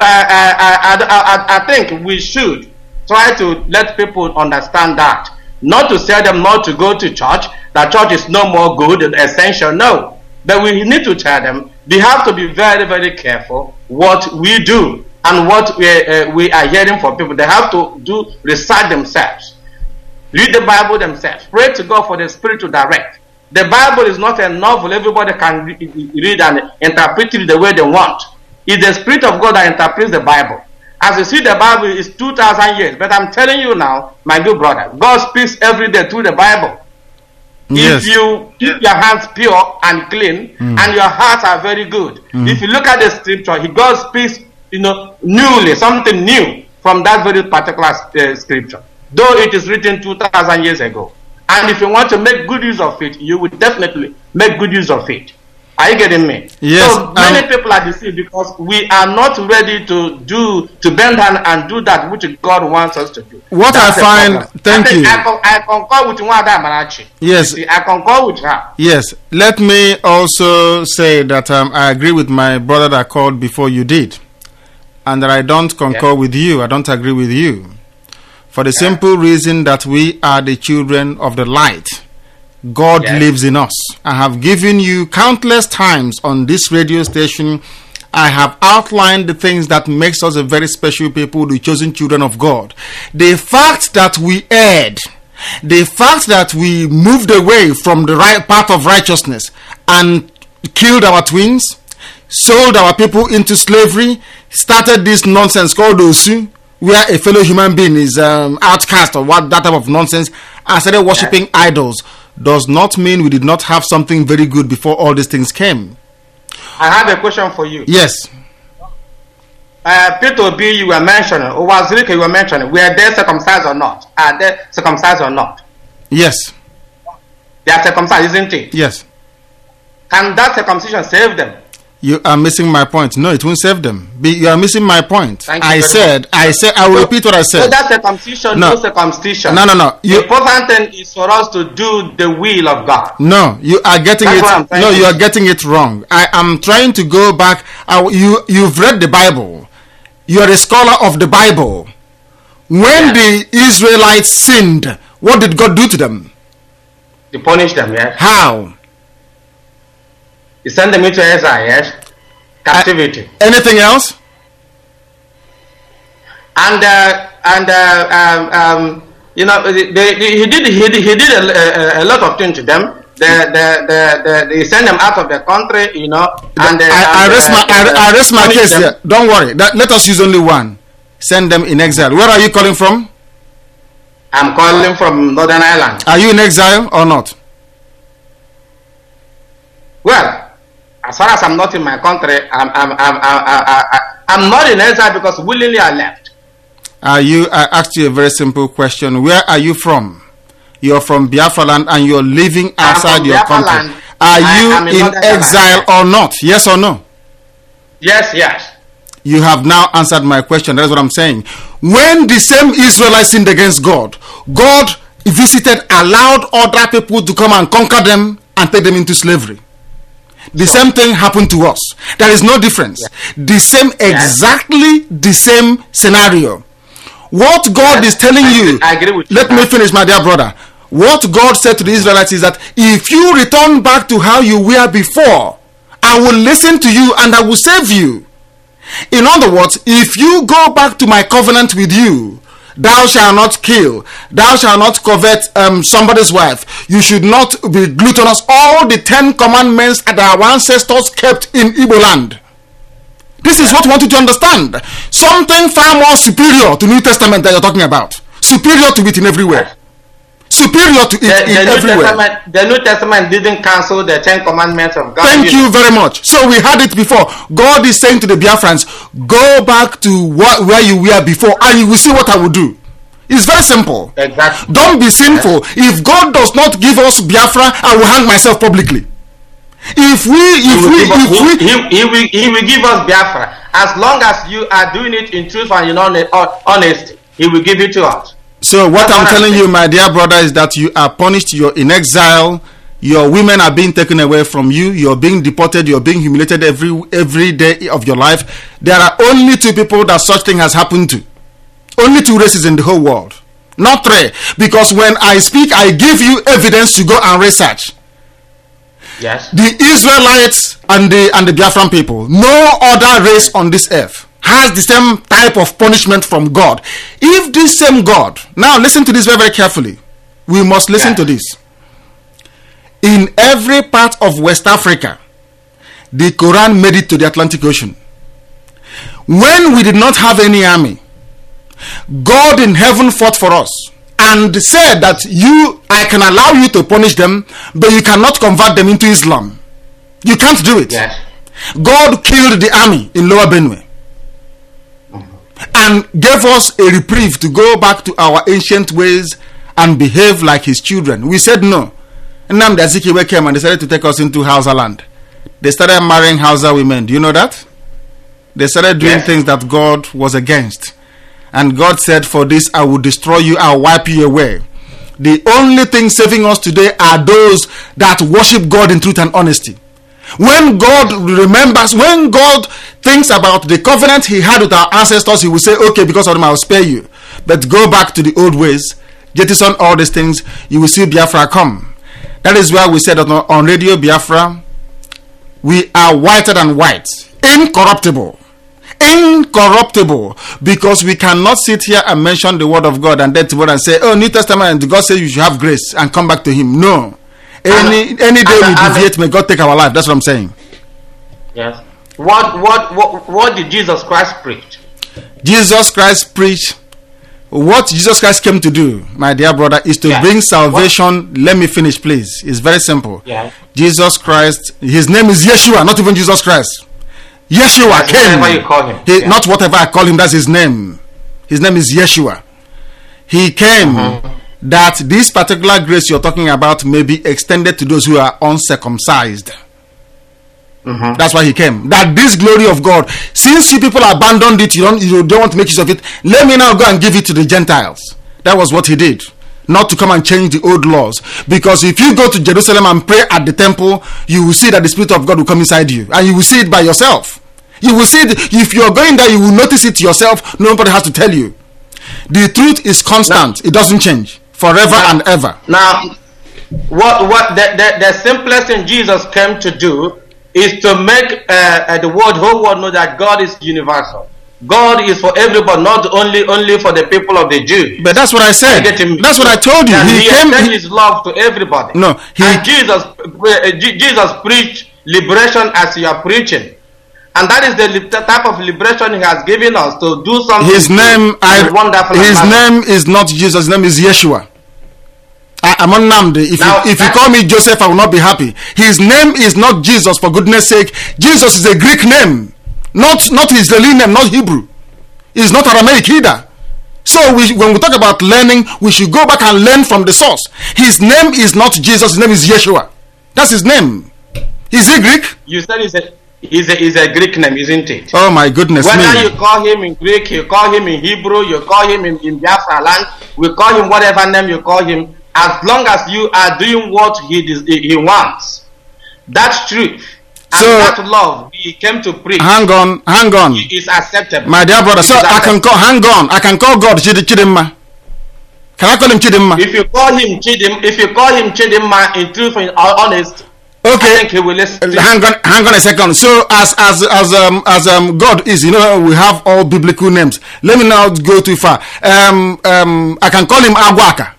I think we should try to let people understand that. Not to tell them not to go to church, that church is no more good and essential. No. But we need to tell them they have to be very, very careful what we do and what we are hearing from people. They have to recite themselves, read the Bible themselves, pray to God for the Spirit to direct. The Bible is not a novel everybody can read and interpret it the way they want. It's the Spirit of God that interprets the Bible. As you see, the Bible is 2,000 years, but I'm telling you now, my good brother, God speaks every day through the Bible. Yes. If you keep your hands pure and clean, and your hearts are very good, if you look at the scripture, God speaks, newly, something new from that very particular scripture, though it is written 2,000 years ago. And if you want to make good use of it, you will definitely make good use of it. Are you getting me? Yes. So many people are deceived because we are not ready to bend down and do that which God wants us to do. What That's I find, thank you. I concur with Wanda Marachi. Yes. I concur with her. Yes. Let me also say that I agree with my brother that called before you did, and that I don't concur with you. I don't agree with you, for the simple reason that we are the children of the light. God lives in us. I have given you countless times on this radio station. I have outlined the things that makes us a very special people, the chosen children of God. The fact that we erred, the fact that we moved away from the right path of righteousness and killed our twins, sold our people into slavery, started this nonsense called Osu, where a fellow human being is outcast or what that type of nonsense, and started worshipping idols, does not mean we did not have something very good before all these things came. I have a question for you. Yes. Peter Obi, you were mentioning, or Wazirika, you were mentioning, were they circumcised or not? Are they circumcised or not? Yes. They are circumcised, isn't it? Yes. Can that circumcision save them? You are missing my point. No, it won't save them. You are missing my point. I will repeat what I said. So that circumcision, no circumcision. No. The important thing is for us to do the will of God. No, you are getting it. No, you are getting it wrong. I am trying to go back. You've read the Bible. You are a scholar of the Bible. When the Israelites sinned, what did God do to them? He punished them, yes. How? He sent them into exile, yes. Captivity. Anything else? And you know, he did a lot of things to them. They sent them out of the country, you know. And I rest my case here. Don't worry. Let us use only one. Send them in exile. Where are you calling from? I'm calling from Northern Ireland. Are you in exile or not? Well, as far as I'm not in my country, I'm not in exile because willingly I left. I asked you a very simple question. Where are you from? You're from Biafra land and you're living outside your country. Land. Are you in exile or not? Yes or no? Yes. You have now answered my question. That's what I'm saying. When the same Israelites sinned against God, God visited, allowed other people to come and conquer them and take them into slavery. The same thing happened to us. There is no difference. The same, exactly the same scenario. What God is telling you, I agree with you. Let me finish, my dear brother. What God said to the Israelites is that if you return back to how you were before, I will listen to you and I will save you. In other words, if you go back to my covenant with you, thou shalt not kill, thou shalt not covet somebody's wife, you should not be gluttonous, all the 10 commandments that our ancestors kept in Igbo land. This is what we want you to understand. Something far more superior to New Testament that you're talking about. Superior to it in every way. Superior to it in every way. The New Testament didn't cancel the 10 commandments of God. Thank you very much. So we had it before. God is saying to the Biafrans, go back to where you were before and you will see what I will do. It's very simple. Exactly. Don't be sinful. If God does not give us Biafra, I will hang myself publicly. He will give us Biafra as long as you are doing it in truth and in honesty. He will give it to us. So what I'm telling you, my dear brother, is that you are punished. You're in exile. Your women are being taken away from you. You're being deported. You're being humiliated every day of your life. There are only 2 people that such thing has happened to. Only 2 races in the whole world, not 3. Because when I speak, I give you evidence to go and research. Yes. The Israelites and the Biafran people, no other race on this earth has the same type of punishment from God. If this same God, now listen to this very, very carefully. We must listen to this. In every part of West Africa, the Quran made it to the Atlantic Ocean. When we did not have any army, God in heaven fought for us and said that I can allow you to punish them, but you cannot convert them into Islam. You can't do it. Yes. God killed the army in Lower Benue and gave us a reprieve to go back to our ancient ways and behave like his children. We said no. Nnamdi Azikiwe came and decided to take us into Hausa land. They started marrying Hausa women. Do you know that? They started doing things that God was against. And God said, for this I will destroy you, I will wipe you away. The only thing saving us today are those that worship God in truth and honesty. When God remembers, when God thinks about the covenant he had with our ancestors, he will say, okay, because of them I will spare you. But go back to the old ways, jettison all these things, you will see Biafra come. That is why we said that on Radio Biafra, we are whiter than white, incorruptible, because we cannot sit here and mention the word of God and then tomorrow and say, oh, New Testament, God says you should have grace and come back to him. No. Any day we deviate, may God take our life. That's what I'm saying. Yes. What did Jesus Christ preach? Jesus Christ preached. What Jesus Christ came to do, my dear brother, is to bring salvation. Let me finish, please. It's very simple. Jesus Christ, his name is Yeshua, not even Jesus Christ. Yeshua came. Whatever you call him. Not whatever I call him, that's his name. His name is Yeshua. He came that this particular grace you're talking about may be extended to those who are uncircumcised. That's why he came. That this glory of God, since you people abandoned it, you don't want to make use of it, let me now go and give it to the Gentiles. That was what he did. Not to come and change the old laws. Because if you go to Jerusalem and pray at the temple, you will see that the Spirit of God will come inside you. And you will see it by yourself. You will see it. If you're going there, you will notice it yourself. Nobody has to tell you. The truth is constant. It doesn't change. Forever and ever. Now, what the simplest thing Jesus came to do is to make the whole world know that God is universal. God is for everybody, not only for the people of the Jews. But that's what I said. That's what I told you. He extended his love to everybody. No, and Jesus preached liberation as you are preaching. And that is the type of liberation he has given us, to do something. His name is not Jesus. His name is Yeshua. I'm on Namde. If you call me Joseph, I will not be happy. His name is not Jesus, for goodness sake. Jesus is a Greek name, not Israeli name, not Hebrew. It's not Aramaic either. So when we talk about learning, we should go back and learn from the source. His name is not Jesus. His name is Yeshua. That's his name. Is he Greek? You said is a Greek name, isn't it? Oh my goodness. Whether you call him in Greek, you call him in Hebrew, you call him in Biafra land, we call him whatever name you call him, as long as you are doing what he wants. That's truth. And so, that love he came to preach. Hang on. Is acceptable. My dear brother, so I can call God Chidimma. Can I call him Chidimma? If you call him Chidimma in truth and honest, okay. I think he will listen. Hang on a second. So as God is, we have all biblical names. Let me not go too far. I can call him Agwaka.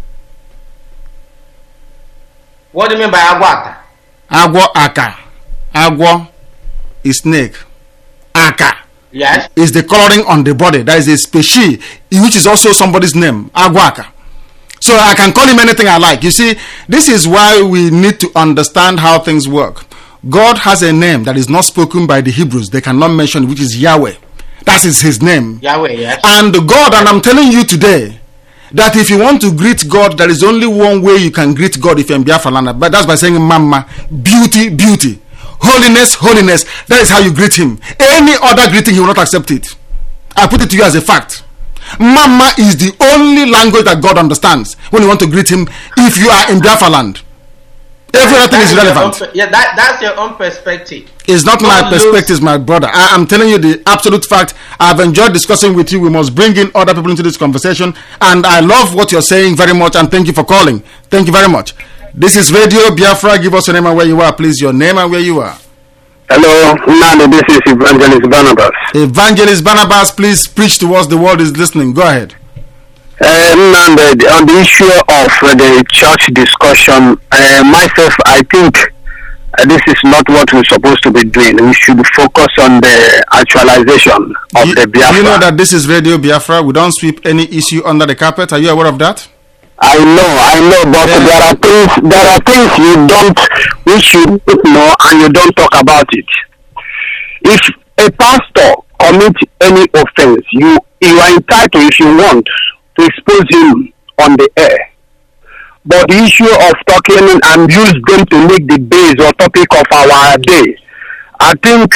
What do you mean by Agwaka? Agwa. Agwa is snake. Aka. Yes. Is the coloring on the body. That is a species, which is also somebody's name. Agwaka. So I can call him anything I like. You see, this is why we need to understand how things work. God has a name that is not spoken by the Hebrews. They cannot mention, which is Yahweh. That is his name. Yahweh, yes. And God, and I'm telling you today, that if you want to greet God, there is only one way you can greet God if you're in Biafra land. But that's by saying Mama, beauty, beauty, holiness, holiness. That is how you greet him. Any other greeting, he will not accept it. I put it to you as a fact. Mama is the only language that God understands when you want to greet him if you are in Biafra land. Every other thing is relevant. That's your own perspective. It's not my perspective, my brother. I'm telling you the absolute fact. I've enjoyed discussing with you. We must bring in other people into this conversation. And I love what you're saying very much. And thank you for calling. Thank you very much. This is Radio Biafra. Give us your name and where you are, please. Your name and where you are. Hello, Nando. This is Evangelist Barnabas. Evangelist Barnabas, please preach to us. The world is listening. Go ahead. Nando, on the issue of the church discussion, myself, I think this is not what we're supposed to be doing. We should focus on the actualization of the Biafra. You know that this is Radio Biafra. We don't sweep any issue under the carpet. Are you aware of that? I know, but there are things which you don't know and you don't talk about it. If a pastor commits any offense, you are entitled, if you want, to expose him on the air. But the issue of talking and use them to make the base or topic of our day, I think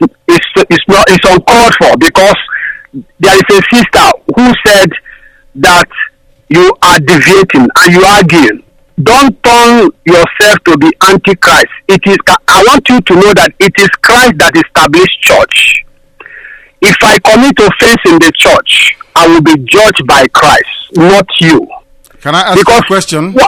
it's uncalled for, because there is a sister who said that you are deviating and you are arguing. Don't turn yourself to be antichrist. I want you to know that it is Christ that established church. If I commit offense in the church, I will be judged by Christ, not you. Can I ask you a question? What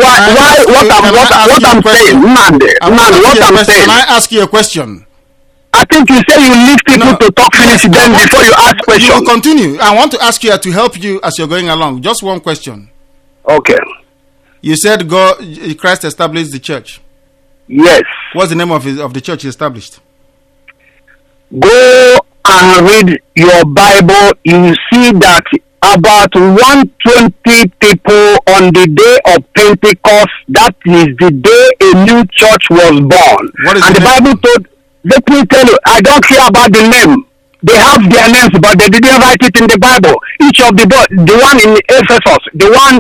I'm saying, Can I ask you a question? I think you say you leave people to talk finish them before you ask questions. You will continue. I want to ask you to help you as you're going along. Just one question. Okay. You said Christ established the church. Yes. What's the name of the church he established? Go and read your Bible. You see that about 120 people on the day of Pentecost, that is the day a new church was born. And the Bible told, let me tell you, I don't care about the name. They have their names, but they didn't write it in the Bible. Each of the one in Ephesus, the one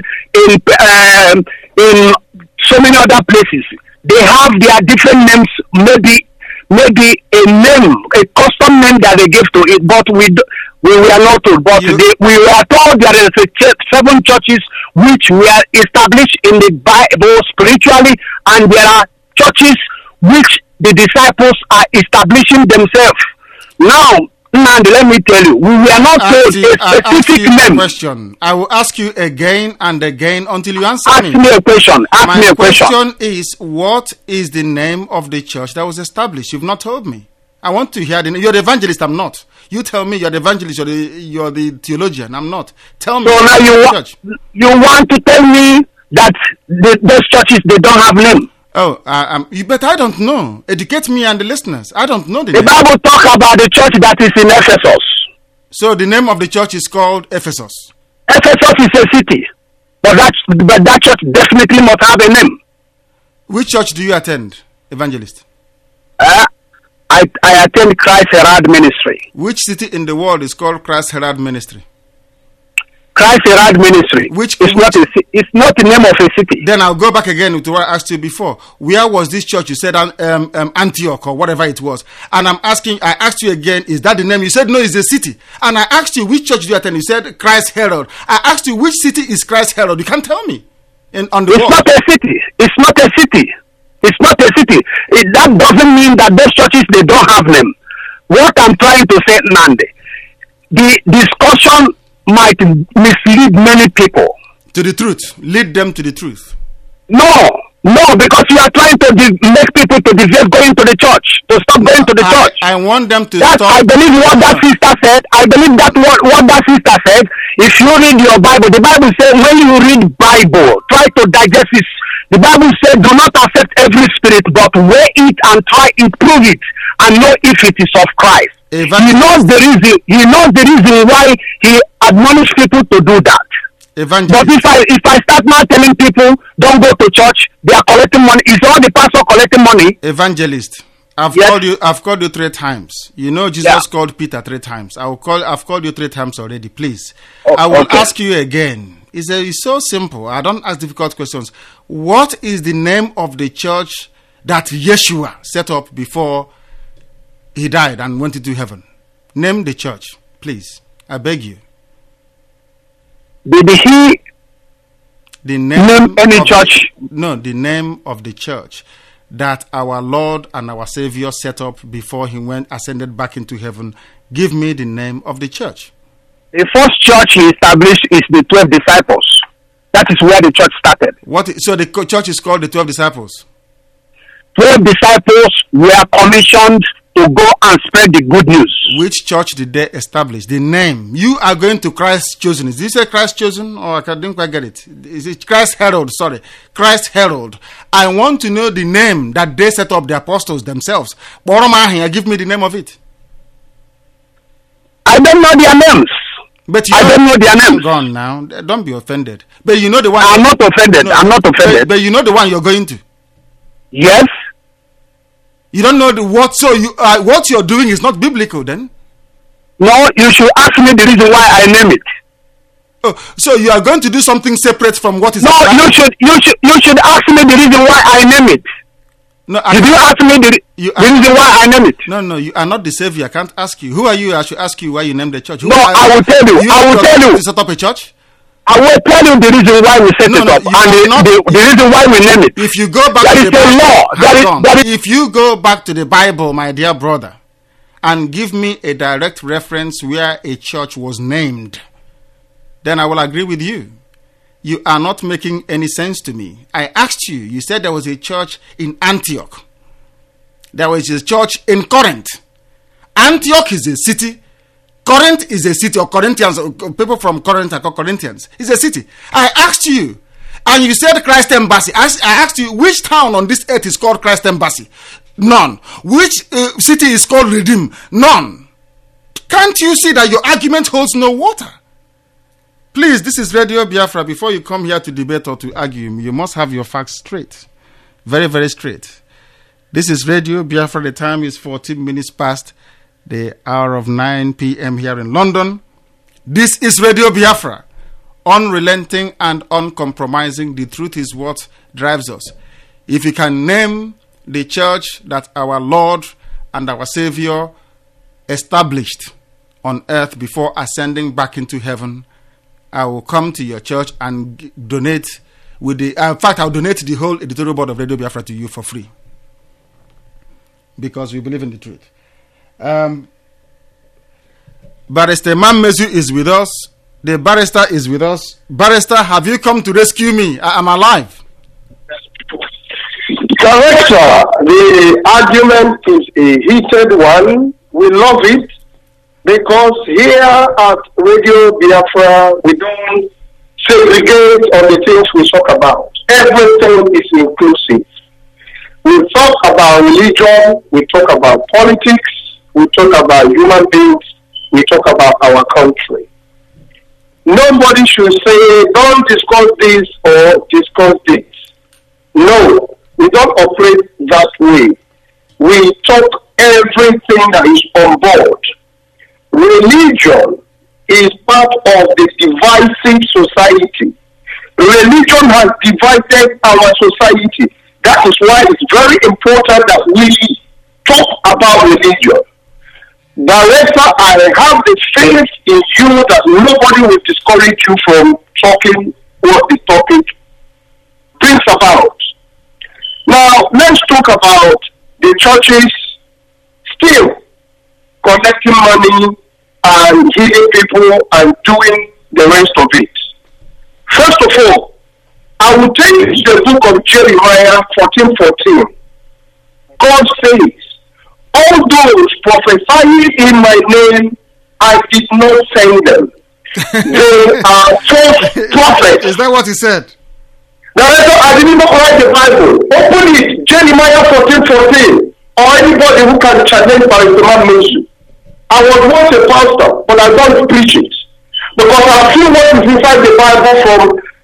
in so many other places, they have their different names. Maybe a name, a custom name that they give to it, but we were not told. But we were told there is 7 churches which were established in the Bible spiritually, and there are churches which the disciples are establishing themselves. Now, Nandi, let me tell you, we were not told a specific name. Question. I will ask you again and again until you answer me. Ask me a question. My question is, what is the name of the church that was established? You've not told me. I want to hear the name. You're the evangelist, I'm not. You tell me you're the evangelist, you're the theologian, I'm not. Tell me. So now you want to tell me that those churches, they don't have name? Oh, but I don't know. Educate me and the listeners. I don't know the name. The Bible talk about the church that is in Ephesus. So the name of the church is called Ephesus. Ephesus is a city, but that church definitely must have a name. Which church do you attend, evangelist? I attend Christ Herald Ministry. Which city in the world is called Christ Herald Ministry? Christ Herald Ministry. It's not the name of a city. Then I'll go back again to what I asked you before. Where was this church? You said Antioch or whatever it was. And I asked you again, is that the name? You said no, it's a city. And I asked you which church do you attend? You said Christ Herald. I asked you which city is Christ Herald. You can't tell me. It's not a city. It's not a city. It's not a city. That doesn't mean that those churches, they don't have name. What I'm trying to say, Nandi, the discussion might mislead many people. To the truth. Lead them to the truth. No, because you are trying to make people to desist going to the church, to stop going to the church. I want them to stop. I believe what that sister said. I believe that what that sister said. If you read your Bible, the Bible says when you read Bible, try to digest it. The Bible says do not accept every spirit, but weigh it and try it, prove it, and know if it is of Christ. He knows the reason. He knows the reason why he admonished people to do that. But if I start now telling people don't go to church, they are collecting money. Is all the pastor collecting money? Evangelist, I've called you 3 times. You know Jesus called Peter 3 times. I've called you 3 times already. Please, I will ask you again. It's so simple. I don't ask difficult questions. What is the name of the church that Yeshua set up before he died and went into heaven? Name the church, please. I beg you. Did he name any church? No, the name of the church that our Lord and our Savior set up before he ascended back into heaven. Give me the name of the church. The first church he established is the 12 disciples. That is where the church started. So the church is called the 12 disciples? 12 disciples were commissioned to go and spread the good news. Which church did they establish? The name. You are going to Christ Chosen. Is this a Christ Chosen? Or I didn't quite get it. Is it Christ Herald? Sorry. Christ Herald. I want to know the name that they set up, the apostles themselves. Give me the name of it. I don't know their names. But I don't know their names. Gone now. Don't be offended. But you know the one. I'm not offended. I'm not offended. But you know the one you're going to. Yes. You don't know what you're doing is not biblical then? No, you should ask me the reason why I name it. Oh, so you are going to do something separate from what is... No, you should ask me the reason why I name it. No, Did you ask me the reason why I name it? No, you are not the savior. I can't ask you. Who are you? I should ask you why you named the church. I will tell you. I will tell you. To set up a church? I will tell you the reason why we set it up and the reason why we name it. If you go back to the Bible, if you go back to the Bible, my dear brother, and give me a direct reference where a church was named, then I will agree with you. You are not making any sense to me. I asked you. You said there was a church in Antioch. There was a church in Corinth. Antioch is a city. Corinth is a city, or Corinthians, people from Corinth are called Corinthians. It's a city. I asked you, and you said Christ Embassy. I asked you, which town on this earth is called Christ Embassy? None. Which city is called Redeem? None. Can't you see that your argument holds no water? Please, this is Radio Biafra. Before you come here to debate or to argue, you must have your facts straight. Very, very straight. This is Radio Biafra. The time is 14 minutes past the hour of 9 p.m. here in London. This is Radio Biafra. Unrelenting and uncompromising. The truth is what drives us. If you can name the church that our Lord and our Savior established on earth before ascending back into heaven, I will come to your church and donate with the. In fact, I'll donate the whole editorial board of Radio Biafra to you for free, because we believe in the truth. Barrister Mammezu is with us. The barrister is with us. Barrister, have you come to rescue me? I am alive. Correct, sir. The argument is a heated one. We love it, because here at Radio Biafra, we don't segregate on the things we talk about. Everything is inclusive. We talk about religion, we talk about politics, we talk about human beings, we talk about our country. Nobody should say, don't discuss this or discuss this. No, we don't operate that way. We talk everything that is on board. Religion is part of the divisive society. Religion has divided our society. That is why it's very important that we talk about religion. Director, I have the faith in you that nobody will discourage you from talking what the topic brings about. Now, let's talk about the churches still collecting money and healing people and doing the rest of it. First of all, I will take you to the book of Jeremiah 14:14. God says, all those prophesying in my name, I did not send them. They are false prophets. Is that what he said? Director, I didn't even write the Bible. Open it, Jeremiah 14:14. Or anybody who can challenge by the man Moses. I was once a pastor, but I don't preach it. Because I've seen what is inside the Bible from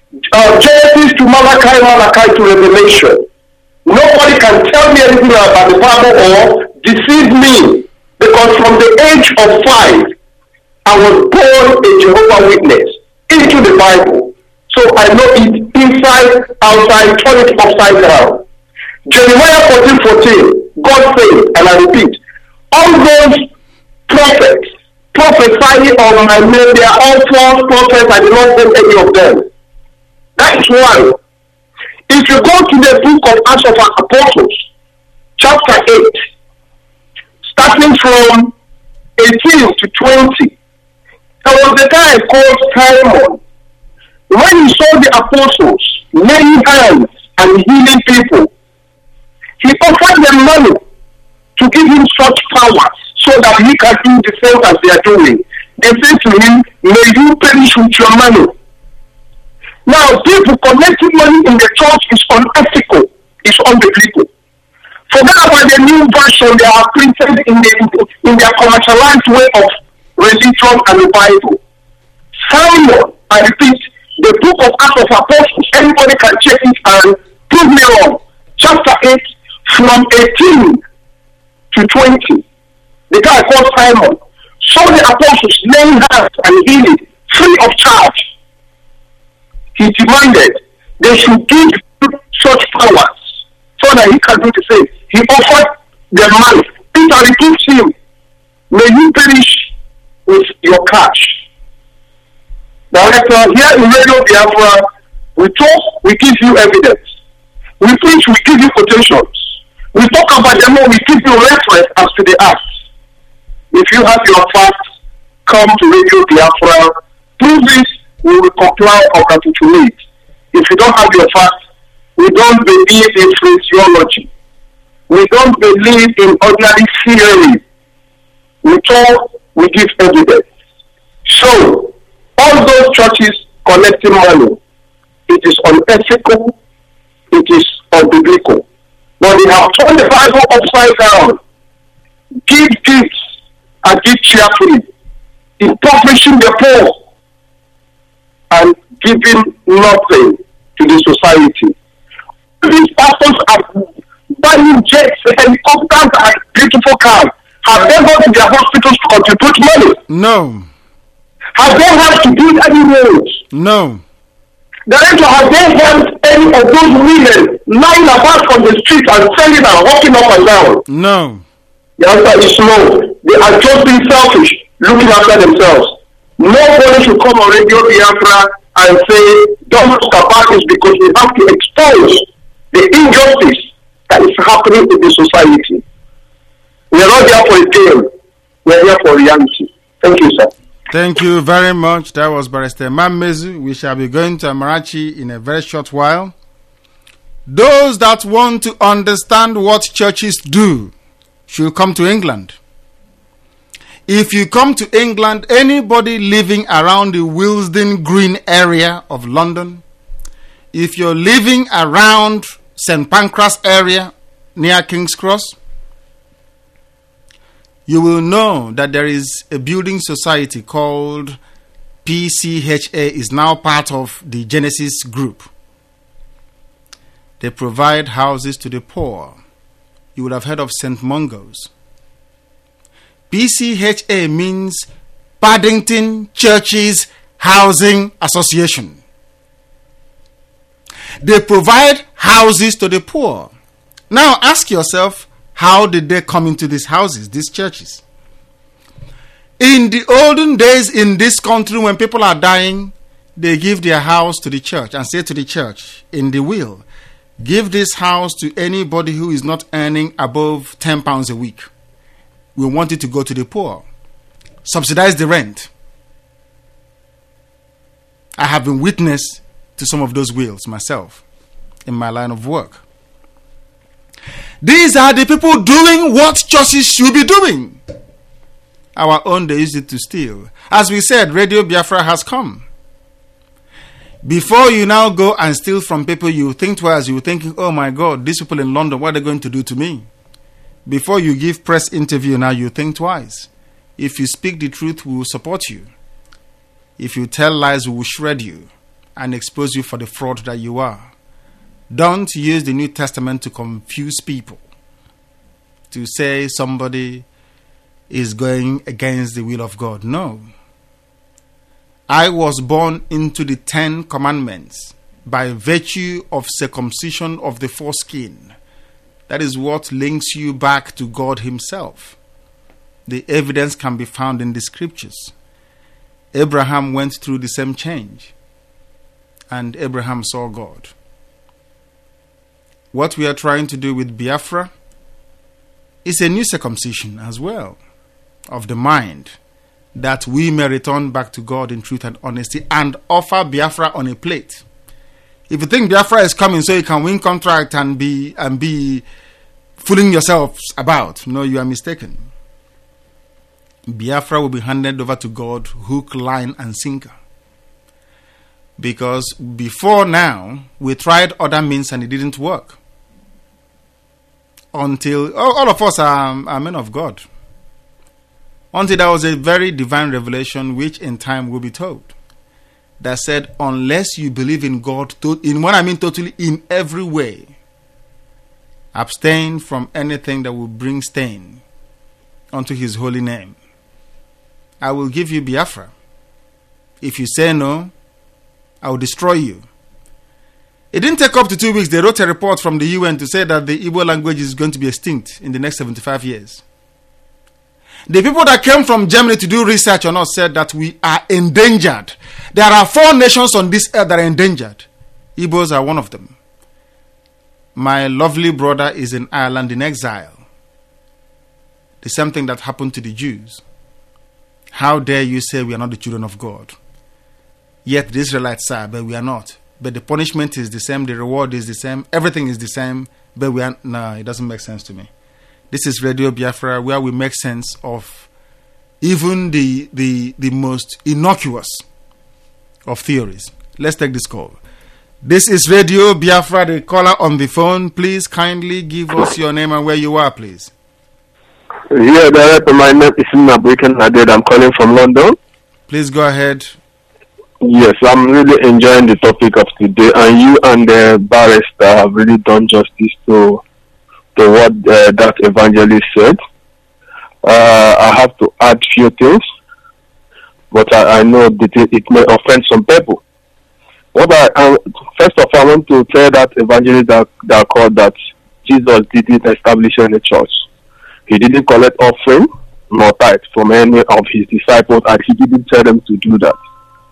Genesis to Malachi, Malachi to Revelation. Nobody can tell me anything about the Bible or deceive me. Because from the age of 5, I was born a Jehovah's Witness into the Bible. So I know it inside, outside, turn it upside down. Jeremiah 14:14, God says, and I repeat, all those prophets prophesying on my name, they are all false prophets. I did not send any of them. That is why, if you go to the book of Acts of Apostles, chapter 8, starting from 18 to 20, there was a guy called Simon. When he saw the apostles laying hands and healing people, he offered them money to give him such powers so that he can do the same as they are doing. They said to him, may you perish with your money. Now, people collecting money in the church is unethical, it's unbiblical. Forget about the new version they are printed in their commercialized way of religion and the Bible. Simon, I repeat, the book of Acts of Apostles, anybody can check it and prove me wrong. Chapter 8, from 18 to 20. The guy called Simon saw the apostles laying hands and healing free of charge. He demanded they should give such powers so that he can do the same. He offered them money. Peter rebuked him. May you perish with your cash. Director, here in Radio Biafra, we talk, we give you evidence. We preach, we give you quotations. We talk about them, we give you reference as to the acts. If you have your facts, come to Radio Biafra. Prove this, we will comply or capitulate. If you don't have your facts, we don't believe in phraseology. We don't believe in ordinary theory. We talk, we give evidence. So, all those churches collecting money, it is unethical, it is unbiblical. But the have turned the Bible upside down. Give gifts and give cheerfully. Impoverishing the poor and giving nothing to the society. These pastors are buying jets, helicopters, and beautiful cars. Have they gone to their hospitals to contribute money? No. Have they had to build any roads? No. Director, have they helped any of those women lying about on the street and selling and walking up and down? No. The answer is no. They are just being selfish, looking after themselves. Nobody should come on Radio Biafra and say, don't talk about this, because we have to expose the injustice that is happening in the society. We are not there for a game. We are here for reality. Thank you, sir. Thank you very much. That was Barrister Mamezu. We shall be going to Amarachi in a very short while. Those that want to understand what churches do should come to England. If you come to England, anybody living around the Willesden Green area of London, if you're living around St. Pancras area near King's Cross, you will know that there is a building society called PCHA, is now part of the Genesis Group. They provide houses to the poor. You would have heard of St. Mungo's. PCHA means Paddington Churches Housing Association. They provide houses to the poor. Now ask yourself, how did they come into these houses, these churches? In the olden days in this country, when people are dying, they give their house to the church and say to the church in the will, give this house to anybody who is not earning above £10 a week. We want it to go to the poor. Subsidize the rent. I have been witness to some of those wills myself in my line of work. These are the people doing what churches should be doing. Our own, they used it to steal. As we said, Radio Biafra has come. Before you now go and steal from people, you think twice. You're thinking, oh my God, these people in London, what are they going to do to me? Before you give press interview now, you think twice. If you speak the truth, we will support you. If you tell lies, we will shred you and expose you for the fraud that you are. Don't use the New Testament to confuse people, to say somebody is going against the will of God. No. I was born into the 10 commandments by virtue of circumcision of the foreskin. That is what links you back to God Himself. The evidence can be found in the scriptures. Abraham went through the same change, and Abraham saw God. What we are trying to do with Biafra is a new circumcision as well of the mind, that we may return back to God in truth and honesty and offer Biafra on a plate. If you think Biafra is coming so you can win contract and be fooling yourselves about, no, you are mistaken. Biafra will be handed over to God, hook, line, and sinker. Because before now, we tried other means and it didn't work. Until all of us are men of God. Until there was a very divine revelation, which in time will be told, that said, unless you believe in God, in what I mean totally, in every way, abstain from anything that will bring stain unto His holy name, I will give you Biafra. If you say no, I will destroy you. It didn't take up to 2 weeks. They wrote a report from the UN to say that the Igbo language is going to be extinct in the next 75 years. The people that came from Germany to do research on us said that we are endangered. There are 4 nations on this earth that are endangered. Igbos are one of them. My lovely brother is in Ireland in exile. The same thing that happened to the Jews. How dare you say we are not the children of God? Yet the Israelites are, but we are not. But the punishment is the same, the reward is the same, everything is the same, but we are... No, it doesn't make sense to me. This is Radio Biafra, where we make sense of even the most innocuous of theories. Let's take this call. This is Radio Biafra, the caller on the phone. Please kindly give us your name and where you are, please. Yeah, Director, my name is Nabuken Naded. I'm calling from London. Please go ahead. Yes, I'm really enjoying the topic of today, and you and the barrister have really done justice to what that evangelist said. I have to add few things, but I know that it may offend some people. First of all, I want to tell that evangelist that called that Jesus didn't establish any church. He didn't collect offering nor tithe from any of his disciples, and he didn't tell them to do that.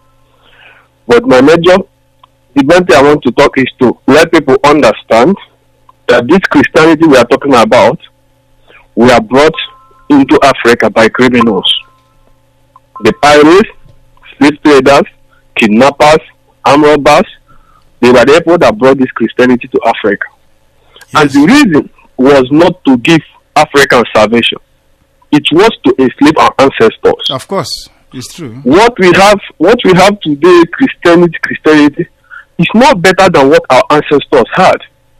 But the main thing I want to talk is to let people understand that this Christianity we are talking about, we are brought into Africa by criminals. The pirates, slave traders, kidnappers, armed robbers, they were the people that brought this Christianity to Africa. Yes. And the reason was not to give African salvation. It was to enslave our ancestors. Of course, it's true. What we have today, Christianity, is not better than what our ancestors had.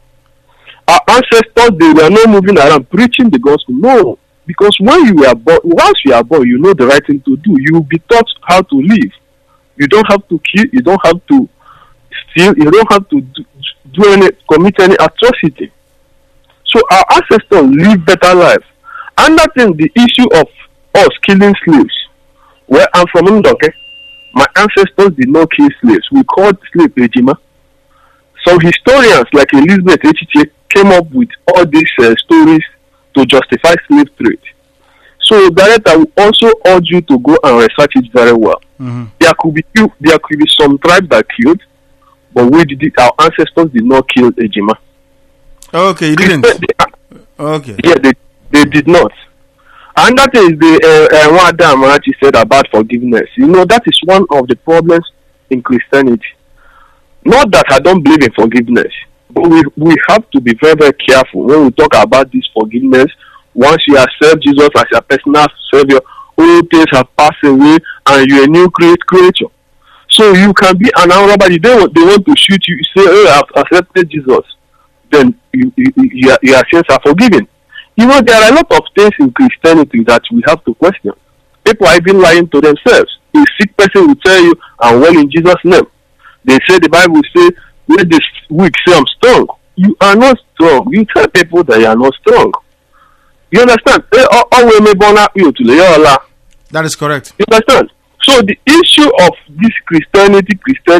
Our ancestors, they were not moving around preaching the gospel. No, because once you are born, you know the right thing to do. You will be taught how to live. You don't have to kill. You don't have to steal. You don't have to commit any atrocity. So our ancestors live better life. And that's the issue of us killing slaves. Where I'm from, Ndoke, my ancestors did not kill slaves. We called slave regime. Some historians like Elizabeth Echiche came up with all these stories to justify slave trade. So, Director, I will also urge you to go and research it very well. Mm-hmm. There could be some tribes that killed, but our ancestors did not kill Ejima. Okay, you didn't. Okay. Yeah, they did not. And that is what Amarachi said about forgiveness. You know, that is one of the problems in Christianity. Not that I don't believe in forgiveness, but we have to be very, very careful when we talk about this forgiveness. Once you accept Jesus as your personal Savior, all things have passed away and you're a new creature. So you can be an armed robber. They want to shoot you. You say, oh, I've accepted Jesus. Then your sins are forgiven. You know, there are a lot of things in Christianity that we have to question. People are even lying to themselves. A sick person will tell you, I'm well in Jesus' name. They say the Bible say, let the weak say I'm strong. You are not strong. You tell people that you are not strong. You understand? That is correct. You understand? So the issue of this Christianity,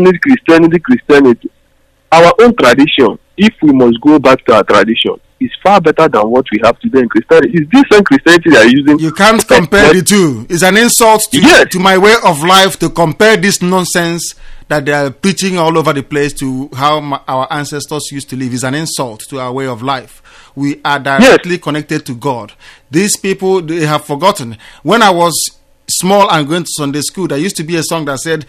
our own tradition, if we must go back to our tradition, is far better than what we have today in Christianity. It's this same Christianity they are using. You can't compare the two. It's an insult to my way of life to compare this nonsense that they are preaching all over the place to how our ancestors used to live. Is an insult to our way of life. We are directly connected to God. These people, they have forgotten. When I was small and going to Sunday school, there used to be a song that said,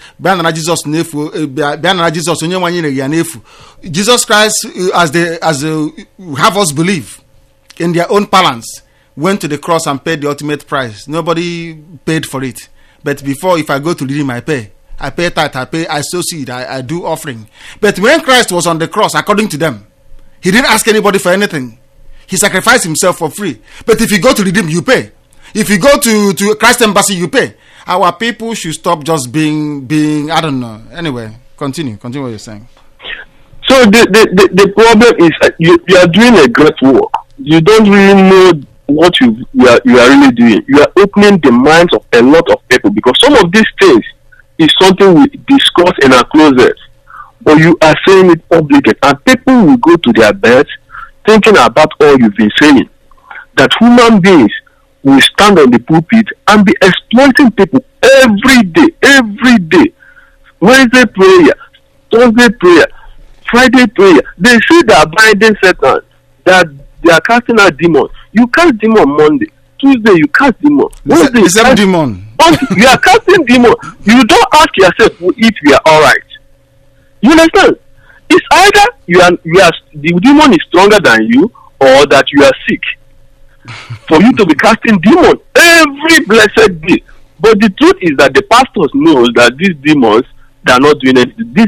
Jesus Christ, as have us believe, in their own balance, went to the cross and paid the ultimate price. Nobody paid for it. But before, if I go to redeem, I pay tithe, I sow seed, I do offering. But when Christ was on the cross, according to them, he didn't ask anybody for anything. He sacrificed himself for free. But if you go to redeem, you pay. If you go to Christ Embassy, you pay. Our people should stop just being I don't know. Anyway, continue what you're saying. So the problem is you are doing a great work. You don't really know what you are really doing. You are opening the minds of a lot of people, because some of these things is something we discuss in our closet, but you are saying it publicly, and people will go to their beds thinking about all you've been saying. That human beings will stand on the pulpit and be exploiting people every day. Wednesday prayer, Thursday prayer, Friday prayer. They say they are binding Satan, that they are casting out demons. You cast demon Monday, Tuesday you cast demon, Wednesday you cast demon. You are casting demon. You don't ask yourself if you are all right. You understand? It's either you are the demon is stronger than you, or that you are sick for you to be casting demons every blessed day. But the truth is that the pastors knows that these demons, they are not doing anything. This is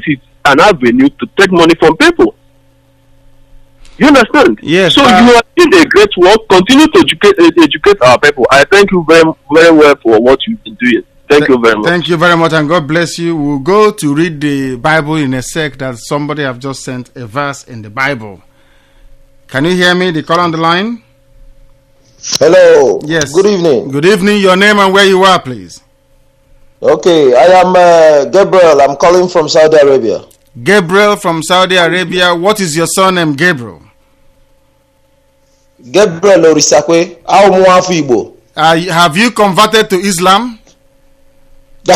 an avenue to take money from people. You understand? Yes. So you are doing a great work. Continue to educate our people. I thank you very, very well for what you've been doing. Thank you very much. Thank you very much, and God bless you. We'll go to read the Bible in a sec. That somebody have just sent a verse in the Bible. Can you hear me? The call on the line. Hello. Yes. Good evening. Good evening. Your name and where you are, please. Okay, I am Gabriel. I'm calling from Saudi Arabia. Gabriel from Saudi Arabia. What is your surname, Gabriel? Gabriel Orisakwe. Igbo. Have you converted to Islam? No.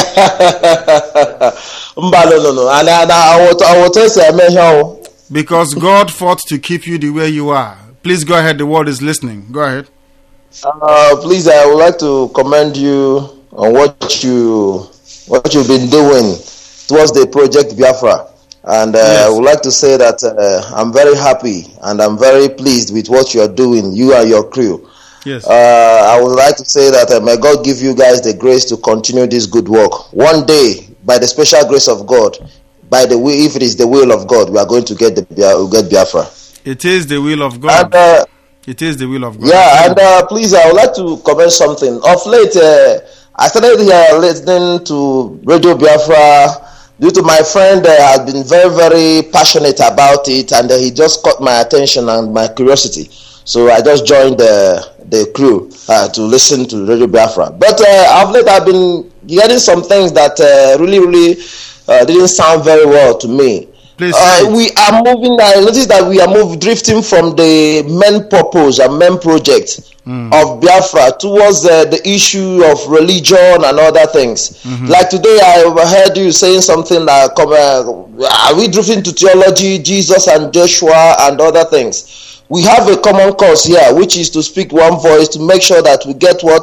And I will tell you, because God fought to keep you the way you are. Please go ahead. The world is listening. Go ahead. Please, I would like to commend you on what you've been doing towards the Project Biafra. And yes. I would like to say that I'm very happy and I'm very pleased with what you are doing, you and your crew. Yes. I would like to say that may God give you guys the grace to continue this good work. One day, by the special grace of God, if it is the will of God, we are going to get Biafra. It is the will of God. And, it is the will of God. Yeah, and please, I would like to comment something. Of late, I started listening to Radio Biafra due to my friend has been very, very passionate about it, and he just caught my attention and my curiosity. So I just joined the crew to listen to Radio Biafra. But of late, I've been getting some things that really didn't sound very well to me. Please we are moving. I noticed that we are drifting from the main purpose and main project of Biafra towards the issue of religion and other things. Like today, I overheard you saying something like, "Are we drifting to theology, Jesus and Joshua and other things?" We have a common cause here, which is to speak one voice to make sure that we get what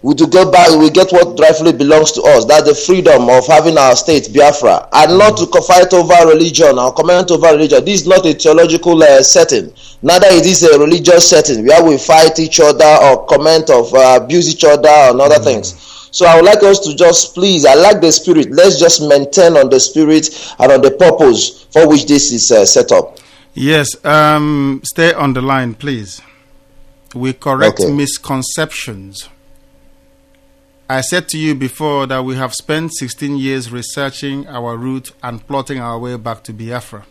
rightfully belongs to us. That's the freedom of having our state, Biafra, and not to fight over religion or comment over religion. This is not a theological setting. Neither is this a religious setting where we fight each other or comment of abuse each other and other things. So I would like us to just please, I like the spirit. Let's just maintain on the spirit and on the purpose for which this is set up. Yes, stay on the line, please. We correct misconceptions. I said to you before that we have spent 16 years researching our route and plotting our way back to Biafra.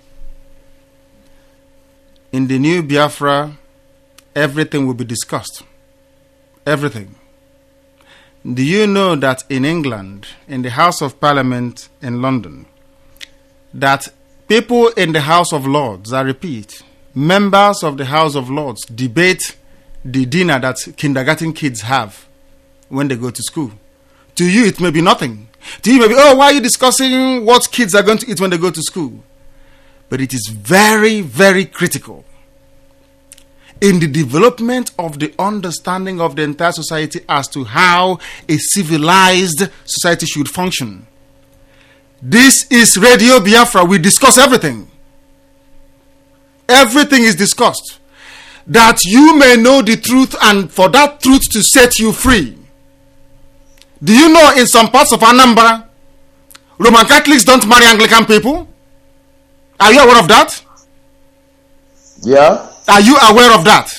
In the new Biafra, everything will be discussed. Everything. Do you know that in England, in the House of Parliament in London, that people in the House of Lords, I repeat, members of the House of Lords debate the dinner that kindergarten kids have when they go to school. To you, it may be nothing. To you, it may be, why are you discussing what kids are going to eat when they go to school? But it is very, very critical in the development of the understanding of the entire society as to how a civilized society should function. This is Radio Biafra. We discuss everything. Everything is discussed. That you may know the truth and for that truth to set you free. Do you know in some parts of Anambra, Roman Catholics don't marry Anglican people? Are you aware of that? Yeah. Are you aware of that?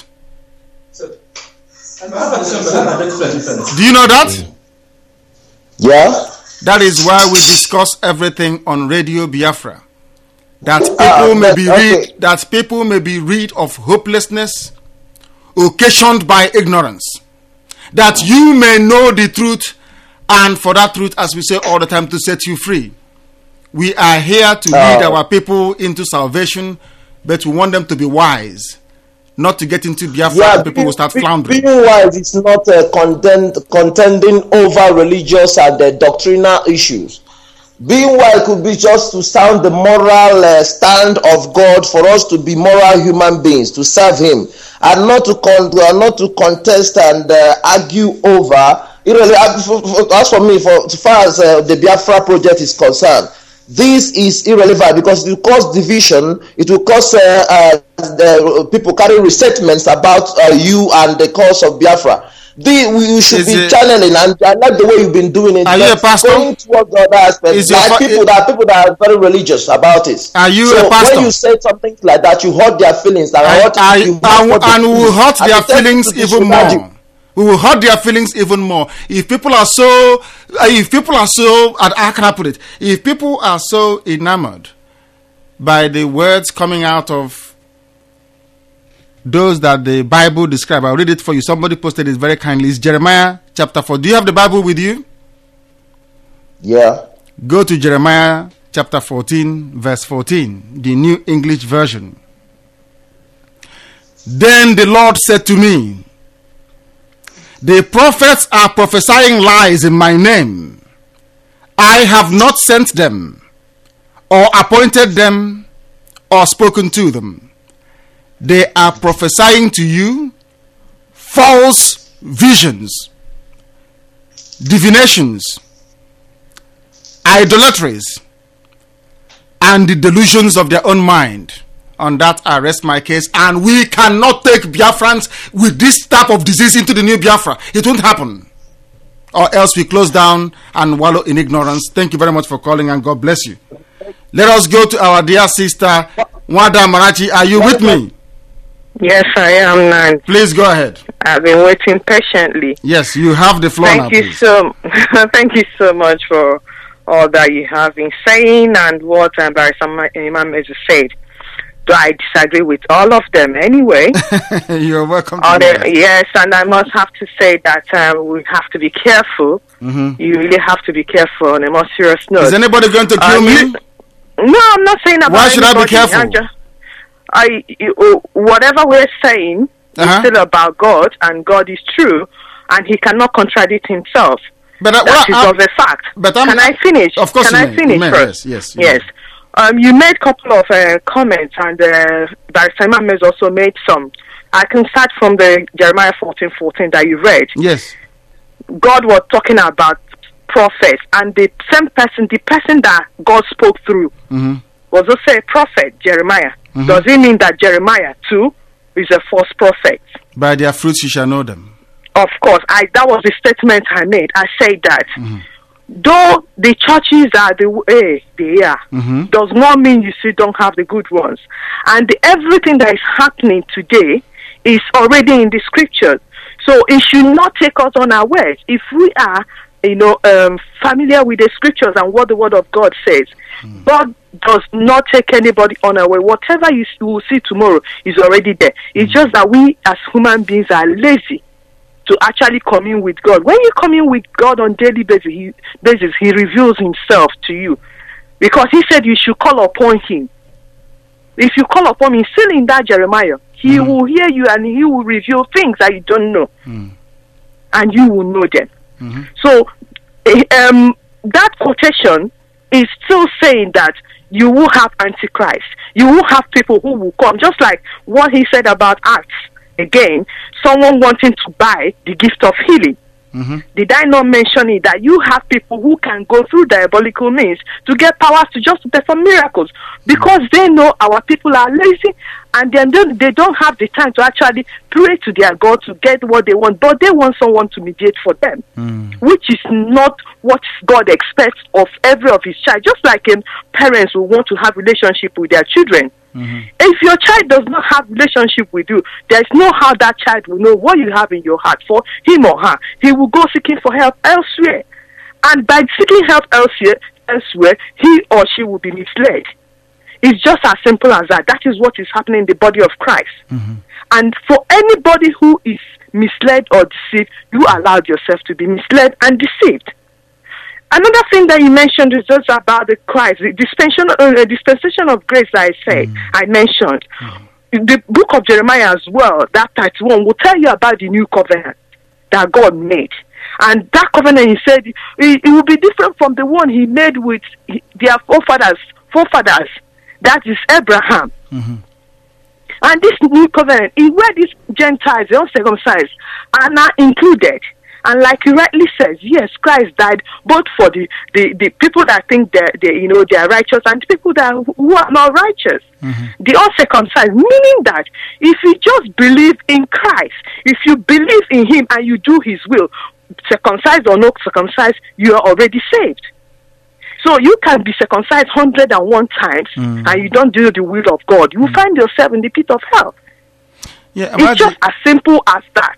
Do you know that? Yeah. That is why we discuss everything on Radio Biafra. That people may be rid of hopelessness occasioned by ignorance. That you may know the truth, and for that truth, as we say all the time, to set you free. We are here to lead our people into salvation, but we want them to be wise, not to get into Biafra and people will start floundering. Being wise is not contending over religious and doctrinal issues. Being wise could be just to sound the moral stand of God for us to be moral human beings, to serve Him, and not to contest and argue over. As for me, as far as the Biafra project is concerned, this is irrelevant because it will cause division. It will cause the people carrying resentments about you and the cause of Biafra. You should be it, channeling, and I like the way you've been doing it. Are you a pastor? Going towards the other aspects. There are people that are very religious about it. Are you a pastor? When you say something like that, you hurt their feelings. And we will hurt their feelings even more. We will hurt their feelings even more. If people are so, how can I put it? If people are so enamored by the words coming out of those that the Bible describes, I'll read it for you. Somebody posted it very kindly. It's Jeremiah chapter 4. Do you have the Bible with you? Yeah. Go to Jeremiah chapter 14, verse 14, the New English Version. Then the Lord said to me, the prophets are prophesying lies in my name. I have not sent them, or appointed them, or spoken to them. They are prophesying to you false visions, divinations, idolatries, and the delusions of their own mind. On that, I rest my case, and we cannot take Biafrans with this type of disease into the new Biafra. It won't happen. Or else we close down and wallow in ignorance. Thank you very much for calling, and God bless you. Let us go to our dear sister, Wanda Marachi. Are you with me? Yes, I am, Nan. Please go ahead. I've been waiting patiently. Yes, you have the floor now, please. Thank you so much for all that you have been saying and what Barrister Imam has said. Do I disagree with all of them anyway? You're welcome. Yes, and I must have to say that we have to be careful. Mm-hmm. You really have to be careful on a more serious note. Is anybody going to kill me? No, I'm not saying about Why should anybody. I be careful? Whatever we're saying is still about God, and God is true, and He cannot contradict Himself. But that is of a fact. Can I finish? Of course, can I finish first? Yes. You made a couple of comments, and Barrister Imam has also made some. I can start from the Jeremiah 14:14 that you read. Yes. God was talking about prophets, and the same person, the person that God spoke through, mm-hmm. was also a prophet, Jeremiah. Mm-hmm. Does it mean that Jeremiah too is a false prophet? By their fruits you shall know them. Of course, that was the statement I made. I said that. Mm-hmm. Though the churches are the way they are, mm-hmm. does not mean you still don't have the good ones. And everything that is happening today is already in the scriptures. So it should not take us unawares. If we are, familiar with the scriptures and what the word of God says, God does not take anybody unaware. Whatever you will see tomorrow is already there. It's just that we as human beings are lazy to actually commune with God. When you commune with God on daily basis, He reveals Himself to you, because He said you should call upon Him. If you call upon Him, still in that Jeremiah, He will hear you and He will reveal things that you don't know, and you will know them. Mm-hmm. So that quotation is still saying that you will have Antichrist. You will have people who will come, just like what He said about Acts. Again, someone wanting to buy the gift of healing. Mm-hmm. Did I not mention it that you have people who can go through diabolical means to get powers to just perform miracles, because they know our people are lazy, and then they don't have the time to actually pray to their God to get what they want, but they want someone to mediate for them, which is not what God expects of every of His child. Just like parents who want to have relationship with their children. Mm-hmm. If your child does not have relationship with you, there's no how that child will know what you have in your heart for him or her. He will go seeking for help elsewhere, and by seeking help elsewhere, he or she will be misled. It's just as simple as that. That is what is happening in the body of Christ. Mm-hmm. And for anybody who is misled or deceived, you allowed yourself to be misled and deceived. Another thing that you mentioned is just about the Christ, the dispensation of grace that I mentioned. The book of Jeremiah as well, that 31, will tell you about the new covenant that God made. And that covenant, He said, it will be different from the one He made with their forefathers. That is Abraham. Mm-hmm. And this new covenant is where these Gentiles, the uncircumcised, are now included. And like He rightly says, yes, Christ died both for the people that think they are righteous and the people who are not righteous. Mm-hmm. The uncircumcised, meaning that if you just believe in Christ, if you believe believe in him and you do his will, circumcised or not circumcised, you are already saved. So you can be circumcised 101 times and you don't do the will of God. You will find yourself in the pit of hell. Yeah, it's just as simple as that.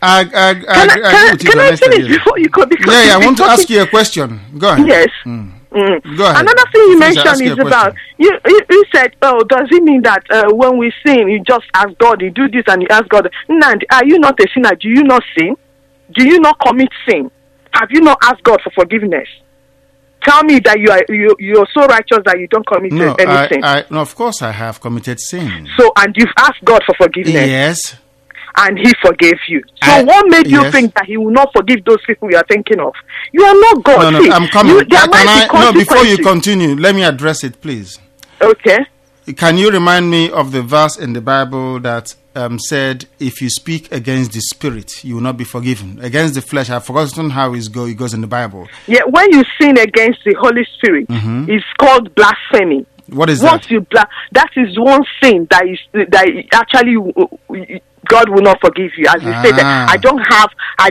Can I finish before you go? I want to ask you a question. Go ahead. Yes. Go ahead. Another thing you mentioned is about you said, oh, does it mean that when we sin, you just ask God, you do this and you ask God, Nandi, are you not a sinner? Do you not sin? Do you not commit sin? Have you not asked God for forgiveness? Tell me that you're so righteous that you don't commit any sin. No, of course I have committed sin. So, and you've asked God for forgiveness. Yes. And he forgave you. So what made you think that he will not forgive those people you are thinking of? You are not God. No, I'm coming. Before you continue, let me address it, please. Okay. Can you remind me of the verse in the Bible that said, if you speak against the spirit, you will not be forgiven? Against the flesh, I've forgotten how it goes in the Bible. Yeah, when you sin against the Holy Spirit, it's called blasphemy. What is Once that? That is one sin that actually God will not forgive you. As you say that I don't have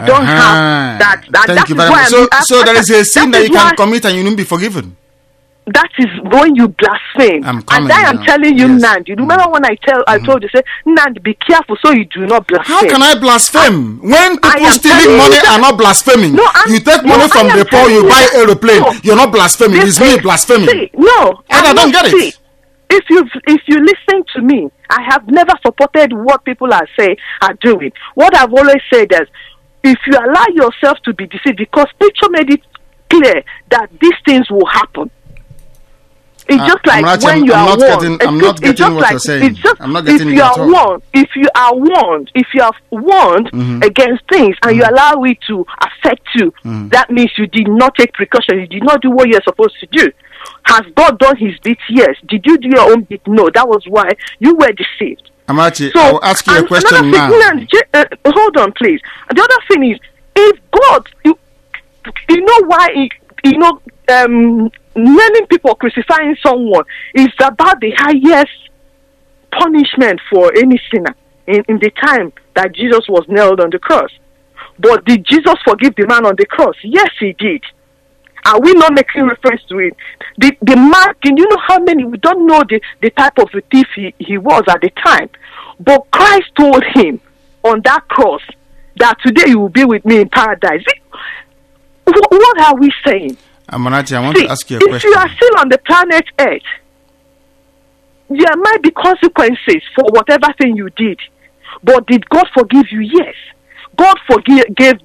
that. Thank you very much. So there is a sin that you can commit and you won't be forgiven. That is when you blaspheme. And I'm telling you, Nand. You remember when I told you, say, Nand, be careful so you do not blaspheme. How can I blaspheme? When people stealing money are not blaspheming. You take money from the poor, you buy aeroplane. You're not blaspheming. It's me blaspheming. And I don't get it. If you listen to me, I have never supported what people are doing. What I've always said is, if you allow yourself to be deceived, because Scripture made it clear that these things will happen. It's just like when you are warned. I'm not getting what you're saying. I'm not getting it at all. If you are warned against things and you allow it to affect you, that means you did not take precaution. You did not do what you're supposed to do. Has God done his bit? Yes. Did you do your own bit? No. That was why you were deceived. Amachi, I will ask you a question now. Hold on, please. The other thing is, if God, you know why, many people crucifying someone is about the highest punishment for any sinner in the time that Jesus was nailed on the cross. But did Jesus forgive the man on the cross? Yes, he did. Are we not making reference to it? The man, can you know how many? We don't know the type of a thief he was at the time. But Christ told him on that cross that today you will be with me in paradise. What are we saying? Amanachi, I want to ask you a question. If you are still on the planet Earth, there might be consequences for whatever thing you did. But did God forgive you? Yes. God gave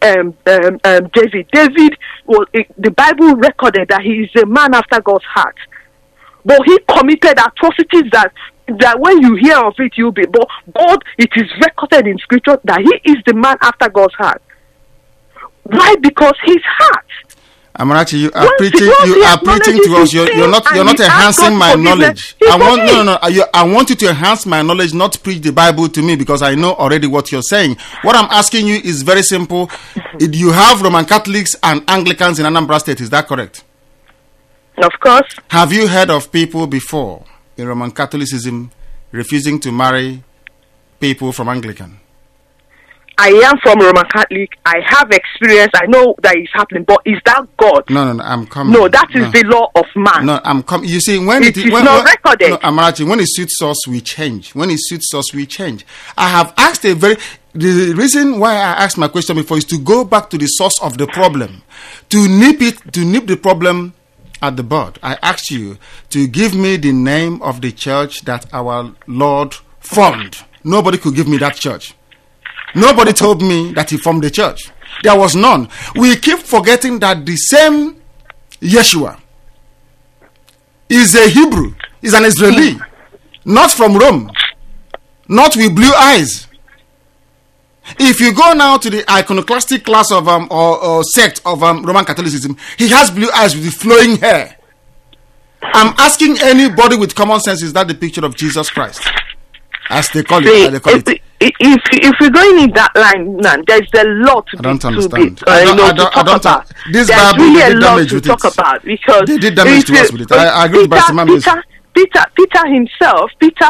David. David, the Bible recorded that he is a man after God's heart. But he committed atrocities that when you hear of it, you'll be. But God, it is recorded in Scripture that he is the man after God's heart. Why? Because his heart. Amarachi, you are preaching to us. You're not enhancing my knowledge. I want you to enhance my knowledge, not preach the Bible to me, because I know already what you're saying. What I'm asking you is very simple. You have Roman Catholics and Anglicans in Anambra State. Is that correct? Of course. Have you heard of people before in Roman Catholicism refusing to marry people from Anglican? I am from Roman Catholic. I have experience. I know that is happening. But is that God? No, I'm coming. No, that is the law of man. No, I'm coming. You see, when it is not recorded. No, Amarachi, when it suits us, we change. When it suits us, we change. I have asked the reason why I asked my question before is to go back to the source of the problem, to nip the problem at the bud. I asked you to give me the name of the church that our Lord formed. Nobody could give me that church. Nobody told me that he formed the church. There was none. We keep forgetting that the same Yeshua is a Hebrew, is an Israeli, not from Rome, not with blue eyes. If you go now to the iconoclastic class of or sect of Roman Catholicism, he has blue eyes with flowing hair. I'm asking anybody with common sense, is that the picture of Jesus Christ? As they call it. If we're going in that line, there's a lot to understand. About. This there's Bible really did a lot damage to with talk it. about because they did damage to us with it. I agree with Pastor Mamis. Peter himself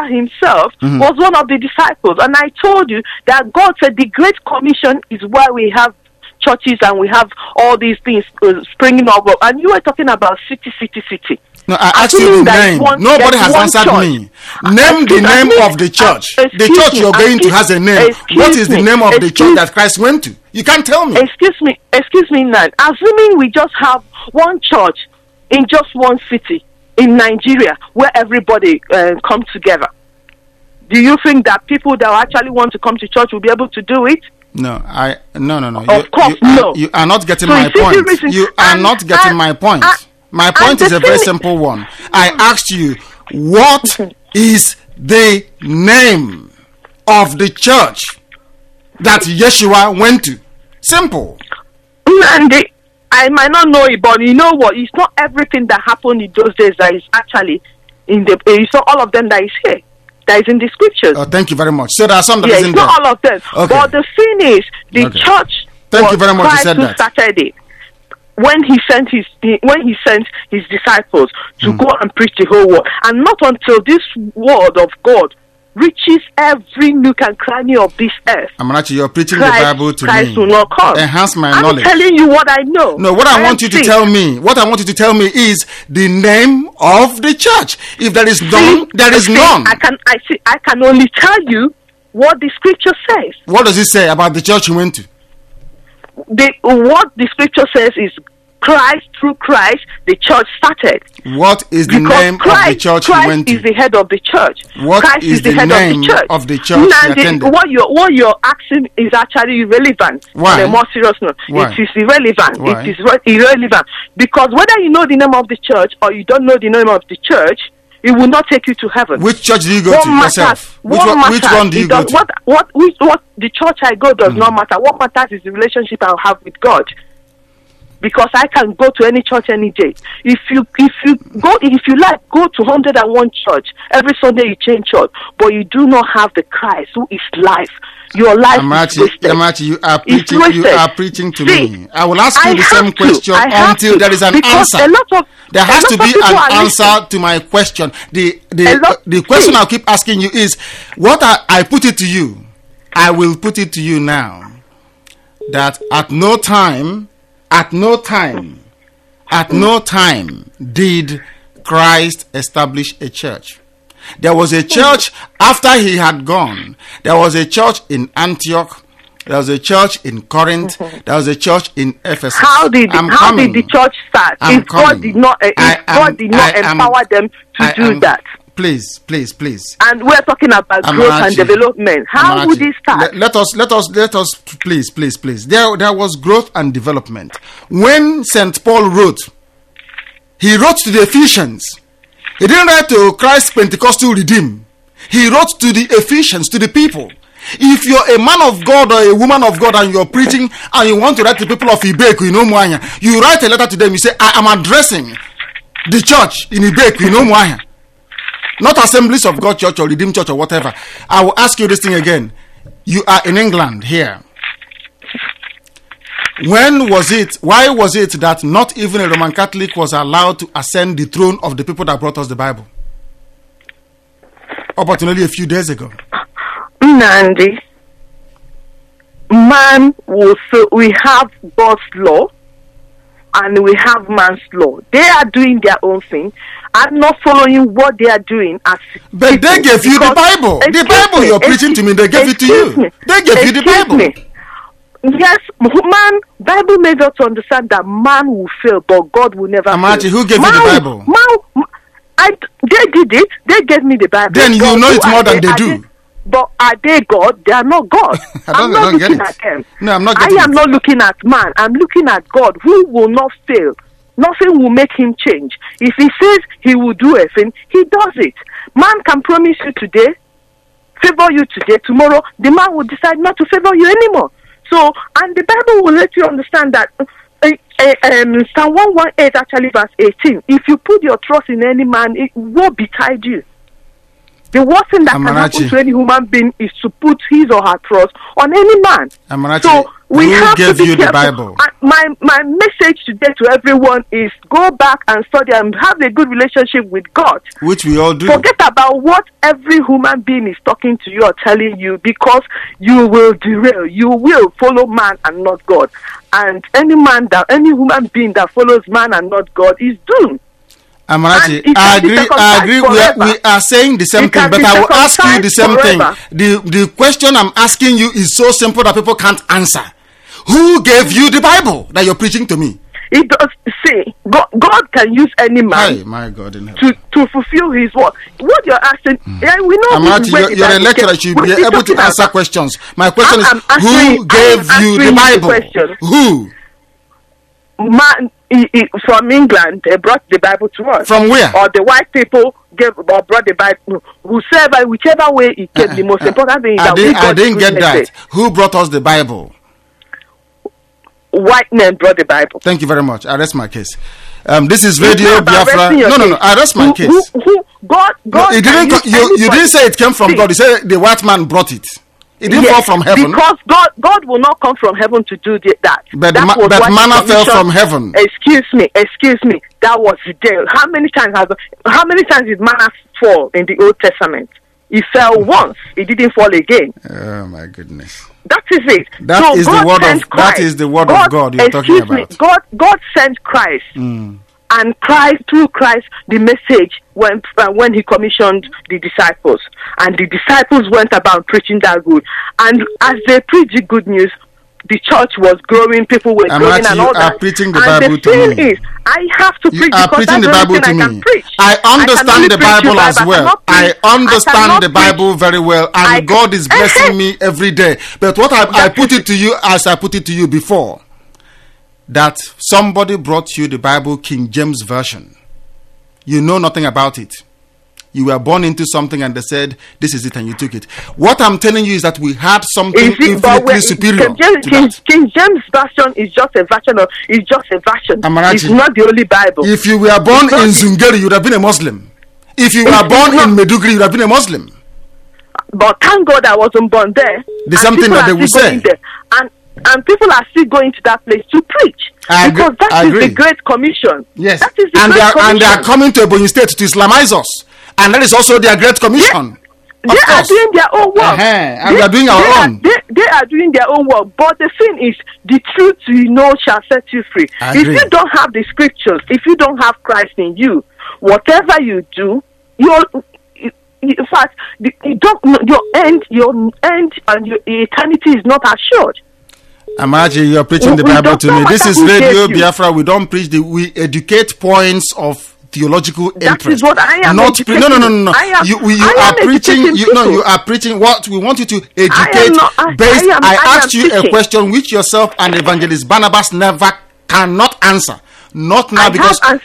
was one of the disciples, and I told you that God said the Great Commission is why we have churches and we have all these things springing up. And you were talking about city. No, I asked you the name. Nobody has answered me. Name the name of the church. The church you're going to has a name. What is the name of the church that Christ went to? You can't tell me. Excuse me, now. Assuming we just have one church in just one city in Nigeria where everybody comes together, do you think that people that actually want to come to church will be able to do it? No. Of course, no. You are not getting my point. You are not getting my point. My point is a very simple one. I asked you, what is the name of the church that Yeshua went to? Simple. And I might not know it, but you know what? It's not everything that happened in those days that is actually it's not all of them that is here. That is in the scriptures. Oh, thank you very much. So there are some that isn't it's not there. all of them. Okay. But the thing is, the church thank you very much. Christ You said who that. started it. When he sent his disciples to go and preach the whole world, and not until this word of God reaches every nook and cranny of this earth. Amarachi, you're preaching the Bible to Christ me. will not come. Enhance my I'm knowledge. telling you what I know. No, what I want you to tell me is the name of the church. If there is none, there is none. I can only tell you what the scripture says. What does it say about the church you went to? What the scripture says is Christ, through Christ, the church started. What is the name of the church you went to? Christ is the head of the church. What Christ is the head name of the church? Of the church you attended? What you're asking is actually irrelevant. Why? On a more serious note, Why? it is irrelevant. Why? It is irrelevant because whether you know the name of the church or you don't know the name of the church, it will not take you to heaven. Which church do you go to yourself? Which one do you go to? What the church I go does not matter. What matters is the relationship I have with God. Because I can go to any church any day. If you like, go to 101 church every Sunday. You change church, but you do not have the Christ who is life. Your life is wasted. Amachi, you are preaching to me. I will ask you the same question until there is an answer. There has to be an answer to my question. The question I'll keep asking you is, what I put it to you, I will put it to you now, that at no time did Christ establish a church. There was a church after he had gone. There was a church in Antioch. There was a church in Corinth. There was a church in Ephesus. How did the church start? If God did not empower them to do that. Please. And we're talking about growth and development. How would it start? Let us, please. There was growth and development. When St. Paul wrote, he wrote to the Ephesians. He didn't write to Christ's Pentecostal Redeem. He wrote to the Ephesians, to the people. If you're a man of God or a woman of God and you're preaching and you want to write to people of Ibeku, you write a letter to them. You say, I am addressing the church in Ibeku, not Assemblies of God Church or Redeemed Church or whatever. I will ask you this thing again. You are in England here. Why was it that not even a Roman Catholic was allowed to ascend the throne of the people that brought us the Bible? Up until only a few days ago. Nandi, we have God's law and we have man's law. They are doing their own thing. I'm not following what they are doing. But they gave you the Bible. The Bible you're preaching to me, they gave it to you. They gave you the Bible. Yes, Bible made us understand that man will fail, but God will never fail. Who gave you the Bible? They did it. They gave me the Bible. Then you know it more than they do. But are they God? They are not God. I'm not looking at them. No, I'm not getting I am not looking at man. I'm looking at God, who will not fail. Nothing will make him change. If he says he will do a thing, he does it. Man can promise you today, favor you today, tomorrow the man will decide not to favor you anymore. So, and the Bible will let you understand that Psalm 118 actually verse 18, if you put your trust in any man, it will betide you. The worst thing that can happen to any human being is to put his or her trust on any man. So we have gave to be you careful. the Bible? my message today to everyone is go back and study and have a good relationship with God. Which we all do. Forget about what every human being is talking to you or telling you, because you will derail. You will follow man and not God. And any human being that follows man and not God is doomed. Amarachi, I agree. We are saying the same thing, but I will ask you the same thing. The question I'm asking you is so simple that people can't answer. Who gave you the Bible that you're preaching to me? It does say God can use any man my God in heaven. to fulfill his word. What you're asking, we know. Amarachi, you're a lecturer. You should be able to answer questions. My question is, who gave you the Bible? Who? Man from England, they brought the Bible to us. From where? Or the white people brought the Bible. Whichever way it came, the most important thing is that I didn't get that. Who brought us the Bible? White men brought the Bible. Thank you very much. I rest my case. This is Radio Biafra. No. I rest my case. God. You didn't say it came from God. You said the white man brought it. It didn't fall from heaven. Because God will not come from heaven to do that. But manna fell from heaven. Excuse me. That was the deal. How many times did manna fall in the Old Testament? It fell once. It didn't fall again. Oh my goodness. That is it. That is the word of God you're talking about. God sent Christ. And through Christ, the message went when he commissioned the disciples. And the disciples went about preaching that good. And as they preached the good news, the church was growing, people were growing and all that. Preaching the Bible to me. And the thing is, I have to preach because that's the only thing I can preach. I understand the Bible as well. I understand the Bible very well, and God is blessing me every day. But what I put it to you, as I put it to you before, that somebody brought you the Bible King James Version. You know nothing about it. You were born into something and they said, this is it, and you took it. What I'm telling you is that we had something infinitely superior King James Version is just a version. Amarachi, it's not the only Bible. If you were born in Zungeri, you would have been a Muslim. If you were born in Meduguri, you would have been a Muslim. But thank God I wasn't born there. There's something that they will say. And people are still going to that place to preach. Because that is the Great Commission. Yes. That is the Great Commission. And they are coming to Ebonyi State to Islamize us. And that is also their Great Commission. They are doing their own work. And we are doing our own. They are doing their own work. But the thing is, the truth you know shall set you free. If you don't have the scriptures, if you don't have Christ in you, whatever you do, in fact, your end and your eternity is not assured. Amarachi, you are preaching the Bible to me. This is Radio Biafra. We don't preach we educate points of theological interest. That is what I am. No. You are preaching. You are preaching what we want you to educate. I asked you a question which yourself and Evangelist Barnabas never cannot answer. Not now, because I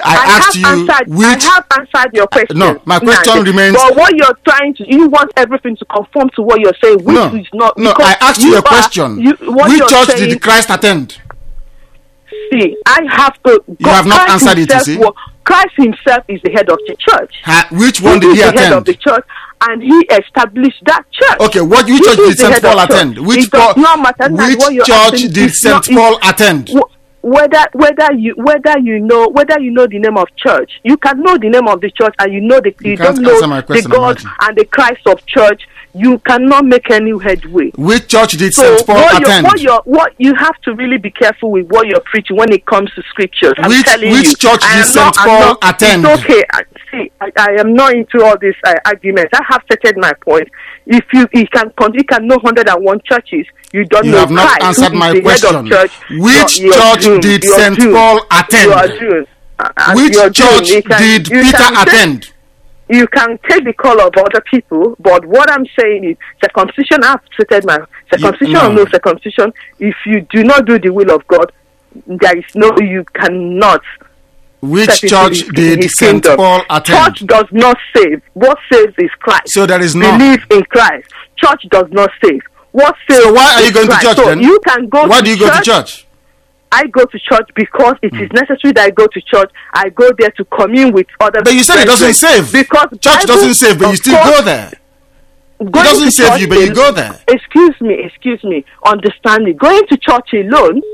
have answered your question. No, my question remains. But what you're you want everything to conform to what you're saying, which is not. No, I asked you a question. Which church did Christ attend? See, I have to. You have not answered it, you see. Christ himself is the head of the church. Which one did he attend? The head of the church, and he established that church. Okay, which church did St. Paul attend? Which church did St. Paul attend? Whether you know the name of church, you can know the name of the church, and you don't know the God and the Christ of church. You cannot make any headway. Which church did St. Paul attend? What you have to really be careful with what you're preaching when it comes to scriptures. Which church did St. Paul attend? It's okay. See, I am not into all these arguments. I have stated my point. If you can know 101 churches, you don't know. You have not answered my question. Which church did St. Paul attend? Which church did Peter attend? You can take the call of other people, but what I'm saying is circumcision. I've stated my circumcision or no circumcision. If you do not do the will of God, there is you cannot. Which church did St. Paul attend? Church does not save. What saves is Christ. So there is no believe in Christ. Church does not save. What saves? So why are you going to church then? You can go. Why do you go to church? I go to church because it is necessary that I go to church. I go there to commune with other. But you said it doesn't save. Because church doesn't save, but you still go there. It doesn't save you, but you go there. Excuse me. Understand me. Going to church alone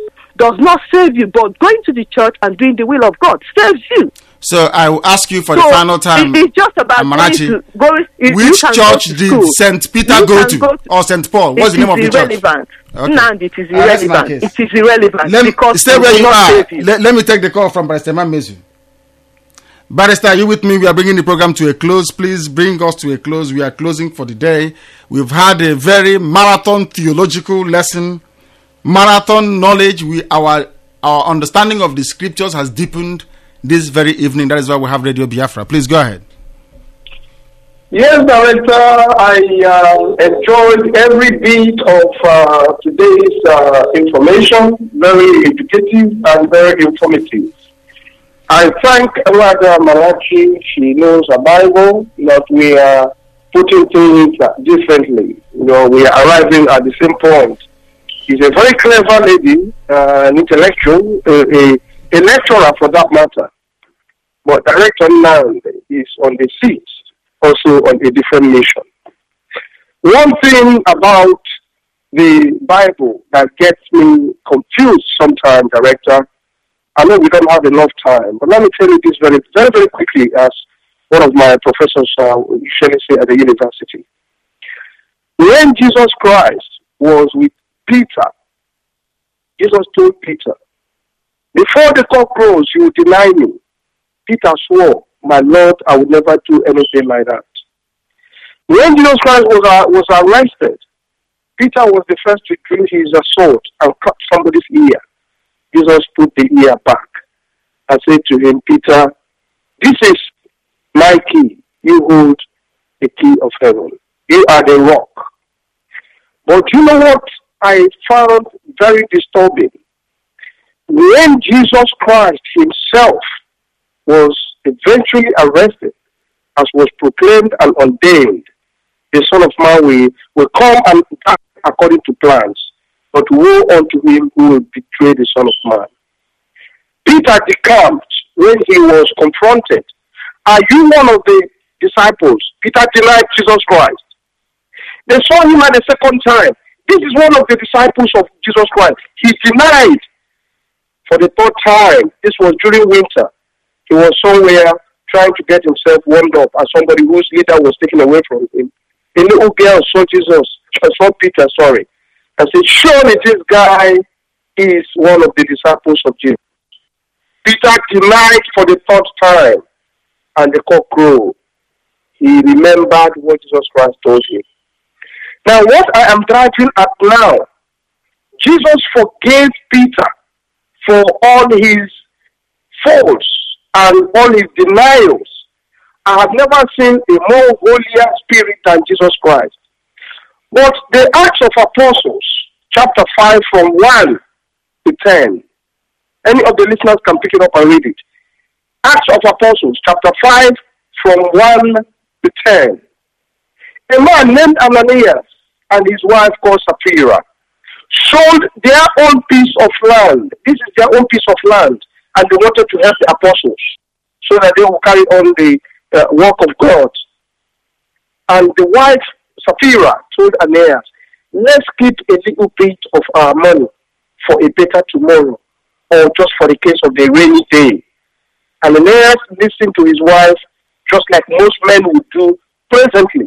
does not save you, but going to the church and doing the will of God saves you. So I will ask you for the final time, It's just about Amarachi, which you church did St. Peter go to? Or St. Paul? What's the name of the church? Okay. No, it is irrelevant. It is irrelevant. Because stay where you are. Let me take the call from Barrister Mezu. Barrister, are you with me? We are bringing the program to a close. Please bring us to a close. We are closing for the day. We've had a very marathon theological lesson, marathon knowledge. Our understanding of the scriptures has deepened this very evening. That is why we have Radio Biafra. Please go ahead. Yes, Director, I enjoyed every bit of today's information, very educative and very informative. I thank Rada Malachi. She knows the Bible, that we are putting things differently. We are arriving at the same point. She's a very clever lady, an intellectual, a lecturer for that matter. But Director Nand is on the seat, also on a different mission. One thing about the Bible that gets me confused sometimes, Director, I know we don't have enough time, but let me tell you this very, very, very quickly, as one of my professors usually say at the university. When Jesus Christ was with Peter, Jesus told Peter, before the cock crows, you will deny me. Peter swore, my Lord, I would never do anything like that. When Jesus Christ was arrested, Peter was the first to draw his sword and cut somebody's ear. Jesus put the ear back and said to him, Peter, this is my key. You hold the key of heaven. You are the rock. But you know what I found very disturbing? When Jesus Christ himself was eventually arrested, as was proclaimed and ordained, the Son of Man will come and act according to plans. But woe unto him who will betray the Son of Man. Peter decamped when he was confronted. Are you one of the disciples? Peter denied Jesus Christ. They saw him at the second time. This is one of the disciples of Jesus Christ. He denied for the third time. This was during winter. He was somewhere trying to get himself warmed up as somebody whose leader was taken away from him. A little girl saw Peter, and said, surely this guy is one of the disciples of Jesus. Peter denied for the third time, and the cock crowed. He remembered what Jesus Christ told him. Now, what I am driving at now, Jesus forgave Peter for all his faults and all his denials. I have never seen a more holier spirit than Jesus Christ. But the Acts of Apostles, chapter 5 from 1 to 10. Any of the listeners can pick it up and read it. Acts of Apostles, chapter 5 from 1 to 10. A man named Ananias and his wife called Sapphira sold their own piece of land. This is their own piece of land. And they wanted to help the apostles so that they will carry on the work of God. And the wife, Sapphira, told Ananias, let's keep a little bit of our money for a better tomorrow, or just for the case of the rainy day. And Ananias listened to his wife just like most men would do presently.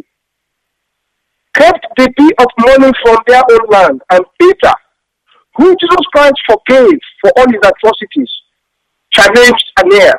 Kept the bit of money from their own land. And Peter, who Jesus Christ forgave for all his atrocities, challenged Ananias.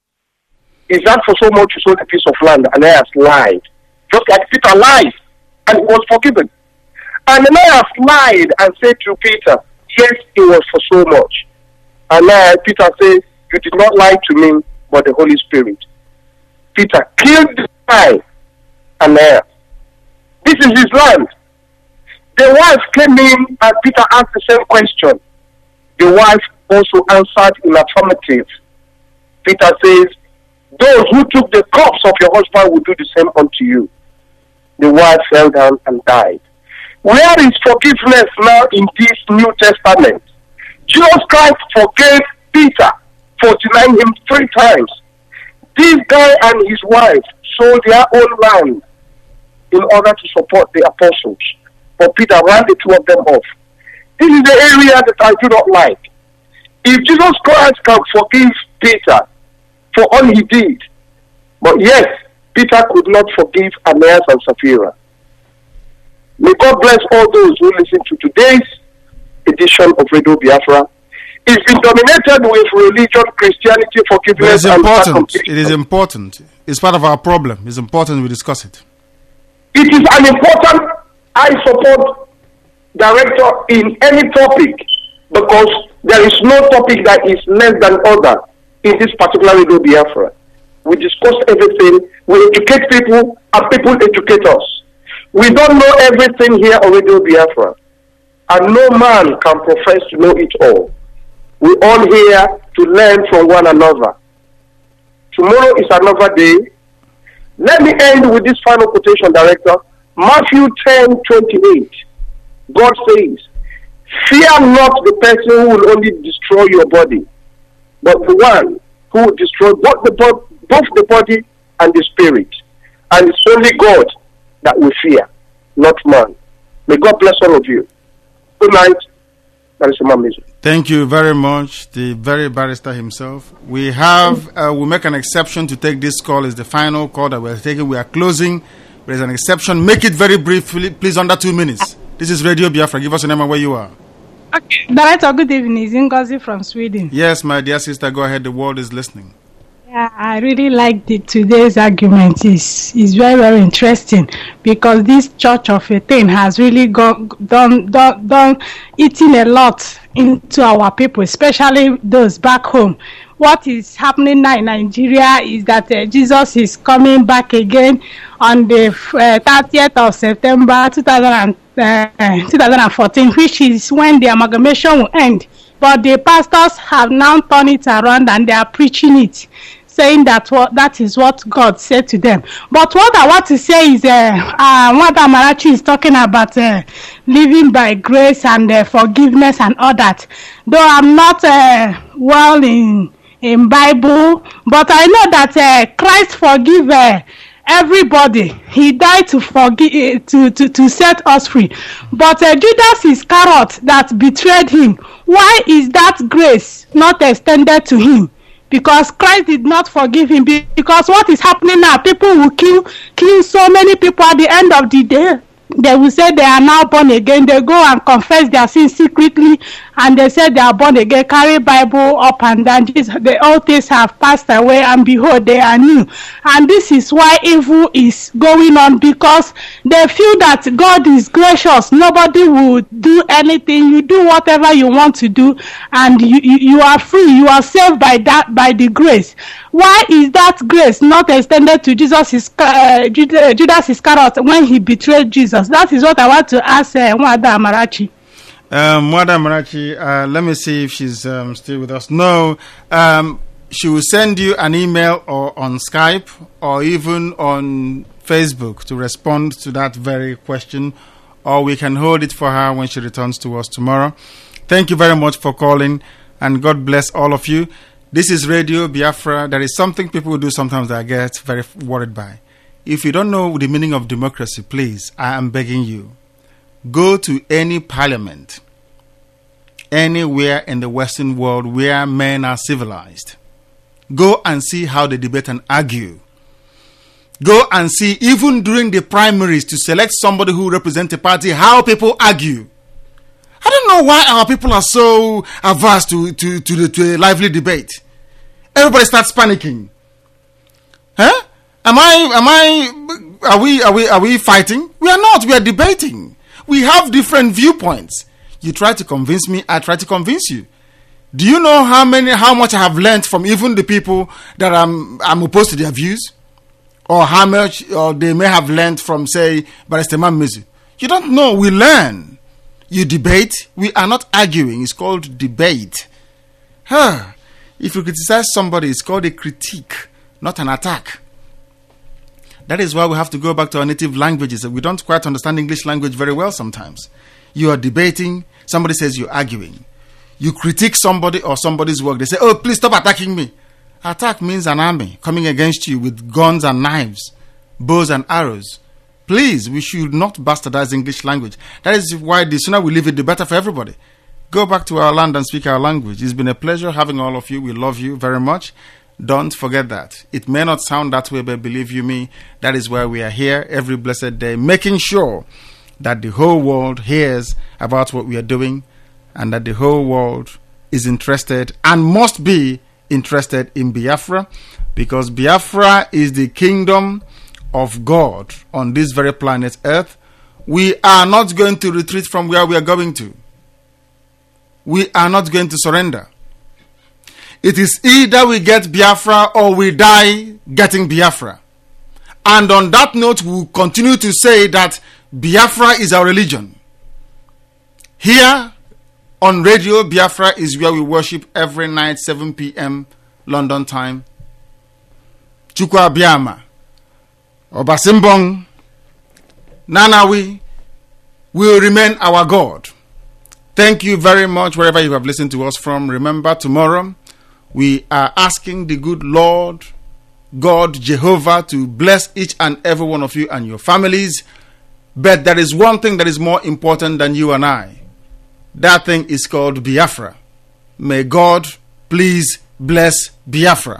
Is that for so much you sold a piece of land? Ananias lied. Just like Peter lied, and he was forgiven. And Ananias lied and said to Peter, yes, it was for so much. And Peter said, you did not lie to me, but the Holy Spirit. Peter killed the guy, Ananias. This is his land. The wife came in and Peter asked the same question. The wife also answered in affirmative. Peter says, those who took the corpse of your husband will do the same unto you. The wife fell down and died. Where is forgiveness now in this New Testament? Jesus Christ forgave Peter for denying him 3 times. This guy and his wife sold their own land in order to support the apostles. But Peter ran the 2 of them off. This is the area that I do not like. If Jesus Christ can forgive Peter for all he did, but yes, Peter could not forgive Ananias and Sapphira. May God bless all those who listen to today's edition of Radio Biafra. It's been dominated with religion, Christianity, forgiveness, But it's important. circumcision. It is important. It's part of our problem. It's important we discuss it. It is an important, I support, director in any topic, because there is no topic that is less than other in this particular Radio Biafra. We discuss everything, we educate people, and people educate us. We don't know everything here on Radio Biafra, and no man can profess to know it all. We all here to learn from one another. Tomorrow is another day. Let me end with this final quotation, Director. Matthew 10:28. God says, "Fear not the person who will only destroy your body, but the one who will destroy both the body and the spirit. And it's only God that we fear, not man." May God bless all of you. Good night. That is Imam Mizu. Thank you very much, the very barrister himself. We have, we make an exception to take this call. It's the final call that we're taking. We are closing. There's an exception. Make it very brief, please, under 2 minutes. This is Radio Biafra. Give us a name and where you are. Okay. Director, good evening. It's Ngozi from Sweden. Yes, my dear sister, go ahead. The world is listening. Yeah, I really like today's argument. It's very, very interesting, because this church of a thing has really done eating a lot into our people, especially those back home. What is happening now in Nigeria is that Jesus is coming back again on the 30th of September 2014, which is when the amalgamation will end. But the pastors have now turned it around and they are preaching it, saying that that is what God said to them. But what I want to say is, what Amarachi is talking about, living by grace and forgiveness and all that. Though I'm not well in Bible, but I know that Christ forgive everybody. He died to forgive, to set us free. But Judas Iscariot that betrayed him, why is that grace not extended to him? Because Christ did not forgive him. Because what is happening now, people will kill so many people. At the end of the day, they will say they are now born again. They go and confess their sins secretly, and they say they are born again, carry Bible up and down. The old things have passed away, and behold, they are new. And this is why evil is going on, because they feel that God is gracious. Nobody will do anything. You do whatever you want to do, and you are free. You are saved by the grace. Why is that grace not extended to Judas Iscariot when he betrayed Jesus? That is what I want to ask Mwada Amarachi. Mwada Amarachi, let me see if she's still with us. No, she will send you an email or on Skype or even on Facebook to respond to that very question, or we can hold it for her when she returns to us tomorrow. Thank you very much for calling, and God bless all of you. This is Radio Biafra. There is something people do sometimes that I get very worried by. If you don't know the meaning of democracy, please, I am begging you, go to any parliament, anywhere in the Western world where men are civilized. Go and see how they debate and argue. Go and see, even during the primaries, to select somebody who represents a party, how people argue. I don't know why our people are so averse to a lively debate. Everybody starts panicking. Huh? Are we fighting? We are not. We are debating. We have different viewpoints. You try to convince me, I try to convince you. Do you know how much I have learned from even the people that I'm opposed to their views? Or how much they may have learned from, say, Barrister Imam Mizu? You don't know. We learn. You debate. We are not arguing. It's called debate. If you criticize somebody, it's called a critique, not an attack. That is why we have to go back to our native languages. We don't quite understand English language very well sometimes. You are debating. Somebody says you're arguing. You critique somebody or somebody's work. They say, oh, please stop attacking me. Attack means an army coming against you with guns and knives, bows and arrows. Please, we should not bastardize English language. That is why the sooner we leave it, the better for everybody. go back to our land and speak our language. It's been a pleasure having all of you. We love you very much. Don't forget that. It may not sound that way, but believe you me, that is why we are here every blessed day, making sure that the whole world hears about what we are doing and that the whole world is interested and must be interested in Biafra, because Biafra is the kingdom of God on this very planet Earth. We are not going to retreat from where we are going to. We are not going to surrender. It is either we get Biafra or we die getting Biafra. And on that note, we will continue to say that Biafra is our religion. Here on Radio Biafra is where we worship every night, 7 p.m. London time. Chukwa Biama, Obasimbong, Nanawi will remain our God. Thank you very much wherever you have listened to us from. Remember, tomorrow we are asking the good Lord, God, Jehovah, to bless each and every one of you and your families. But there is one thing that is more important than you and I. That thing is called Biafra. May God please bless Biafra.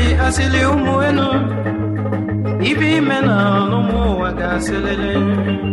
Ibi mena no mo waga selele